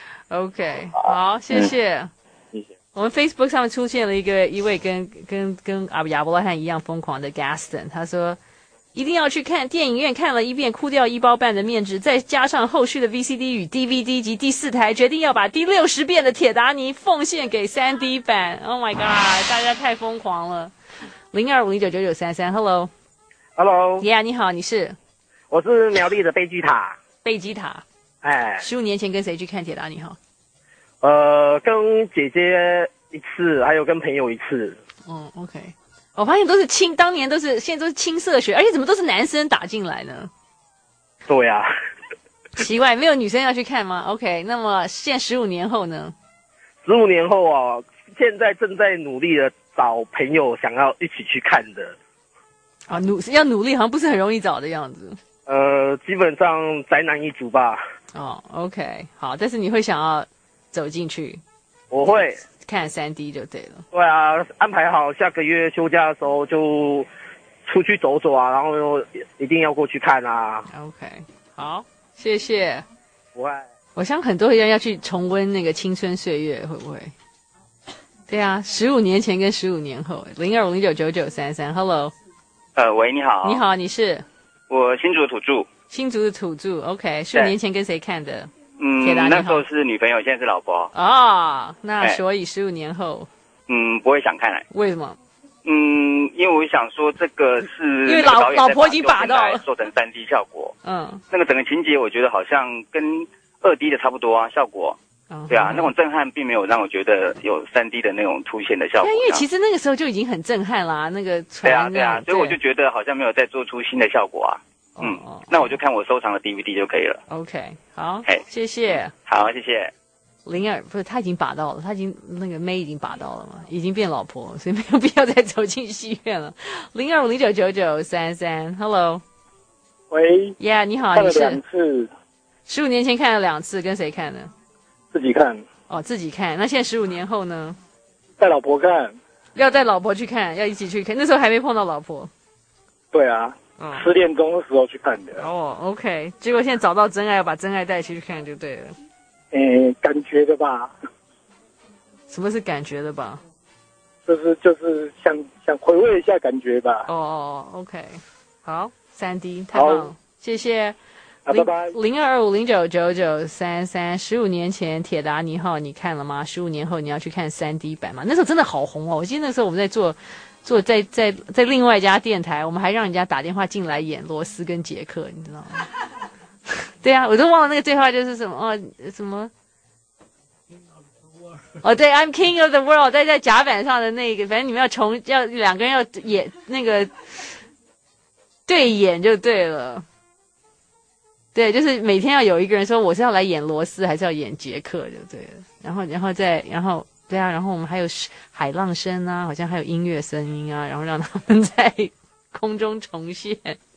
OK， 好，谢谢。 谢谢。 我们 Facebook 上面出现了一位跟亚伯拉罕一样疯狂的 Gaston， 他说一定要去看电影院看了一遍，哭掉1包半的面纸，再加上后续的 VCD 与 DVD 及第4台，决定要把第60遍的铁达尼奉献给 3D 版。Oh my god， 大家太疯狂了。0250999933 ，Hello。Hello， 你好，你是？ 我是苗栗的贝基塔。 贝基塔， 哎 ，15年前跟谁去看铁达尼号？ 跟姐姐一次，还有跟朋友一次。 OK， 我发现当年现在都是青色血，而且怎么都是男生打进来呢？ 对啊， 奇怪，没有女生要去看吗 ？OK， 那么现在15年后呢 ？15年后啊，现在正在努力的找朋友想要一起去看的。 要努力，好像不是很容易找的样子。 基本上宅男一族吧。 OK， 好，但是你会想要走进去？ 我会看 3D 就对了。 对啊，安排好下个月休假的时候就出去走走啊，然后一定要过去看啊。 OK， 好，谢谢。 不会， 我想很多人要去重温那个青春岁月，会不会？对啊，15年前跟15年后，0250999933 ，Hello。 喂，你好。 你好，你是？ 我新竹的土著。 新竹的土著 ，OK。15年前跟谁看的？ 那时候是女朋友，现在是老婆。 那所以15年后， 不会想看了。 为什么？ 因为我想说这个是因为老婆已经把到了， 做成3D 效果。那个整个情节我觉得好像跟2D 的差不多啊，效果。对啊，那种震撼并没有让我觉得有3D 的那种凸显的效果。 因为其实那个时候就已经很震撼啦，那个船。 对啊，所以我就觉得好像没有再做出新的效果啊。那我就看我收藏的 DVD 就可以了。 OK， 好，谢谢。 好，谢谢。 02不是他已经把到了，他已经那个妹已经把到了嘛，已经变老婆，所以没有必要再走进戏院了。0250999933 ，Hello。 喂。 Yeah， 你好， 看了2次。 15年前看了2次，跟谁看呢？ 自己看。 自己看。那现在15年后呢？ 带老婆看。 要带老婆去看，要一起去看。那时候还没碰到老婆。 对啊。10点钟的时候去看的。 OK， 结果现在找到真爱，要把真爱带一起去看就对了。 感觉的吧。 什么是感觉的吧？ 就是想回味一下感觉吧。 OK， 好，3D 太棒了，谢谢。 拜拜。 0250999933，15年前铁达尼号你看了吗？15年后你要去看 3D 版吗？那时候真的好红哦！我记得那时候我们在做在另外一家电台，我们还让人家打电话进来演罗斯跟杰克，你知道吗？对啊，我都忘了那个对话就是什么什么。对 ，I'm King of the World， 在甲板上的那个，反正你们要两个人要演那个对演就对了。对，就是每天要有一个人说我是要来演罗斯，还是要演杰克就对了。然后对啊，然后我们还有海浪声啊，好像还有音乐声音啊，然后让他们在空中重现。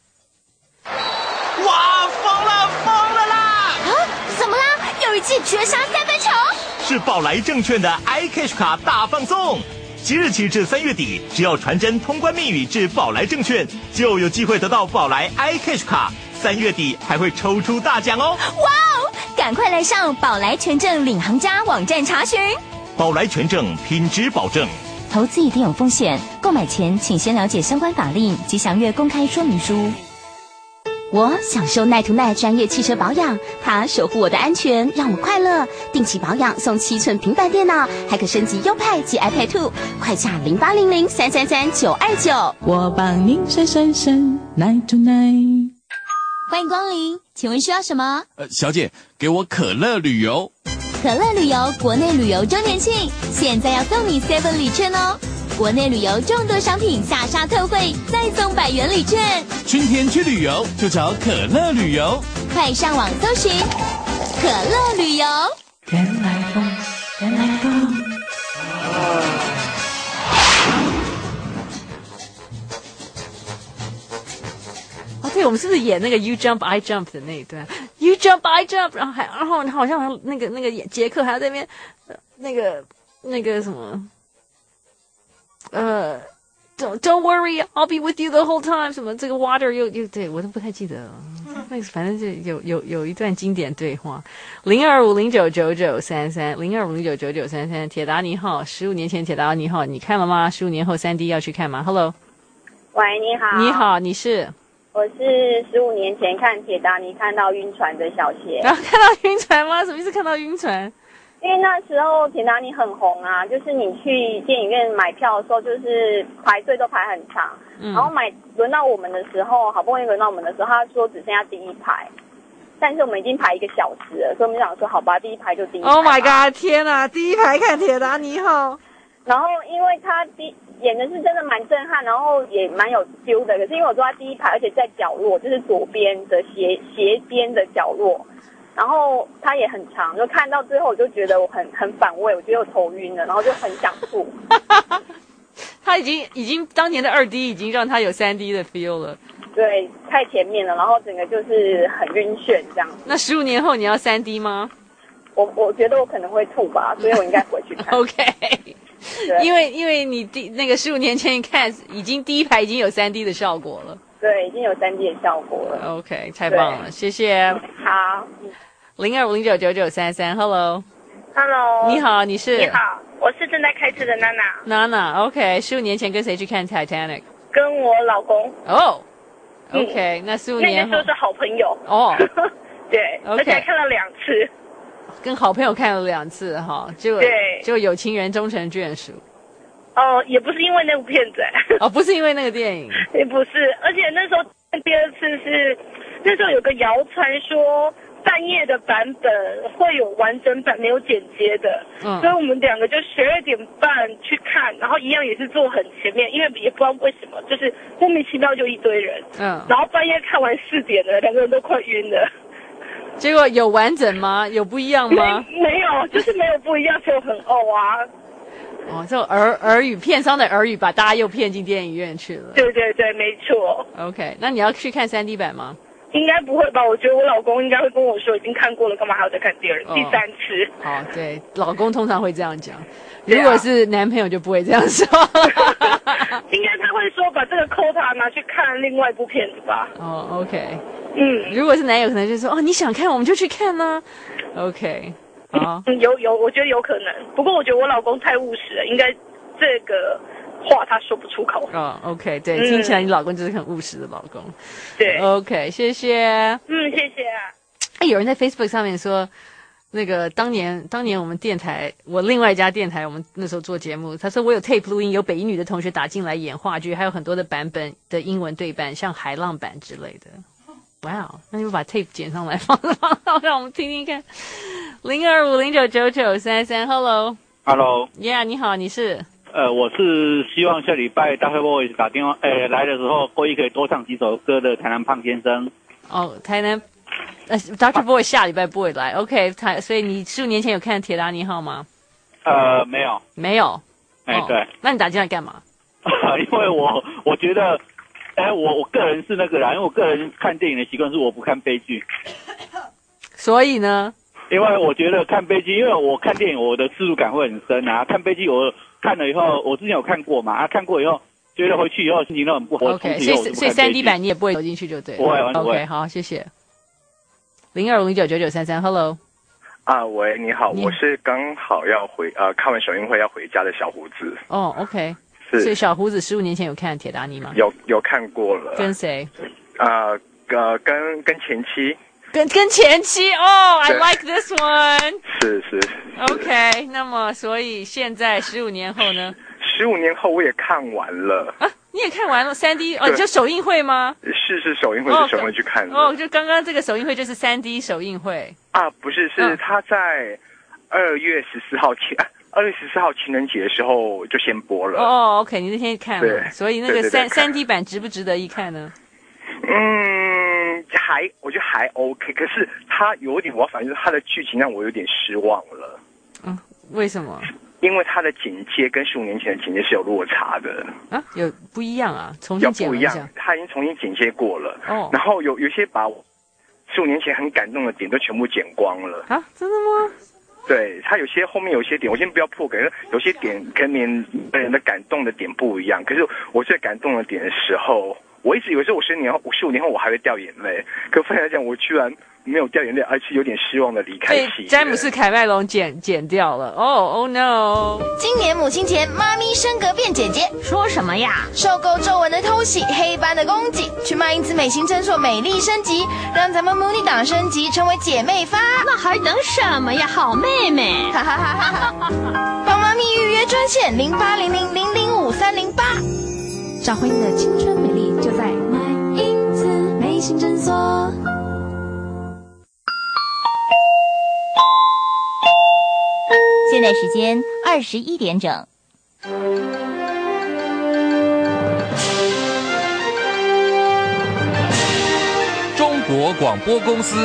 哇，疯了啦！ 怎么啦？又一记绝杀3分球？ 是宝来证券的 iCash 卡大放送，即日起至3月底，只要传真通关密语至宝来证券，就有机会得到宝来 iCash 卡。3月底还会抽出大奖哦！ 哇哦，赶快来上宝来全证领航家网站查询。 宝来全证品质保证， 投资一定有风险，购买前请先了解相关法令及详阅公开说明书。 我享受耐途耐专业汽车保养，它守护我的安全，让我快乐。定期保养送7寸平板电脑，还可升级优派及 iPad 2，快洽0800333929。 我帮您省省省 ，night to night。 欢迎光临，请问需要什么？ 小姐，给我可乐旅游。 可乐旅游国内旅游周年庆，现在要送你7礼券哦！国内旅游众多商品下杀特惠，再送100元礼券。 春天去旅游就找可乐旅游， 快上网搜寻可乐旅游。 原来风，原来风。 对，我们是不是演那个 You Jump I Jump 的那一段 ？You Jump I Jump， 然后好像那个杰克还要在那边那个什么Don't worry, I'll be with you the whole time。什么这个 water 又对我都不太记得了。那个反正就有一段经典对话。0250999933，0250999933，铁达尼号，15年前铁达尼号，你看了吗？15年后3D 要去看吗 ？Hello， 喂，你好。 你好，你是？ 我是15年前看铁达尼看到晕船的小谢。 然后看到晕船吗？什么意思？看到晕船？ 因为那时候铁达尼很红啊，就是你去电影院买票的时候，就是排队都排很长。然后轮到我们的时候，好不容易轮到我们的时候，他说只剩下第一排，但是我们已经排1个小时了，所以我们想说，好吧，第一排就第一排。 Oh my god！ 天哪，第一排看铁达尼号。 然后因为他演的是真的蛮震撼，然后也蛮有 feel 的。可是因为我坐在第一排，而且在角落，就是左边的斜边的角落，然后它也很长，就看到最后我就觉得我很反胃，我觉得我头晕了，然后就很想吐。 他已经当年的2D 已经让他有3D 的 feel 了。 对，太前面了，然后整个就是很晕眩这样。 那15年后你要3D 吗？ 我觉得我可能会吐吧，所以我应该回去看。 OK。因为你那个15年前看，已经第一排已经有3D 的效果了。 对，已经有3D 的效果了。 OK， 太棒了，谢谢。 好。 0250999933 ，Hello。你好，你是？ 你好，我是正在开车的娜娜。 娜娜 ，OK。15年前跟谁去看 Titanic？ 跟我老公。 哦。OK， 那15年后。 那个时候是好朋友。 哦。 对， okay， 而且还看了2次。 跟好朋友看了2次哈，就有情人终成眷属。 也不是因为那部片子。 不是因为那个电影。 也不是，而且那时候第2次是那时候有个谣传说半夜的版本会有完整版没有剪接的，所以我们2个就12点半去看，然后一样也是坐很前面，因为也不知道为什么，就是莫名其妙就一堆人，然后半夜看完4点了，2个人都快晕了。 结果有完整吗？有不一样吗？ 没有，就是没有不一样，就很啊。 这种耳语片商的耳语把大家又骗进电影院去了。 对对对，没错。 OK， 那你要去看3D 版吗？ 应该不会吧？我觉得我老公应该会跟我说已经看过了，干嘛还要再看第3次？ 好，对，老公通常会这样讲。如果是男朋友就不会这样说。 应该他会说把这个 quota 拿去看另外一部片子吧。 OK。如果是男友可能就说你想看我们就去看呢。OK。好。 我觉得有可能。不过我觉得我老公太务实了，应该这个话他说不出口。 OK， 对，听起来你老公就是很务实的老公。 对。 OK， 谢谢。 谢谢。 有人在 Facebook 上面说，那个当年我们电台，我另外一家电台，我们那时候做节目，他说我有 tape 录音，有北一女的同学打进来演话剧，还有很多的版本的英文对版，像海浪版之类的。哇，那你们把 tape 剪上来放让我们听听看。0250999933 ，Hello。Yeah， 你好，你是？ 我是希望下礼拜大会 boy 打电话，来的时候可以多唱几首歌的台南胖先生。 台南，Dr. Boy 下礼拜不会来 ，OK， 所以你15年前有看铁达尼号吗？ 没有。 没有。 对。 那你打进来干嘛？ 因为我觉得，我个人是那个啦，因为我个人看电影的习惯是我不看悲剧。 所以呢？ 因为我觉得看悲剧，因为我看电影我的次数感会很深啊。看悲剧我看了以后，我之前有看过嘛，看过以后觉得回去以后心情都很不好。 OK， 所以3D 版你也不会走进去就对了。 不会。 OK， 好，谢谢。0250999933 ，Hello。 喂，你好，我是刚好要看完首映会要回家的小胡子。 OK。所以小胡子15年前有看铁达尼吗？ 有看过了。 跟谁？ 跟前妻。 跟前妻哦 ，I like this one。 是。 OK， 那么所以现在15年后呢 ？15年后我也看完了啊，你也看完了3D 哦？就首映会吗？ 是首映会，是首映会去看的。 哦，就刚刚这个首映会就是3D 首映会啊？不是，是他在2月14号情人节的时候就先播了。 哦 ，OK， 你那天看了，对，所以那个3D 版值不值得一看呢？ 我觉得还 OK， 可是他有点，我要反映他的剧情让我有点失望了。 为什么？ 因为他的剪接跟15年前的剪接是有落差的啊，有不一样啊，重新剪了一下， 他已经重新剪接过了。哦，然后有些把15年前很感动的点都全部剪光了啊，真的吗？ 对，他后面有些点，我先不要破梗，有些点跟人的感动的点不一样。可是我最感动的点的时候，我一直以为说我15年后我还会掉眼泪，可发现来讲我居然没有掉眼泪，而且有点失望的离开戏。 詹姆斯凯麦隆剪掉了。Oh no！ 今年母亲节，妈咪升格变姐姐， 说什么呀？ 受够皱纹的偷袭，黑斑的攻击，去卖因子美型诊所美丽升级，让咱们母女档升级成为姐妹发。 那还等什么呀，好妹妹！ 哈哈哈哈哈！帮妈咪预约专线0800005308，找回你的青春美丽，就在卖因子美型诊所。 现在时间21点整。 中国广播公司。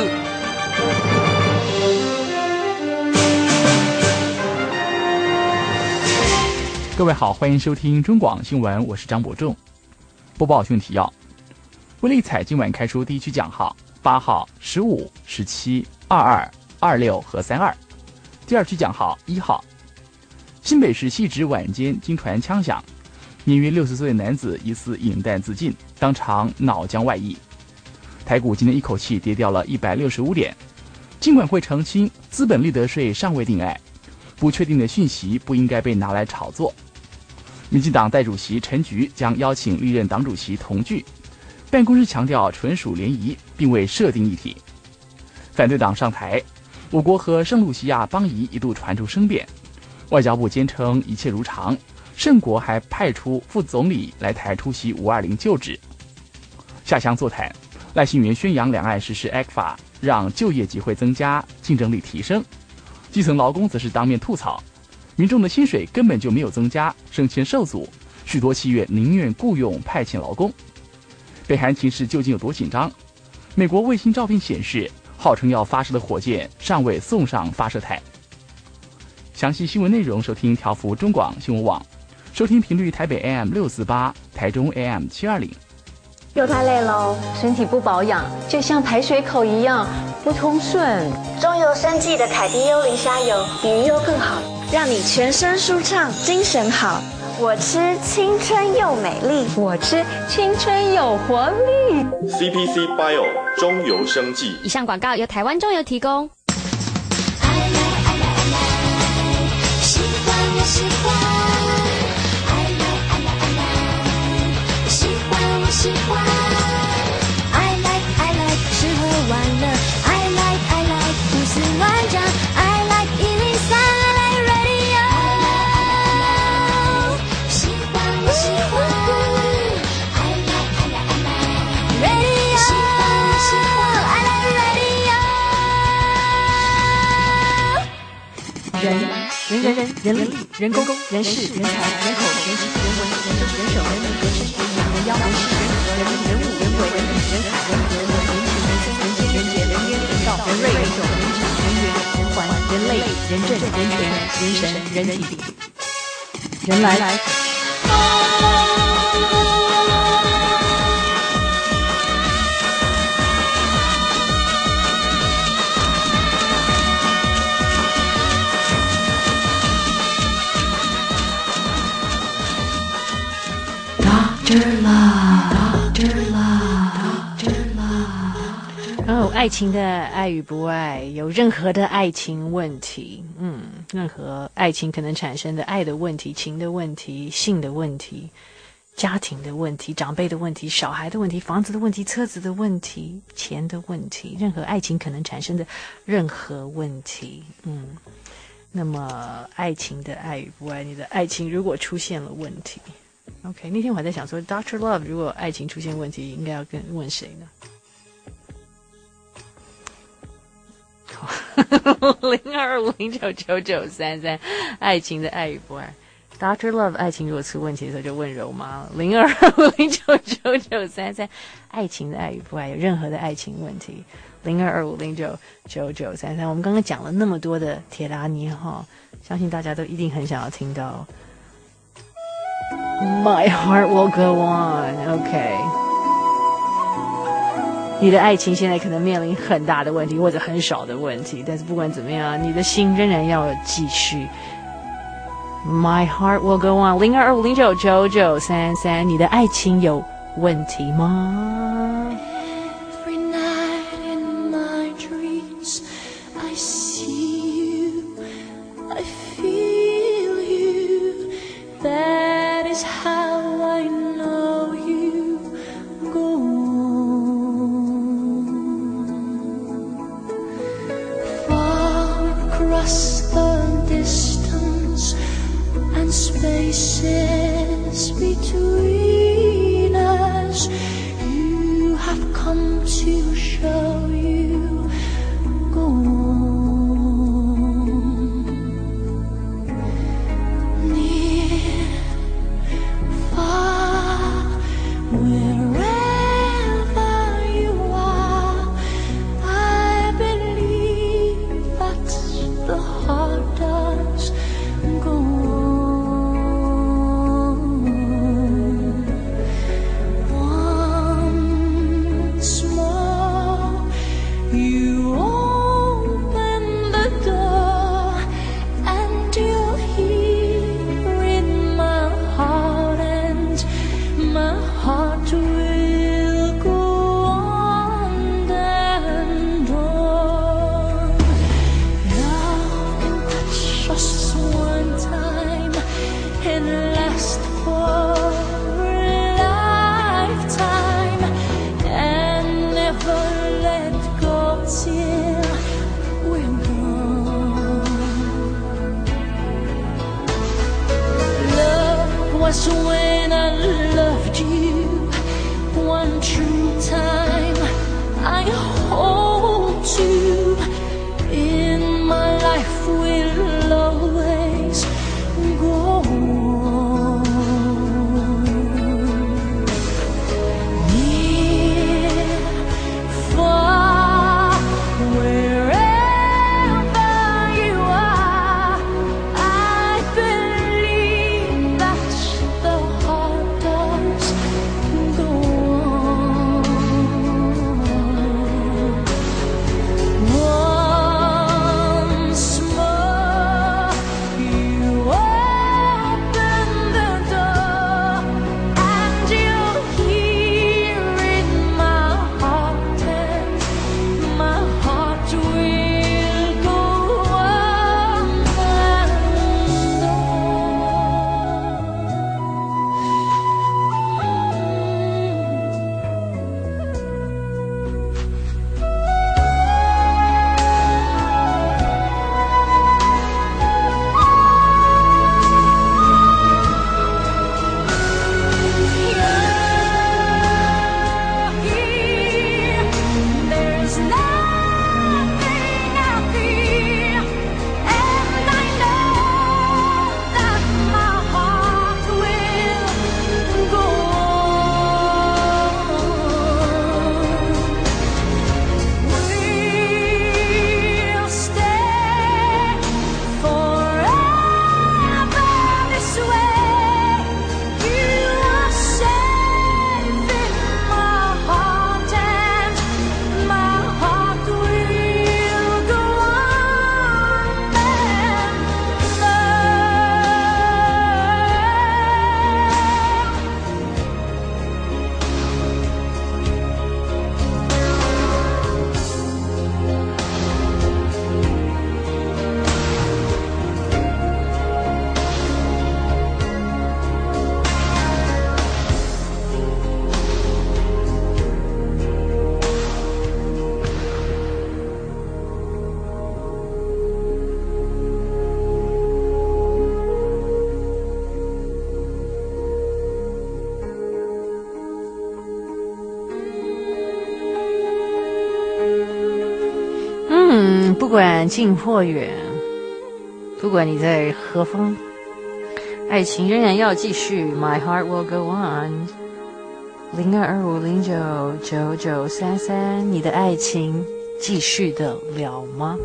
各位好，欢迎收听中广新闻，我是张伯仲。播报新闻提要：威力彩今晚开出第一区奖号8号、15、17、22、26和32。第二区奖号1号。新北市汐止晚间经传枪响，年约60岁的男子疑似引弹自尽，当场脑浆外溢。台股今天一口气跌掉了165点。金管会澄清，资本利得税尚未定案，不确定的讯息不应该被拿来炒作。民进党代主席陈菊将邀请历任党主席同聚，办公室强调纯属联谊，并未设定议题。反对党上台，我国和圣露西亚邦谊一度传出生变，外交部坚称一切如常，圣国还派出副总理来台出席520就职。下乡座谈，赖清元宣扬两岸实施 ECFA， 让就业机会增加，竞争力提升。基层劳工则是当面吐槽，民众的薪水根本就没有增加，升迁受阻，许多企业宁愿雇佣派遣劳工。北韩情势究竟有多紧张？美国卫星照片显示，号称要发射的火箭尚未送上发射台。详细新闻内容，收听调幅中广新闻网，收听频率台北 AM648，台中 AM720。 又太累喽，身体不保养，就像排水口一样不通顺。 中油生技的凯迪幽灵虾油比鱼油更好，让你全身舒畅，精神好。我吃青春又美丽， 我吃青春有活力。 CPC Bio 中油生技。 以上广告由台湾中油提供。 喜欢我喜欢，爱来爱来爱来，喜欢我喜欢，爱来爱来吃喝玩乐，爱来爱来胡思乱想，爱来103爱来 Radio， 喜欢我喜欢，爱来爱来爱来 Radio， 喜欢我喜欢，爱来 Radio。人力、人工、人事、人才、人口、人情、人文、人政、人手、人民、人事、人情、人妖、人事、人和、人物、人物、人鬼、人品、人海、人和、人文、人情、人生、人间、人杰、人烟、人道、人瑞、人种、人质、人缘、人环、人类、人政、人权、人神、人体、人来。爱情的爱与不爱，有任何的爱情问题，任何爱情可能产生的爱的问题、情的问题、性的问题， 家庭的问题、长辈的问题、小孩的问题、房子的问题、车子的问题、钱的问题，任何爱情可能产生的任何问题。那么爱情的爱与不爱，你的爱情如果出现了问题 ，OK， 那天我还在想说 ，Dr. Love 如果爱情出现问题，应该要问谁呢？0250999933，爱情的爱与不爱。Dr. Love 爱情如果出问题的时候就问柔妈了。0250999933，爱情的爱与不爱，有任何的爱情问题。0250999933，我们刚刚讲了那么多的铁达尼号，相信大家都一定很想要听到 My heart will go on。OK， 你的爱情现在可能面临很大的问题或者很少的问题，但是不管怎么样，你的心仍然要继续。My heart will go on。0250999933，你的爱情有问题吗 ？Every night in my dreams, I see you, I feel you. That is how I know you go on. Far across the distance and spaces between us, you have come to show you go on. Near, far, wherever you are, I believe that the heart does go on. Once more, you open the door, and you'll hear in my heart, and my heart will go on and on. Love can touch us one time and last for a lifetime, and never let go till we're gone. Love was when I loved you one true time. I hold you in my life, will always go on. Near, far, wherever you are, I believe that the heart does 不管近或远，不管你在何方，爱情仍然要继续。My heart will go on。0225099933，你的爱情继续得了吗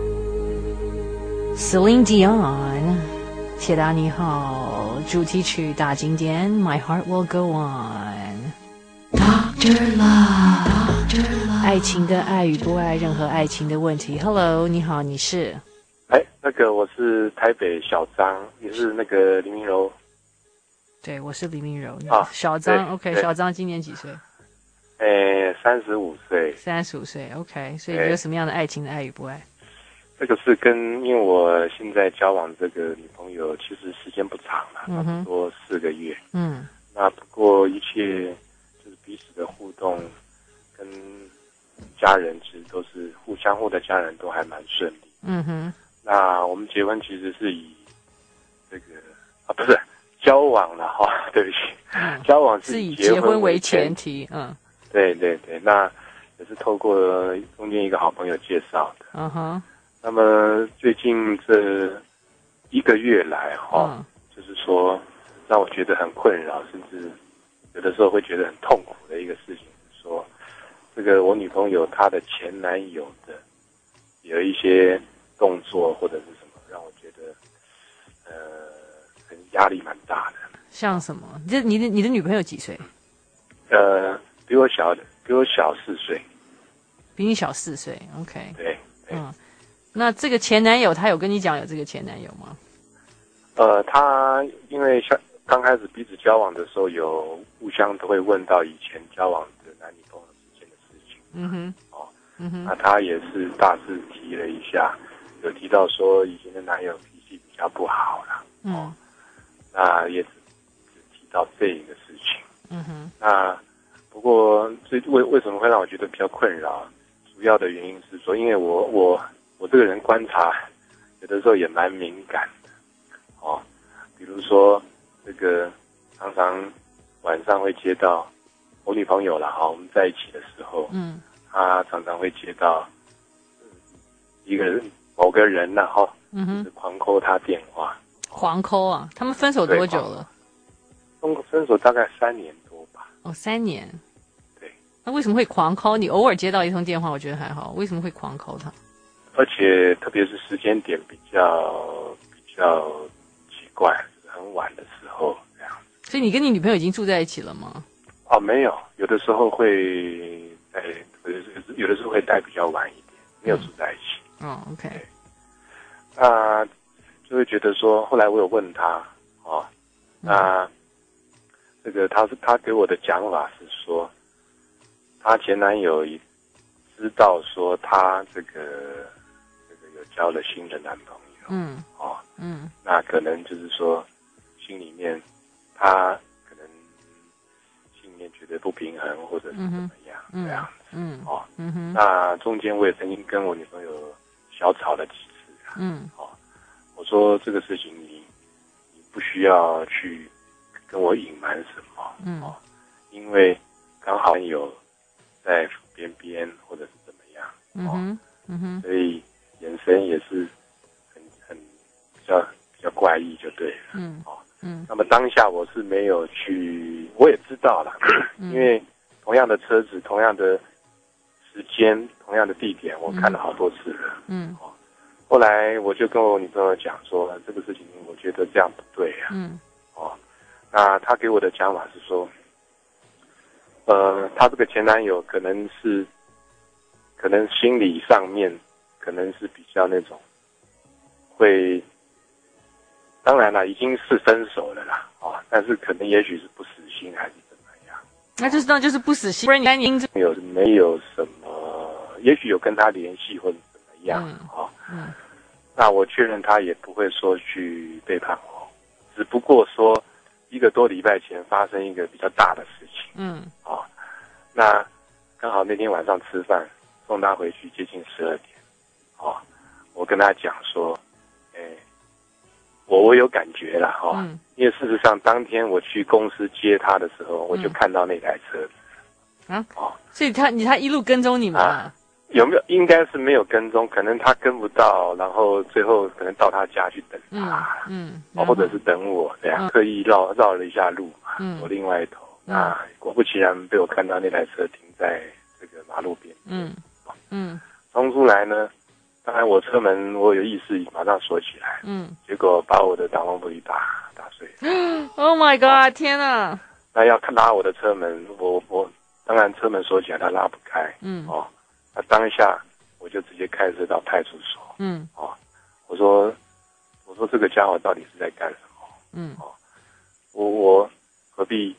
？Celine Dion， 铁达尼号主题曲大经典 ，My heart will go on。Dr. Love， 爱情的爱与不爱，任何爱情的问题。Hello， 你好，你是？ 我是台北小张，也是那个林明柔。 对，我是李明柔。小张 ，OK， 小张今年几岁 ？35岁。 35岁 ，OK。所以你有什么样的爱情的爱与不爱？ 这个是因为我现在交往这个女朋友，其实时间不长了，差不多4个月。那不过一切就是彼此的互动，跟家人其实都是相互的家人都还蛮顺利。那我们结婚其实是以这个不是。交往了对不起，交往是以结婚为前提。对，那也是透过中间一个好朋友介绍的。那么最近这1个月来就是说让我觉得很困扰，甚至有的时候会觉得很痛苦的一个事情是说，这个我女朋友她的前男友的有一些动作或者是什么，让我觉得压力蛮大的。 像什么？你的女朋友几岁？ 比我小4岁。 比你小4岁 ，OK。 对。 那这个前男友，他有跟你讲有这个前男友吗？ 他因为刚开始彼此交往的时候，有互相都会问到以前交往的男女朋友之间的事情。那他也是大致提了一下，有提到说以前的男友脾气比较不好啦。那也只提到这一个事情。那不过为什么会让我觉得比较困扰？主要的原因是说，因为我这个人观察有的时候也蛮敏感的。比如说这个常常晚上会接到我女朋友啦，我们在一起的时候，她常常会接到某个人啦，就是狂call她电话。 狂call啊！他们分手多久了？ 分手大概3年多吧。 3年。 对。 那为什么会狂call？你偶尔接到一通电话，我觉得还好。为什么会狂call他？ 而且特别是时间点比较奇怪，就是很晚的时候这样。 所以你跟你女朋友已经住在一起了吗？ 没有，有的时候会有的时候会待比较晚一点，没有住在一起。 OK。 那就会觉得说，后来我有问他，那这个他给我的讲法是说，他前男友也知道说他这个有交了新的男朋友，那可能就是说心里面他可能心里面觉得不平衡或者是怎么样这样子，那中间我也曾经跟我女朋友小吵了几次，我说这个事情你不需要去跟我隐瞒什么，因为刚好有在边或者是怎么样，所以眼神也是很比较怪异就对了，那么当下我是没有去，我也知道了，因为同样的车子、同样的时间、同样的地点，我看了好多次了，后来我就跟我女朋友讲说，这个事情我觉得这样不对啊。那她给我的讲法是说，她这个前男友可能心理上面可能是比较那种会，当然啦，已经是分手了啦，但是可能也许是不死心还是怎么样。 那就是不死心，不然你没有什么，也许有跟他联系或者怎么样，那我确认他也不会说去背叛我，只不过说1个多礼拜前发生一个比较大的事情，那刚好那天晚上吃饭送他回去接近12点，我跟他讲说，我有感觉了，因为事实上当天我去公司接他的时候，我就看到那台车子， 所以他一路跟踪你们有没有？应该是没有跟踪，可能他跟不到，然后最后可能到他家去等他，或者是等我这样，刻意绕了一下路嘛，我另外一头，那果不其然被我看到那台车停在这个马路边，冲出来呢，当然我车门我有意识马上锁起来，结果把我的挡风玻璃打碎。 Oh my god！ 天哪！ 那要拉我的车门，我当然车门锁起来，他拉不开，那当下我就直接开车到派出所，我说这个家伙到底是在干什么？我何必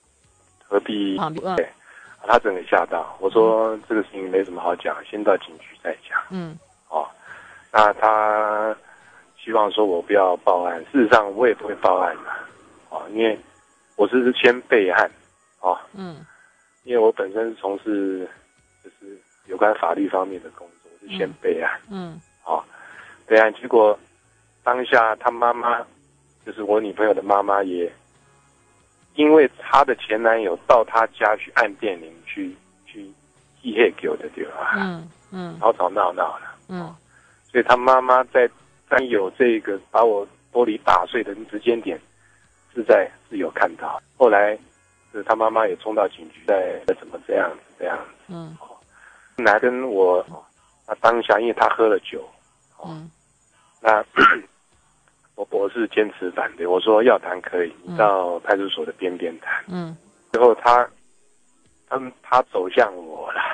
对，他整个吓到，我说这个事情没什么好讲，先到警局再讲，那他希望说我不要报案，事实上我也不会报案的，因为我是先备案，因为我本身是从事就是有关法律方面的工作，我是先备案，备案，结果当下他妈妈，就是我女朋友的妈妈，也因为她的前男友到她家去按电铃去议黑给我的对吧？吵吵闹闹了，所以他妈妈在有这个把我玻璃打碎的时间点是有看到，后来他妈妈也冲到警局，怎么这样子，来跟我，当下因为他喝了酒，那我是坚持反对，我说要谈可以，你到派出所的边边谈，最后他走向我了，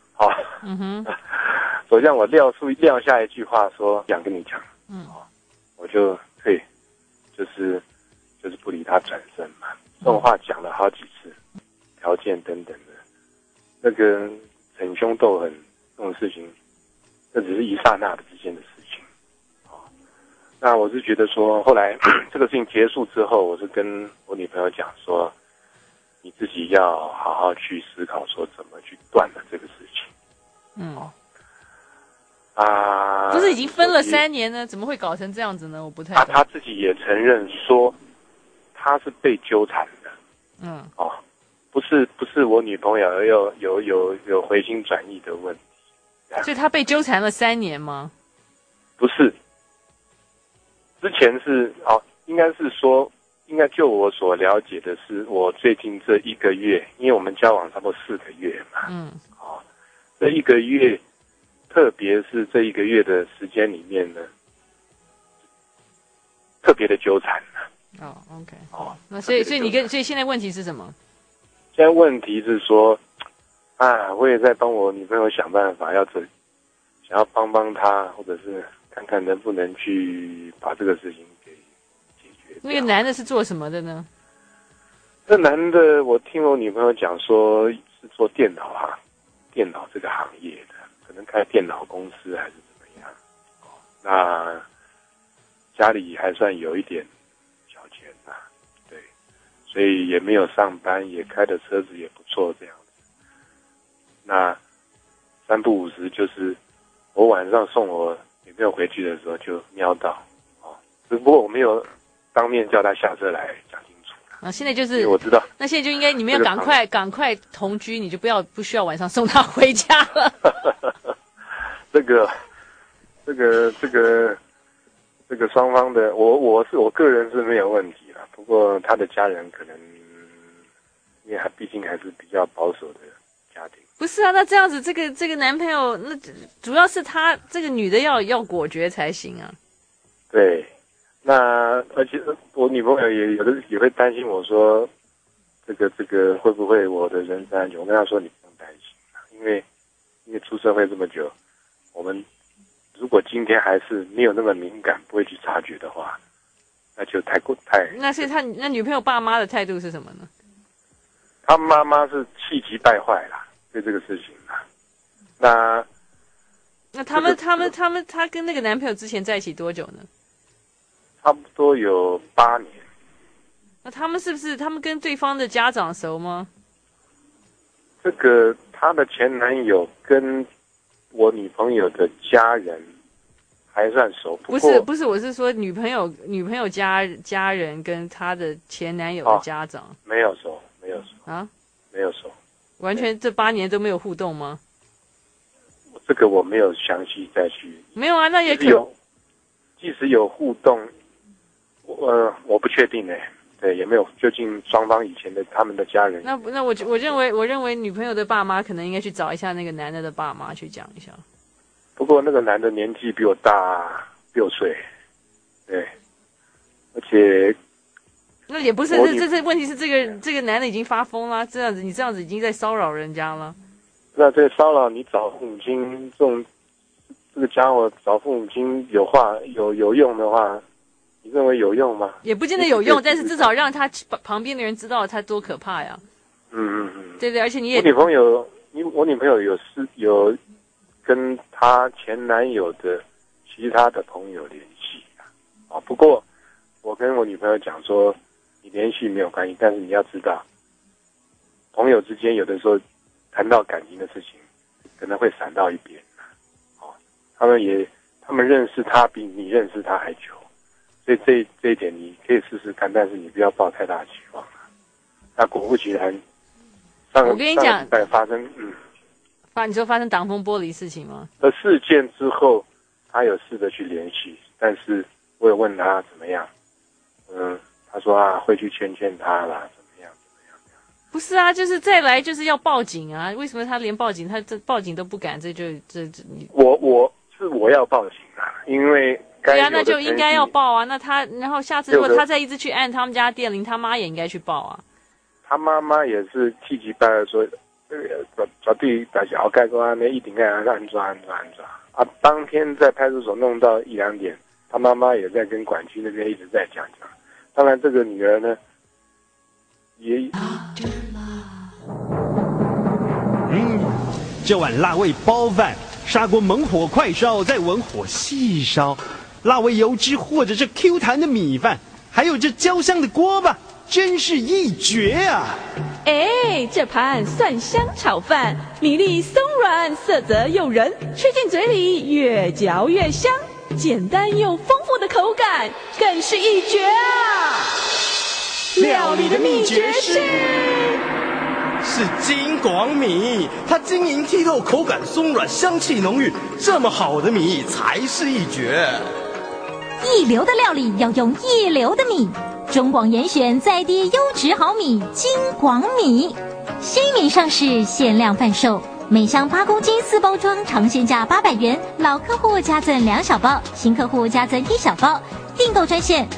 走向我撂下一句话说想跟你讲，我就退，就是不理他转身嘛，这种话讲了好几次，条件等等的，那个逞凶斗狠这种事情，这只是一刹那之间的事情，那我是觉得说，后来这个事情结束之后，我是跟我女朋友讲说，你自己要好好去思考说怎么去断了这个事情， 不是已经分了3年呢，怎么会搞成这样子呢？我不太懂。 他自己也承认说，他是被纠缠的，不是我女朋友有回心转意的问题， 所以他被纠缠了3年吗？ 不是，之前是应该是说，应该就我所了解的是，我最近这1个月，因为我们交往差不多4个月嘛，这1个月。特别是这1个月的时间里面呢，特别的纠缠了。 OK， 那所以现在问题是什么？ 现在问题是说，我也在帮我女朋友想办法，想要帮她，或者是看看能不能去把这个事情给解决。 那个男的是做什么的呢？ 这男的，我听我女朋友讲说是做电脑这个行业的。可能开电脑公司还是怎么样，那家里还算有一点小钱对，所以也没有上班，也开的车子也不错这样子。那3不5时就是我晚上送我女朋友回去的时候就瞄到，只不过我没有当面叫她下车来讲清楚。 现在就是我知道， 那现在就应该你们要赶快同居，你就不需要晚上送她回家了。 这个双方的，我个人是没有问题啦，不过他的家人可能，因为毕竟还是比较保守的家庭。 不是啊，那这样子，这个男朋友，那主要是他这个女的要果决才行啊。 对，那而且我女朋友也会担心我说，这个会不会我的人身安全？我跟她说你不用担心啦，因为出社会这么久。我们如果今天还是没有那么敏感，不会去察觉的话，那就太。 那所以那女朋友爸妈的态度是什么呢？ 他妈妈是气急败坏啦，对这个事情啦。那他跟那个男朋友之前在一起多久呢？ 差不多有8年。 那他们是不是跟对方的家长熟吗？ 这个他的前男友跟我女朋友的家人还算熟， 不是，我是说女朋友家人跟她的前男友的家长没有熟啊，没有熟， 完全这8年都没有互动吗？ 我这个我没有详细再去。 没有啊，那也可即使有互动，我不确定对，也没有究竟双方以前的他们的家人。 那我认为女朋友的爸妈可能应该去找一下那个男的的爸妈去讲一下。 不过那个男的年纪比我大6岁，对，而且那也不是，这问题是这个男的已经发疯了，你这样子已经在骚扰人家了。 那这骚扰你找父母亲这个家伙找父母亲有用的话，你认为有用吗？ 也不见得有用，但是至少让他旁边的人知道他多可怕呀。对对，而且你也我女朋友有跟她前男友的其他的朋友联系啊。不过我跟我女朋友讲说，你联系没有关系，但是你要知道，朋友之间有的时候谈到感情的事情，可能会闪到一边。他们认识他比你认识他还久，所以这一点你可以试试看，但是你不要抱太大的期望。那果不其然， 我跟你讲， 发生你说发生挡风玻璃事情吗？ 事件之后，他有试着去联系，但是我有问他怎么样，他说会去劝他啦，怎么样。 不是啊，就是再来就是要报警啊！为什么他连报警报警都不敢？这你我要报警啊，因为对啊，那就应该要报啊。那然后下次如果他再一直去按他们家电铃，他妈也应该去报啊。 他妈妈也是气急败坏说，绝对大家好盖过那一定要安抓啊！当天在派出所弄到1、2点，他妈妈也在跟管区那边一直在讲。当然，这个女儿呢，也这碗辣味包饭，砂锅猛火快烧，再文火细烧，辣味油脂或者这 Q 弹的米饭，还有这焦香的锅巴，真是一绝啊！ 这盘蒜香炒饭，米粒松软，色泽诱人，吃进嘴里越嚼越香，简单又丰富的口感，更是一绝啊！料理的秘诀是金广米，它晶莹剔透，口感松软，香气浓郁，这么好的米才是一绝。 一流的料理要用一流的米，中广严选在地优质好米金广米，新米上市，限量贩售，每箱8公斤4包装，尝鲜价800元，老客户加赠2小包，新客户加赠1小包。订购专线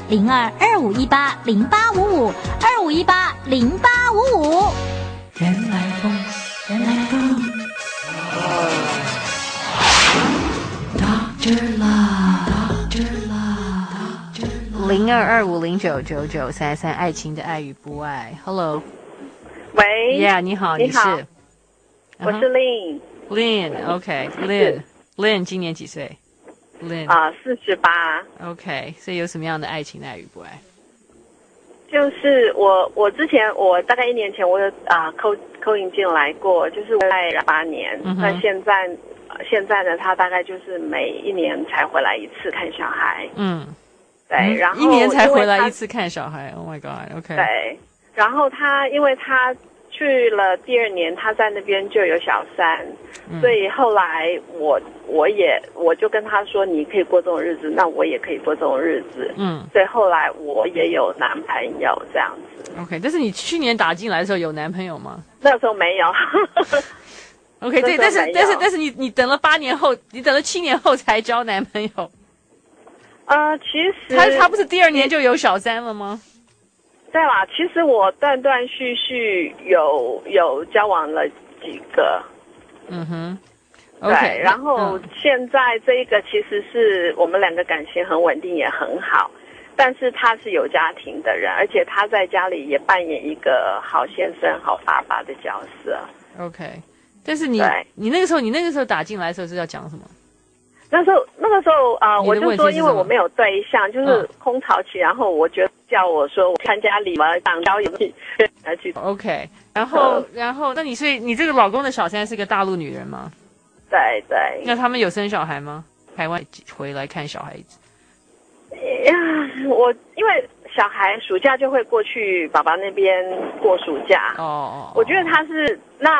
02-2518-0855，2518-0855。 人来疯，人来疯。Dr. Love，0225099933，爱情的爱与不爱。Hello， 喂 ，Yeah， 你好，你是？ 我是 Lynn，OK，Lynn 今年几岁？Lynn 48。 OK， 所以有什么样的爱情的爱与不爱？ 就是我之前大概1年前我有扣音进来过，就是在8年。那现在呢，他大概就是每1年才回来1次看小孩。对，然后 1年才回来1次看小孩。Oh my God，OK。 对，然后因为他去了第2年，他在那边就有小三，所以后来我就跟他说，你可以过这种日子，那我也可以过这种日子。所以后来我也有男朋友这样子。 OK， 但是你去年打进来的时候有男朋友吗？ 那时候没有。 OK， 对，但是你等了8年后，你等了7年后才交男朋友。 其实他不是第2年就有小三了吗？ 对啦，其实我断断续续有交往了几个。 OK， 对，然后现在这一个其实是我们2个感情很稳定，也很好，但是他是有家庭的人，而且他在家里也扮演一个好先生、好爸爸的角色。 OK， 但是你那个时候打进来的时候是要讲什么？ 那个时候我就说，因为我没有对象，就是空巢期，然后我觉得叫我说我参加礼貌党交友去。 OK， 然后那所以你这个老公的小三是个大陆女人吗？ 对对。 那他们有生小孩吗？台湾回来看小孩子？ 我因为小孩暑假就会过去爸爸那边过暑假。我觉得他是那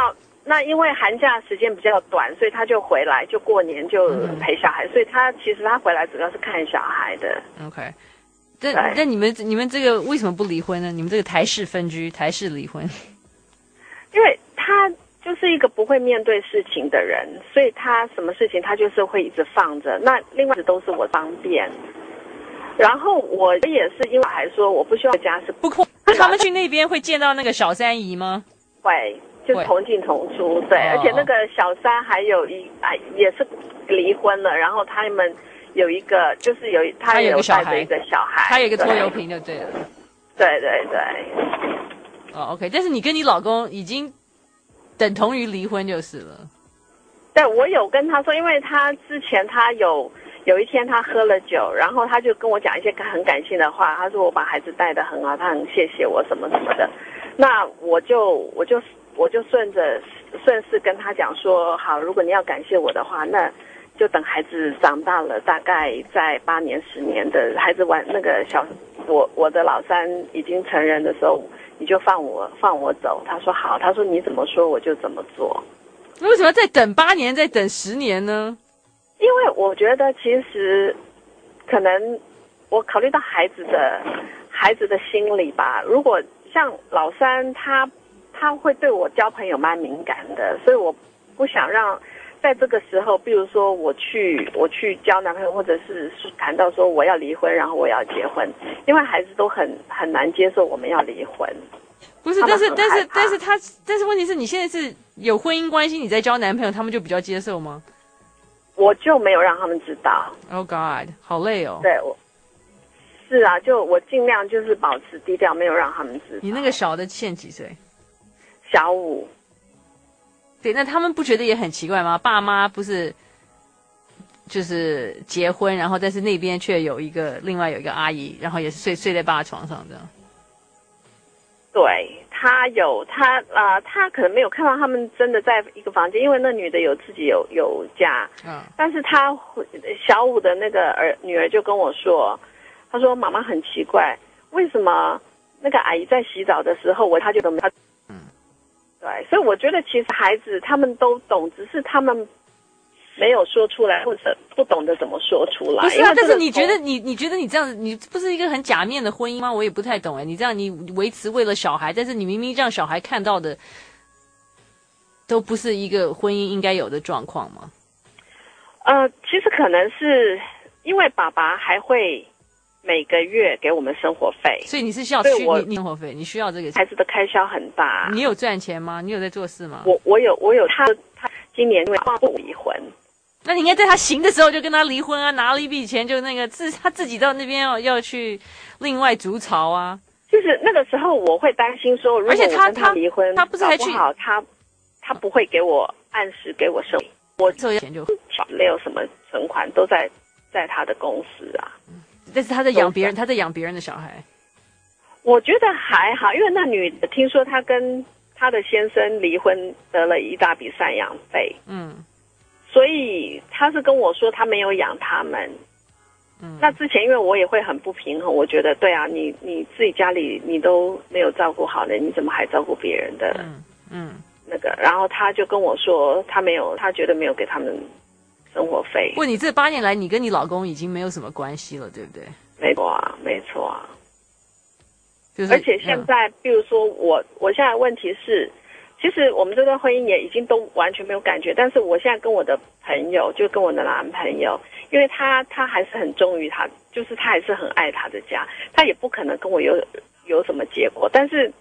那因为寒假时间比较短，所以他就回来，就过年就陪小孩，所以其实他回来主要是看小孩的。 OK， 那你们这个为什么不离婚呢？你们这个台式分居，台式离婚？ 因为他就是一个不会面对事情的人，所以他什么事情他就是会一直放着。那另外都是我方便，然后我也是因为还说我不希望家是不空。他们去那边会见到那个小三姨吗？ 会。就是同进同出，对，而且那个小三还有也是离婚了，然后他们有一个就是他有带着一个小孩， 他有一个拖油瓶就对了， 对。 哦 ，OK， 但是你跟你老公已经等同于离婚就是了。 对，我有跟他说，因为他之前他有一天他喝了酒，然后他就跟我讲一些很感性的话，他说我把孩子带得很好，他很谢谢我什么什么的，那我就顺势跟他讲说，好，如果你要感谢我的话，那就等孩子长大了，大概在8年10年的孩子玩那个我的老三已经成人的时候，你就放我走。他说好，他说你怎么说我就怎么做。 为什么再等8年，再等10年呢？ 因为我觉得其实可能我考虑到孩子的心理吧。如果像老三他会对我交朋友蛮敏感的，所以我不想让在这个时候，比如说我去交男朋友，或者是谈到说我要离婚，然后我要结婚，因为孩子都很难接受我们要离婚。 不是，但是问题是你现在是有婚姻关系，你在交男朋友，他们就比较接受吗？ 我就没有让他们知道。 Oh God， 好累哦。 对，是啊，就我尽量就是保持低调，没有让他们知道。 你那个小的现几岁？ 小5。 对，那他们不觉得也很奇怪吗？爸妈不是就是结婚，然后但是那边却另外有一个阿姨，然后也是睡在爸床上这样。 对，他可能没有看到他们真的在一个房间，因为那女的自己有家。但是他小5的那个女儿就跟我说，她说妈妈很奇怪，为什么那个阿姨在洗澡的时候他就怎么对，所以我觉得其实孩子他们都懂，只是他们没有说出来，或者不懂得怎么说出来。 不是啊，但是你觉得你觉得你这样子，你不是一个很假面的婚姻吗？我也不太懂哎。你这样你维持为了小孩，但是你明明让小孩看到的都不是一个婚姻应该有的状况吗？ 其实可能是因为爸爸还会每个月给我们生活费， 所以你是需要你生活费，你需要这个孩子的开销很大。 你有赚钱吗？你有在做事吗？ 我有他今年因为不离婚， 那你应该在他行的时候就跟他离婚啊，拿了一笔钱就那个他自己到那边要去另外筑巢啊。 就是那个时候我会担心说，如果我跟他离婚， 他不是还去好，他不会给我按时给我生活，我这钱就没有什么存款都在他的公司啊。 但是他在养别人，他在养别人的小孩。 我觉得还好，因为那女的听说她跟她的先生离婚得了一大笔赡养费，所以她是跟我说她没有养他们。那之前因为我也会很不平衡，我觉得对啊，你自己家里你都没有照顾好了，你怎么还照顾别人的？那个，然后她就跟我说她觉得没有给他们生活费。 问你这8年来，你跟你老公已经没有什么关系了，对不对？ 没错啊。就是而且现在，比如说我现在问题是，其实我们这段婚姻也已经都完全没有感觉，但是我现在跟我的朋友，就跟我的男朋友，因为他还是很忠于他，就是他还是很爱他的家，他也不可能跟我有什么结果，但是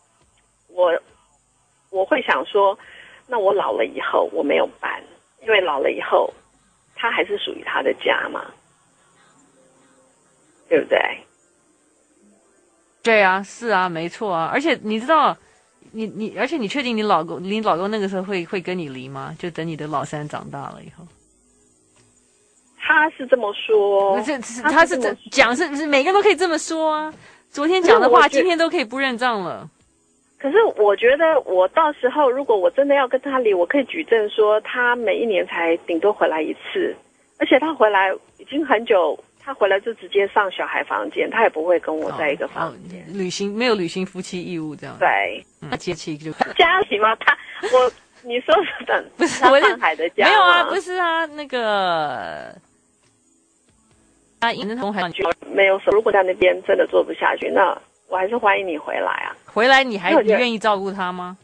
我会想说，那我老了以后我没有办，因为老了以后他还是属于他的家嘛，对不对？ 对啊，是啊，没错啊。而且你知道，而且你确定你老公那个时候会跟你离吗？就等你的老三长大了以后。 他是这么说， 他是讲是每个人都可以这么说啊。昨天讲的话，今天都可以不认账了。 可是我觉得，我到时候如果我真的要跟他离，我可以举证说，他每一年才顶多回来一次，而且他回来已经很久。他回来就直接上小孩房间，他也不会跟我在一个房间。 没有履行夫妻义务这样。 对， 那接气就家里嘛， 你说是等不是他上海的家没有啊， 吗不是啊，那个没有说，如果在那边真的做不下去，那我还是欢迎你回来啊。 回来你我觉得愿意照顾他吗？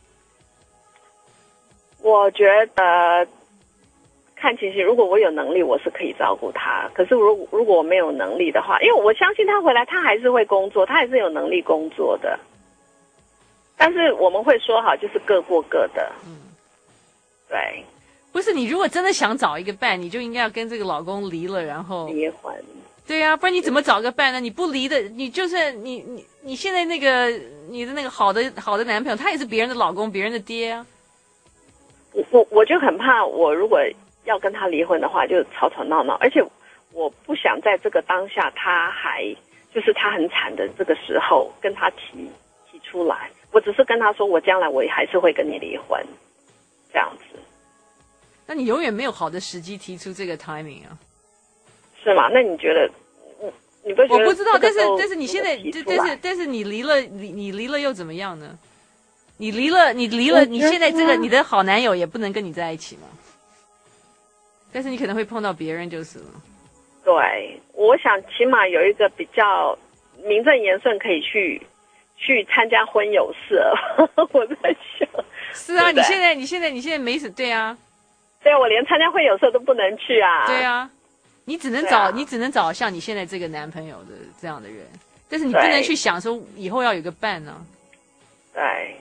我觉得看情形，如果我有能力，我是可以照顾他。可是如果我没有能力的话，因为我相信他回来，他还是会工作，他还是有能力工作的。但是我们会说好，就是各过各的。对。 不是，你如果真的想找一个伴，你就应该要跟这个老公离了，然后离婚。 对啊，不然你怎么找个伴呢？你不离的，你就是你现在那个你的那个好的男朋友，他也是别人的老公，别人的爹啊。 我就很怕，我如果要跟他离婚的话，就吵吵闹闹，而且我不想在这个当下，他还就是他很惨的这个时候跟他提出来。我只是跟他说，我将来我还是会跟你离婚，这样子。 那你永远没有好的时机提出这个 timing 啊？ 是吗？那你觉得？你不觉得？ 我不知道，但是你现在，但是你离了又怎么样呢？你离了，你现在这个你的好男友也不能跟你在一起嘛？但是你可能会碰到别人就是了。 对，我想起码有一个比较名正言顺可以去参加婚友社。我在想， 是啊， 对你现在没什对啊， 对啊，我连参加婚友社都不能去啊。 对啊，你只能找像你现在这个男朋友的这样的人，但是你不能去想说以后要有个伴呢。 对。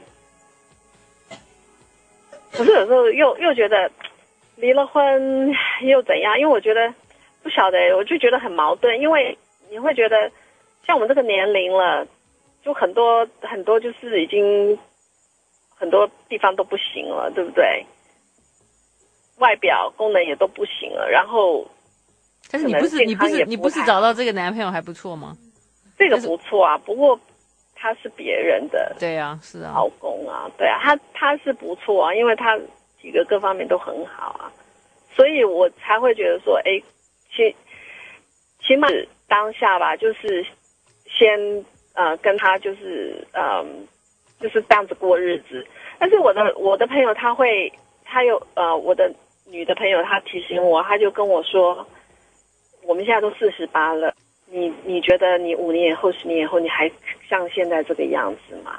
可是有时候又觉得离了婚又怎样？因为我觉得不晓得，我就觉得很矛盾。因为你会觉得像我们这个年龄了，就很多就是已经很多地方都不行了，对不对？外表功能也都不行了，然后但是你不是找到这个男朋友还不错吗？ 这个不错啊，不过他是别人的， 对啊，是啊， 老公啊，对啊，他是不错啊，因为他几个各方面都很好啊，所以我才会觉得说，哎，起码当下吧，就是先跟他就是就是这样子过日子。但是我的朋友他有我的女的朋友，她提醒我，她就跟我说，我们现在都48了。你觉得你5年以后、10年以后，你还像现在这个样子吗？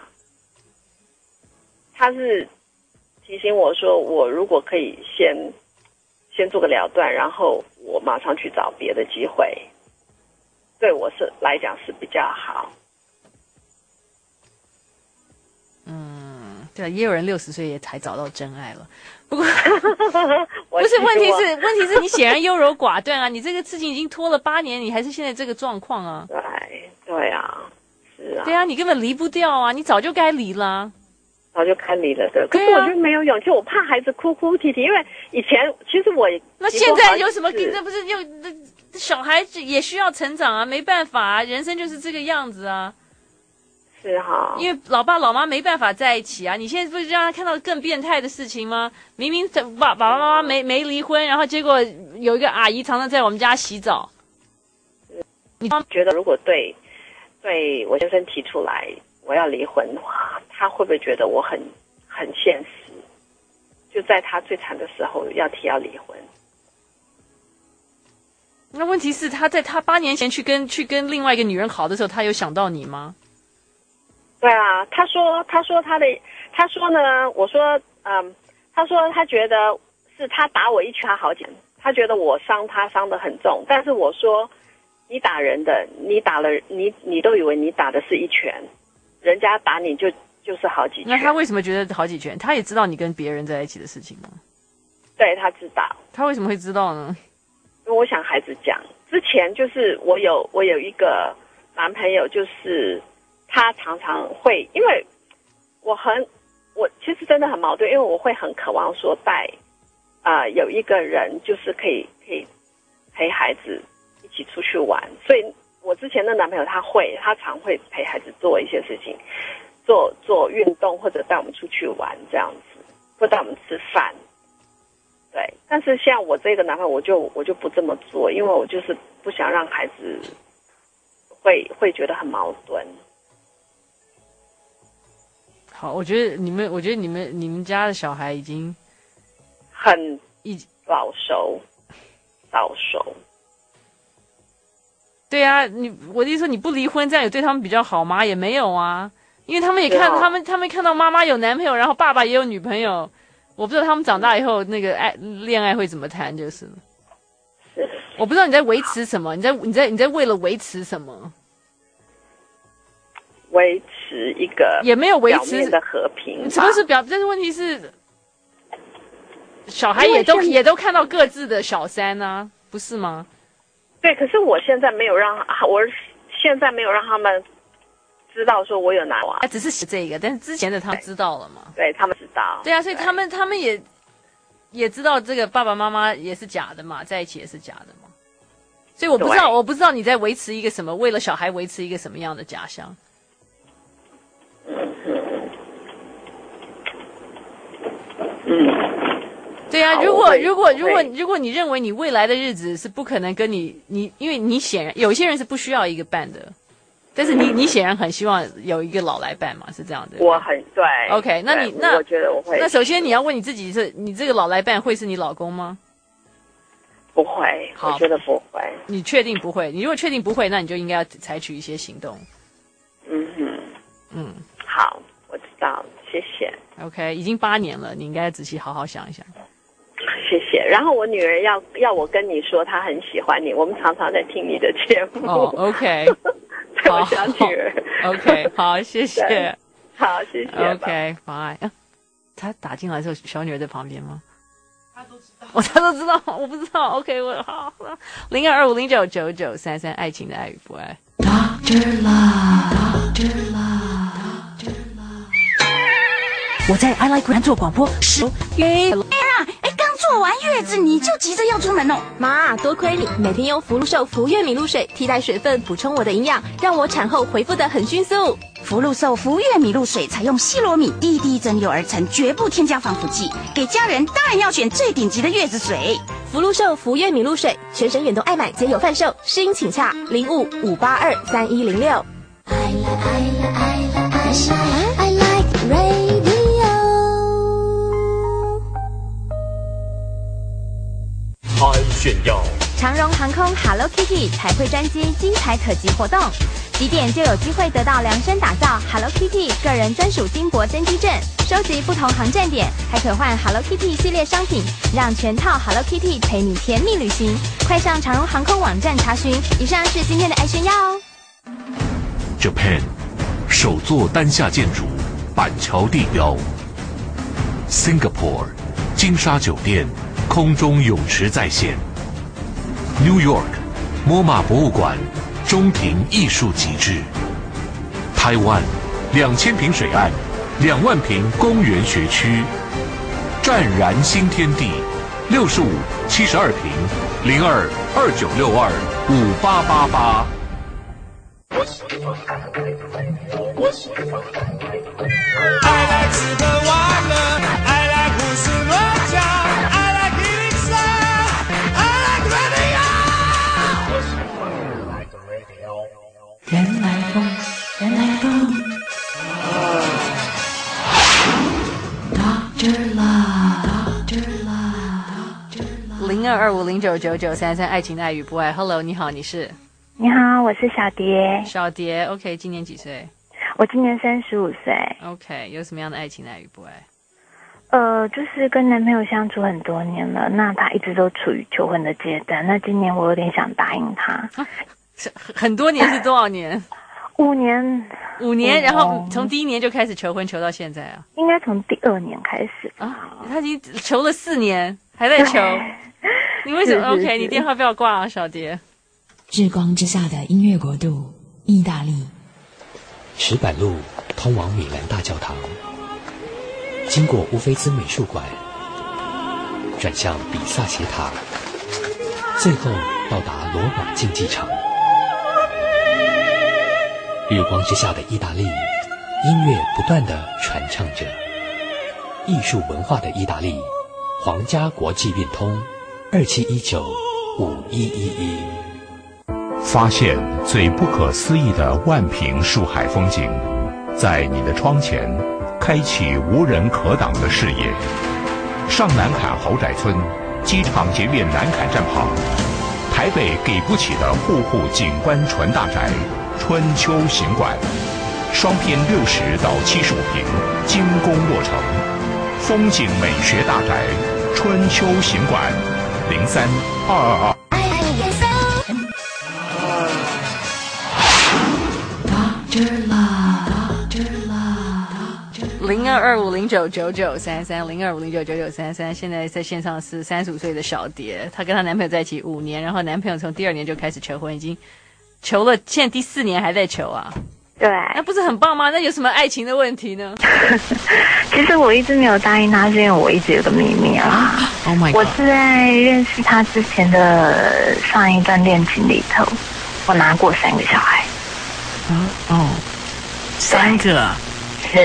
他是提醒我说，我如果可以先做个了断，然后我马上去找别的机会，对我来讲是比较好。 对啊，也有人60岁也才找到真爱了。不过不是问题是你显然优柔寡断啊！你这个事情已经拖了8年，你还是现在这个状况啊！ 对啊，是啊， 对啊，你根本离不掉啊！你早就该离了， 早就该离了的。可是我就没有勇气，我怕孩子哭哭啼啼，因为以前其实我那现在有什么？这不是又小孩子也需要成长啊，没办法啊，人生就是这个样子啊。 是哈， 因为老爸老妈没办法在一起啊！你现在不是让他看到更变态的事情吗？明明爸爸妈妈没离婚，然后结果有一个阿姨常常在我们家洗澡。 你觉得如果对我先生提出来我要离婚，他会不会觉得我很现实？就在他最惨的时候要离婚。 那问题是他在他8年前去跟另外一个女人好的时候，他有想到你吗？ 对啊，他说呢，我说他说他觉得是他打我一拳好捡，他觉得我伤得很重，但是我说你打人的，你打了你都以为你打的是一拳，人家打你就是好几拳。 那他为什么觉得好几拳？他也知道你跟别人在一起的事情吗？ 对，他知道。 他为什么会知道呢？ 因为我想孩子讲，之前就是我有一个男朋友，就是他常常会，因为我其实真的很矛盾，因为我会很渴望说带有一个人就是可以陪孩子一起出去玩，所以我之前的男朋友他常会陪孩子做一些事情，做运动或者带我们出去玩这样子，或带我们吃饭。对，但是像我这个男朋友，我就不这么做，因为我就是不想让孩子会觉得很矛盾。 好，我觉得你们家的小孩已经很早熟。 对啊，我的意思说你不离婚，这样有对他们比较好吗？也没有啊，因为他们也看他们看到妈妈有男朋友，然后爸爸也有女朋友，我不知道他们长大以后那个恋爱会怎么谈，就是了。我不知道你在维持什么，你在为了维持什么？ 维持一个也没有维持表面的和平， 什么是但是问题是，小孩也都看到各自的小三啊，不是吗？ 对，可是我现在没有让他们知道说我有拿娃， 只是这个，但是之前的他们知道了嘛？ 对，他们知道。 对啊，所以他们也知道这个爸爸妈妈也是假的嘛，在一起也是假的嘛。所以我不知道你在维持一个什么，为了小孩维持一个什么样的假象。对啊，如果你认为你未来的日子是不可能跟你因为你显然有些人是不需要一个伴的，但是你显然很希望有一个老来伴嘛，是这样的。 我很对。 OK， 那我觉得我会。 那首先你要问你自己是，你这个老来伴会是你老公吗？ 不会，我觉得不会。 你确定不会？你如果确定不会，那你就应该要采取一些行动。 好，我知道，谢谢。 OK， 已经8年了，你应该仔细好好想一想。 谢谢。然后我女儿要我跟你说，她很喜欢你，我们常常在听你的节目。 哦 ，OK， 我小女儿。 OK， 好，谢谢。 好，谢谢。 OK， 拜。他打进来的时候，小女儿在旁边吗？他都知道，我不知道。OK， 我好。0225099933，爱情的爱与不爱。 Dr. Love，Dr. Love，Dr. Love。 我在 I Like 做广播10月。刚做完月子你就急着要出门哦？ 妈，多亏你每天用福禄寿福月米露水替代水分，补充我的营养，让我产后恢复得很迅速。 福禄寿福月米露水采用西罗米滴滴蒸馏而成，绝不添加防腐剂。给家人当然要选最顶级的月子水。 福禄寿福月米露水，全省远东爱买皆有贩售，试音请洽05-582-3106。 I like radio。 爱炫耀。 长荣航空 Hello Kitty 彩绘专机精彩可及活动，几点就有机会得到量身打造 Hello Kitty 个人专属金箔登机证，收集不同航站点，还可换 Hello Kitty 系列商品，让全套 Hello Kitty 陪你甜蜜旅行。快上长荣航空网站查询。以上是今天的爱炫耀哦。 Japan 首座单下建筑，板桥地标。Singapore 金沙酒店空中泳池在线。New York MoMA 博物馆中庭艺术极致。台湾2000平水岸，2万平公园学区，湛然新天地，6572平，0229625888。 I like 吃喝玩乐 I like 胡思乱想 I like hearing sound I like radio 原来风，原来风。Dr. Love，Dr. Love，0225099933，爱情的爱与不爱。Hello， 你好，你是？ 你好，我是小蝶。 小蝶 ，OK， 今年几岁？ 我今年35岁。 OK， 有什么样的爱情的爱与不爱？ 就是跟男朋友相处很多年了，那他一直都处于求婚的阶段。那今年我有点想答应他。 很多年是多少年 ？5年。 5年，然后从第1年就开始求婚，求到现在啊？ 应该从第2年开始啊。他已经求了4年，还在求。你为什么 ？OK， 你电话不要挂啊，小蝶。 日光之下的音乐国度，意大利。 石板路通往米兰大教堂，经过乌菲兹美术馆，转向比萨斜塔，最后到达罗马竞技场。日光之下的意大利，音乐不断地传唱着。艺术文化的意大利，皇家国际运通27195111。 发现最不可思议的万坪树海风景，在你的窗前，开启无人可挡的视野。 上南坎豪宅村，机场捷运南坎站旁，台北给不起的户户景观纯大宅春秋行馆，双拼60到75平，精工落成，风景美学大宅春秋行馆，03-222。 0225099933，0225099933，现在在线上是35岁的小蝶，她跟她男朋友在一起5年，然后男朋友从第2年就开始求婚，已经求了，现在第4年还在求啊。 对， 那不是很棒吗？那有什么爱情的问题呢？ 其实我一直没有答应他，是因为我一直有个秘密啊。 Oh my god！ 我是在认识他之前的上一段恋情里头，我拿过3个小孩。 3个啊？ 是。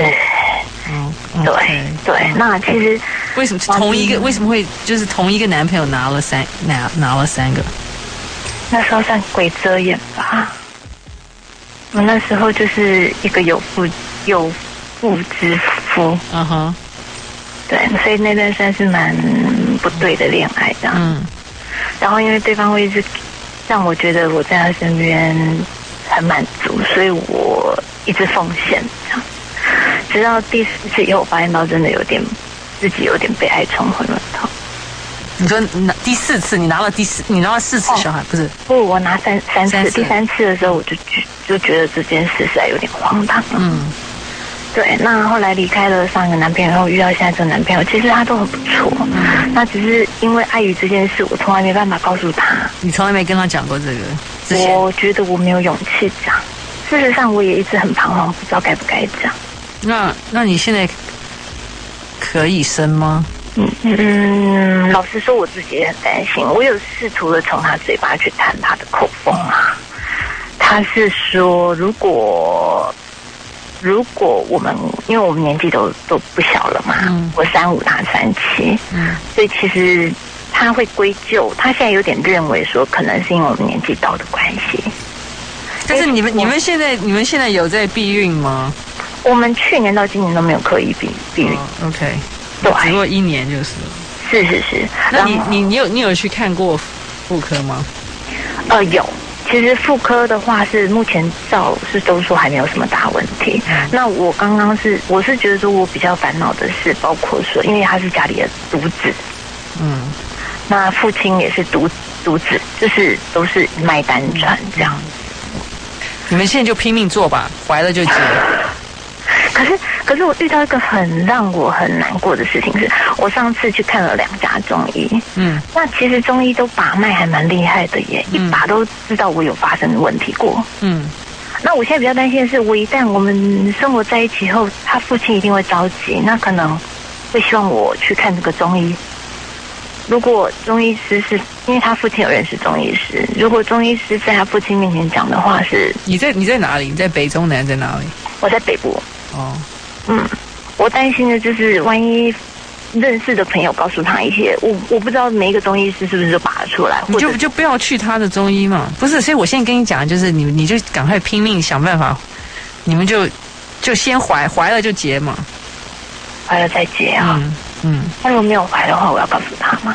对，那其实为什么同一个？为什么会就是同一个男朋友拿了3个？ 那时候算鬼遮眼吧。我那时候就是一个有妇之夫，对，所以那段算是蛮不对的恋爱这样。然后因为对方会一直让我觉得我在他身边很满足，所以我一直奉献这样。直到第4次以后，我发现到真的自己有点被爱冲昏了头。 你说第4次你拿了4次小孩，不， 我拿3次，第3次的时候我就觉得这件事实在有点荒唐了。对，那后来离开了上一个男朋友后，遇到现在这个男朋友，其实他都很不错。那只是因为碍于这件事，我从来没办法告诉他。 你从来没跟他讲过这个？ 我觉得我没有勇气讲。事实上，我也一直很彷徨，不知道该不该讲。 那你现在可以生吗？ 老实说，我自己也很担心。我有试图的从他嘴巴去探他的口风啊。他是说，如果我们，因为我们年纪都不小了嘛，我35，他37，所以其实他会归咎，他现在有点认为说，可能是因为我们年纪到的关系。 但是你们现在有在避孕吗？ 我们去年到今年都没有刻意避孕。 OK。 对， 只过1年就是了。 是。 那你有去看过妇科吗？ 有。其实妇科的话是目前都说还没有什么大问题。那我是觉得说我比较烦恼的是，包括说，因为他是家里的独子，那父亲也是独子，就是都是一脉单传这样。 你们现在就拼命做吧，怀了就结。 可是我遇到一个让我很难过的事情是，我上次去看了2家中医，那其实中医都把脉还蛮厉害的耶，一把都知道我有发生问题过，那我现在比较担心的是，一旦我们生活在一起后，他父亲一定会着急，那可能会希望我去看这个中医。如果中医师是因为他父亲有认识中医师，如果中医师在他父亲面前讲的话是， 你在哪里？你在北中南在哪里？ 我在北部。我担心的就是万一认识的朋友告诉他一些，我不知道每一个中医师是不是就拔得出来， 你就不要去他的中医嘛。不是，所以我现在跟你讲，就是你就赶快拼命想办法，你们就先怀了就结嘛， 怀了再结啊。那如果没有怀的话，我要告诉他吗？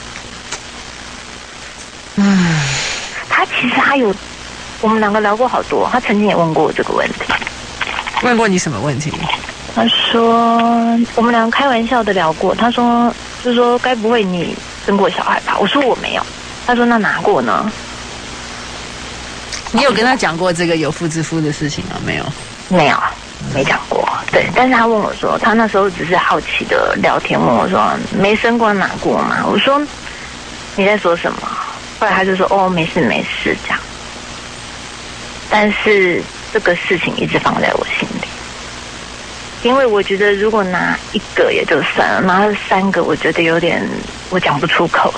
他其实我们2个聊过好多，他曾经也问过我这个问题。 问过你什么问题？ 他说我们2个开玩笑的聊过，他说就说该不会你生过小孩吧？我说我没有。他说那拿过呢？ 你有跟他讲过这个有妇之夫的事情吗？没有， 没讲过。对，但是他问我说，他那时候只是好奇的聊天，问我说没生过拿过吗？我说你在说什么？后来他就说没事这样。但是这个事情一直放在我心里，因为我觉得如果拿1个也就算了，拿3个我觉得有点我讲不出口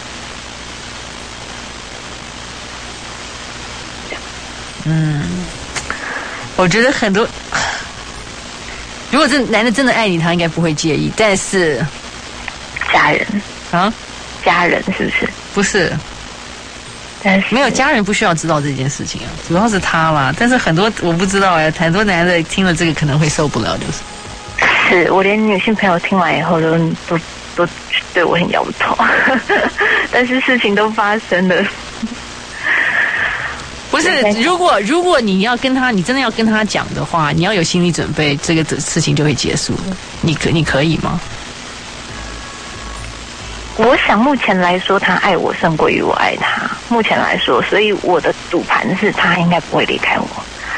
我觉得很多，如果这男的真的爱你，他应该不会介意。但是家人啊， 家人是不是？ 不是。没有，家人不需要知道这件事情啊，主要是他啦。但是很多我不知道很多男的听了这个可能会受不了，是我连女性朋友听完以后都都对我很摇头，但是事情都发生了。 不是，如果你要跟他，你真的要跟他讲的话，你要有心理准备，这个事情就会结束了。你可以吗？ 我想目前来说，他爱我胜过于我爱他。目前来说，所以我的赌盘是他应该不会离开我。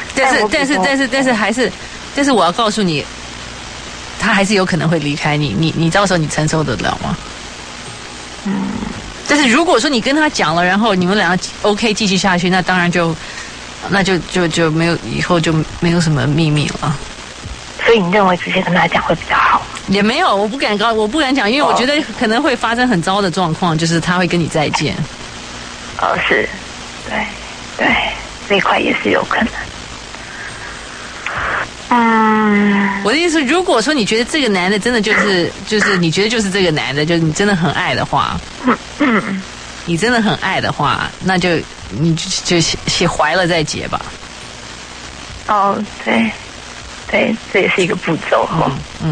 但是我要告诉你， 他还是有可能会离开你。你到时候你承受得了吗？但是如果说你跟他讲了，然后你们两个 OK 继续下去，那当然就没有以后就没有什么秘密了。 所以你认为直接跟他讲会比较好？ 也没有，我不敢讲，因为我觉得可能会发生很糟的状况，就是他会跟你再见。 是，对，这一块也是有可能。 我的意思，如果说你觉得这个男的真的就是你觉得就是这个男的，就是你真的很爱的话，你真的很爱的话，那就你就写怀了再结吧。 对，这也是一个步骤哈。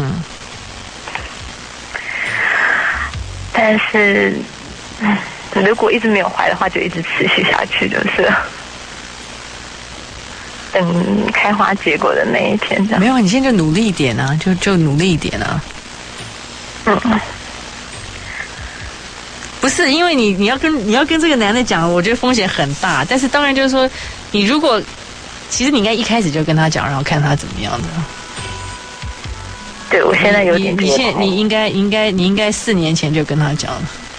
但是，如果一直没有怀的话，就一直持续下去就是了。等开花结果的那一天，这样。 没有，你现在就努力一点啊，就努力一点啊。不是，因为你要跟这个男的讲，我觉得风险很大。但是当然就是说，你如果其实你应该一开始就跟他讲，然后看他怎么样的。 对，我现在有点。 你应该4年前就跟他讲了。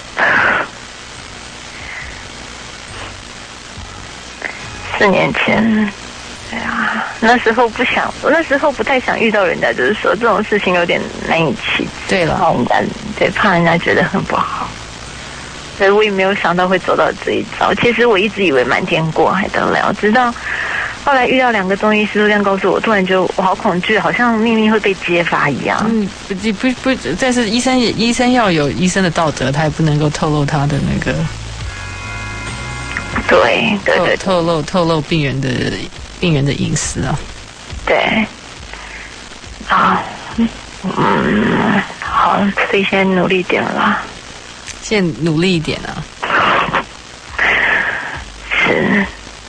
4年前。对啊，那时候不太想遇到人家，就是说这种事情有点难以启齿。 对了， 怕人家觉得很不好，所以我也没有想到会走到这一招。其实我一直以为瞒天过海得了，直到后来遇到2个中医师都这样告诉我，突然觉得我好恐惧，好像秘密会被揭发一样。 不，但是医生要有医生的道德，他也不能够透露他的那个。 对， 透露病人的隐私啊。 对。好，所以现在努力一点了。 现在努力一点啊。 是。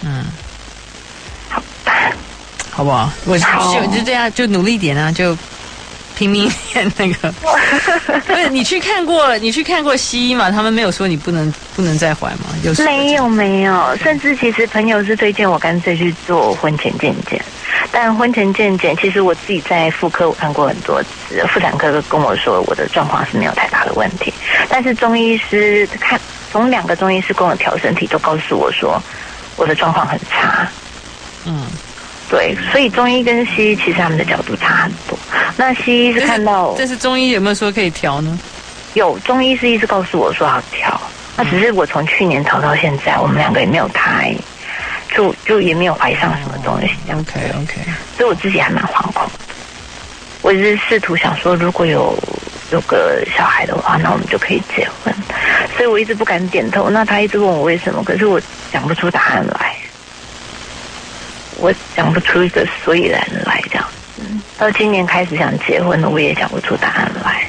好不好？我就这样，就努力一点啊，就拼命一点那个。不是你去看过西医嘛？他们没有说你不能再怀吗？ 没有，甚至其实朋友是推荐我干脆去做婚前健检，但婚前健检其实我自己在妇科我看过很多次，妇产科跟我说我的状况是没有太大的问题，但是中医师从2个中医师跟我调身体都告诉我说我的状况很差。对，所以中医跟西医其实他们的角度差很多。那西医是看到， 但是中医有没有说可以调呢？ 有，中医师一直告诉我说要调，那只是我从去年调到现在，我们2个也没有胎，就也没有怀上什么东西。 OK， 所以我自己还蛮惶恐的。我一直试图想说，如果有个小孩的话，那我们就可以结婚。所以我一直不敢点头。那他一直问我为什么，可是我讲不出答案来。我讲不出一个所以然来，这样子。到今年开始想结婚了，我也讲不出答案来。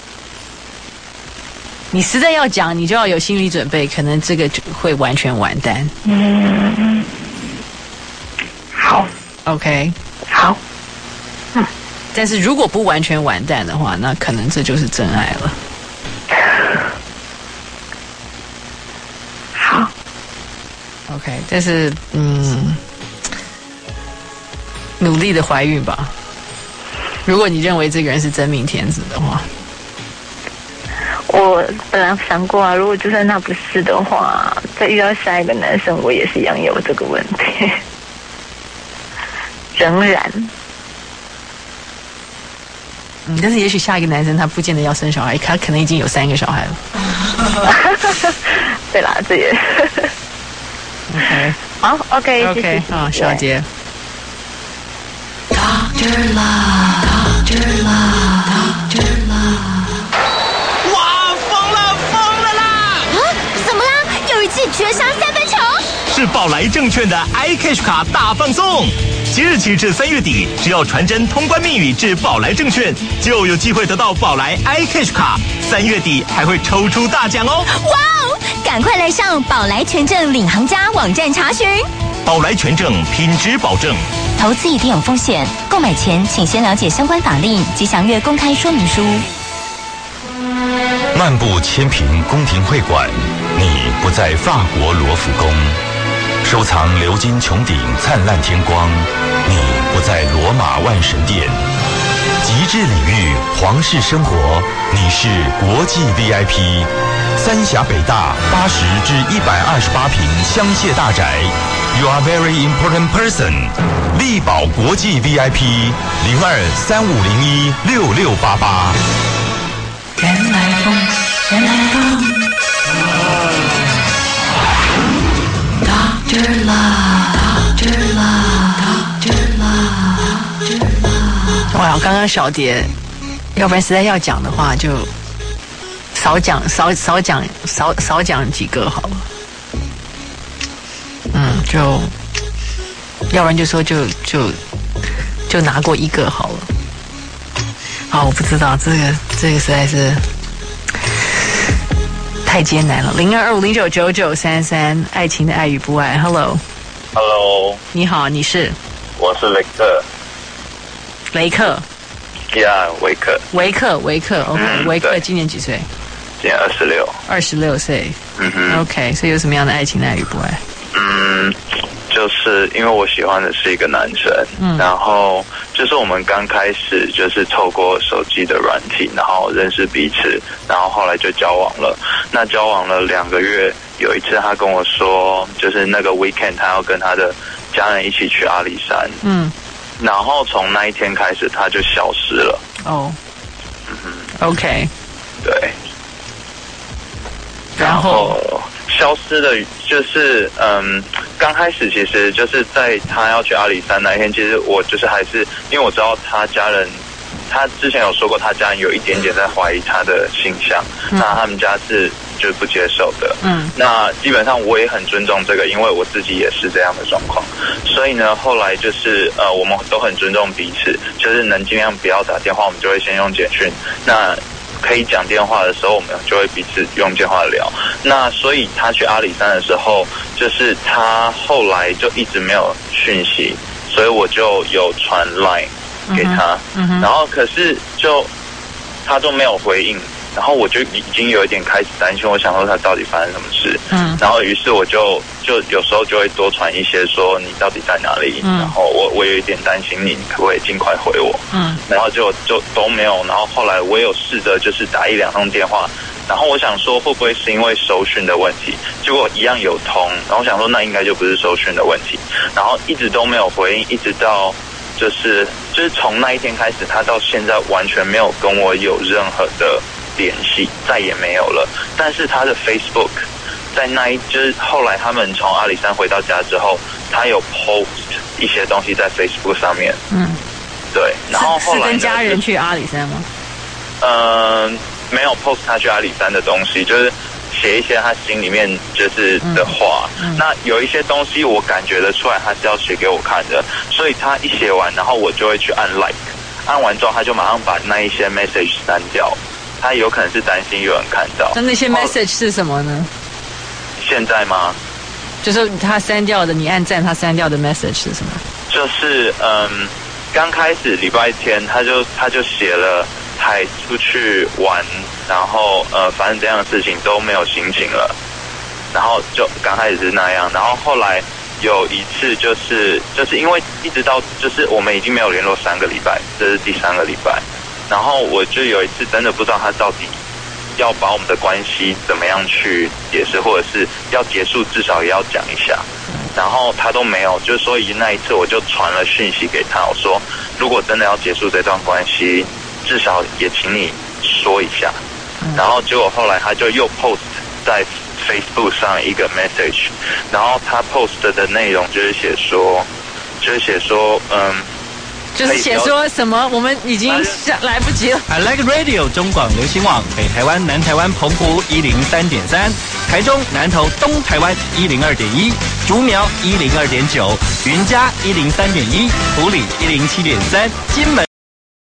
你实在要讲，你就要有心理准备，可能这个就会完全完蛋。 好 ，OK， 好。 但是如果不完全完蛋的话，那可能这就是真爱了。 好 ，OK， 但是努力的怀孕吧。如果你认为这个人是真命天子的话， 我本来想过啊，如果就算他不是的话，再遇到下一个男生，我也是一样有这个问题。仍然， 但是也许下一个男生他不见得要生小孩，他可能已经有3个小孩了。 对啦，这也。 OK， 好 ，OK， 谢谢。 好，小姐。 Dr. Love， 哇，疯了啦！ 啊，怎么啦？有一记绝杀3分球？ 是宝来证券的 iCash 卡大放送， 即日起至3月底，只要传真通关密语至宝来证券，就有机会得到宝来 iCash 卡。3月底还会抽出大奖哦！ 哇哦，赶快来上宝来全证领航家网站查询。 宝来全证，品质保证。 投资一定有风险，购买前请先了解相关法令及详阅公开说明书。 漫步千平宫廷会馆，你不在法国罗浮宫；收藏鎏金穹顶灿烂天光，你不在罗马万神殿。极致礼遇皇室生活，你是国际 VIP。三峡北大80至128平香榭大宅 ，You are very important person。力宝国际 VIP 0235016688。 人来疯，人来疯。Dr. Love，Dr. Love，Dr. Love。 哇，刚刚小蝶，要不然实在要讲的话，就少讲几个好了。就要不然就说就拿过一个好了。好，我不知道这个实在是太艰难了。0225099933，爱情的爱与不爱。Hello， 你好，你是？ 我是雷克。 雷克。 呀，维克。 维克 ，OK，维克今年几岁？ 今年26。 26岁。OK， 所以有什么样的爱情的爱与不爱？ 就是因为我喜欢的是一个男生，然后就是我们刚开始就是透过手机的软体，然后认识彼此，然后后来就交往了。那交往了2个月，有一次他跟我说，就是那个 weekend 他要跟他的家人一起去阿里山，然后从那一天开始他就消失了。 OK， 对，然后消失的就是刚开始其实就是在他要去阿里山那一天，其实我就是还是因为我知道他家人，他之前有说过他家人有一点点在怀疑他的形象，那他们家是就是不接受的。那基本上我也很尊重这个，因为我自己也是这样的状况，所以呢后来就是我们都很尊重彼此，就是能尽量不要打电话，我们就会先用简讯。那可以讲电话的时候，我们就会彼此用电话聊。那所以他去阿里山的时候，就是他后来就一直没有讯息，所以我就有传 Line 给他，然后可是就他都没有回应，然后我就已经有一点开始担心，我想说他到底发生什么事，然后于是我就有时候就会多传一些说你到底在哪里，然后我有一点担心你可不可以尽快回我，然后就都没有，然后后来我有试着就是打1-2通电话，然后我想说会不会是因为收讯的问题，结果一样有通，然后我想说那应该就不是收讯的问题，然后一直都没有回应，一直到就是从那一天开始，他到现在完全没有跟我有任何的联系，再也没有了。但是他的 Facebook 在就是后来他们从阿里山回到家之后，他有 post 一些东西在 Facebook 上面。对，然后后来是跟家人去阿里山吗？ 没有 post 他去阿里山的东西，就是写一些他心里面就是的话。那有一些东西我感觉得出来他是要写给我看的，所以他一写完，然后我就会去按 like， 按完之后他就马上把那一些 message 删掉。他有可能是担心有人看到。 那些 message 是什么呢？ 现在吗？ 就是他删掉的，你按赞他删掉的 message 是什么？ 就是刚开始礼拜天他就写了还出去玩，然后反正这样的事情都没有心情了，然后就刚开始是那样，然后后来有一次就是因为一直到就是我们已经没有联络3个礼拜，这是第3个礼拜。然后我就有一次真的不知道他到底要把我们的关系怎么样去解释，或者是要结束至少也要讲一下，然后他都没有，就所以那一次我就传了讯息给他，我说如果真的要结束这段关系，至少也请你说一下。然后结果后来他就又 post 在 Facebook 上一个 message， 然后他 post 的内容就是写说就是写说什么，我们已经来不及了。 I Like Radio 中广流行网，北台湾、南台湾、澎湖103.3，台中、南投、东台湾102.1，竹苗102.9，云嘉103.1，埔里107.3，金门。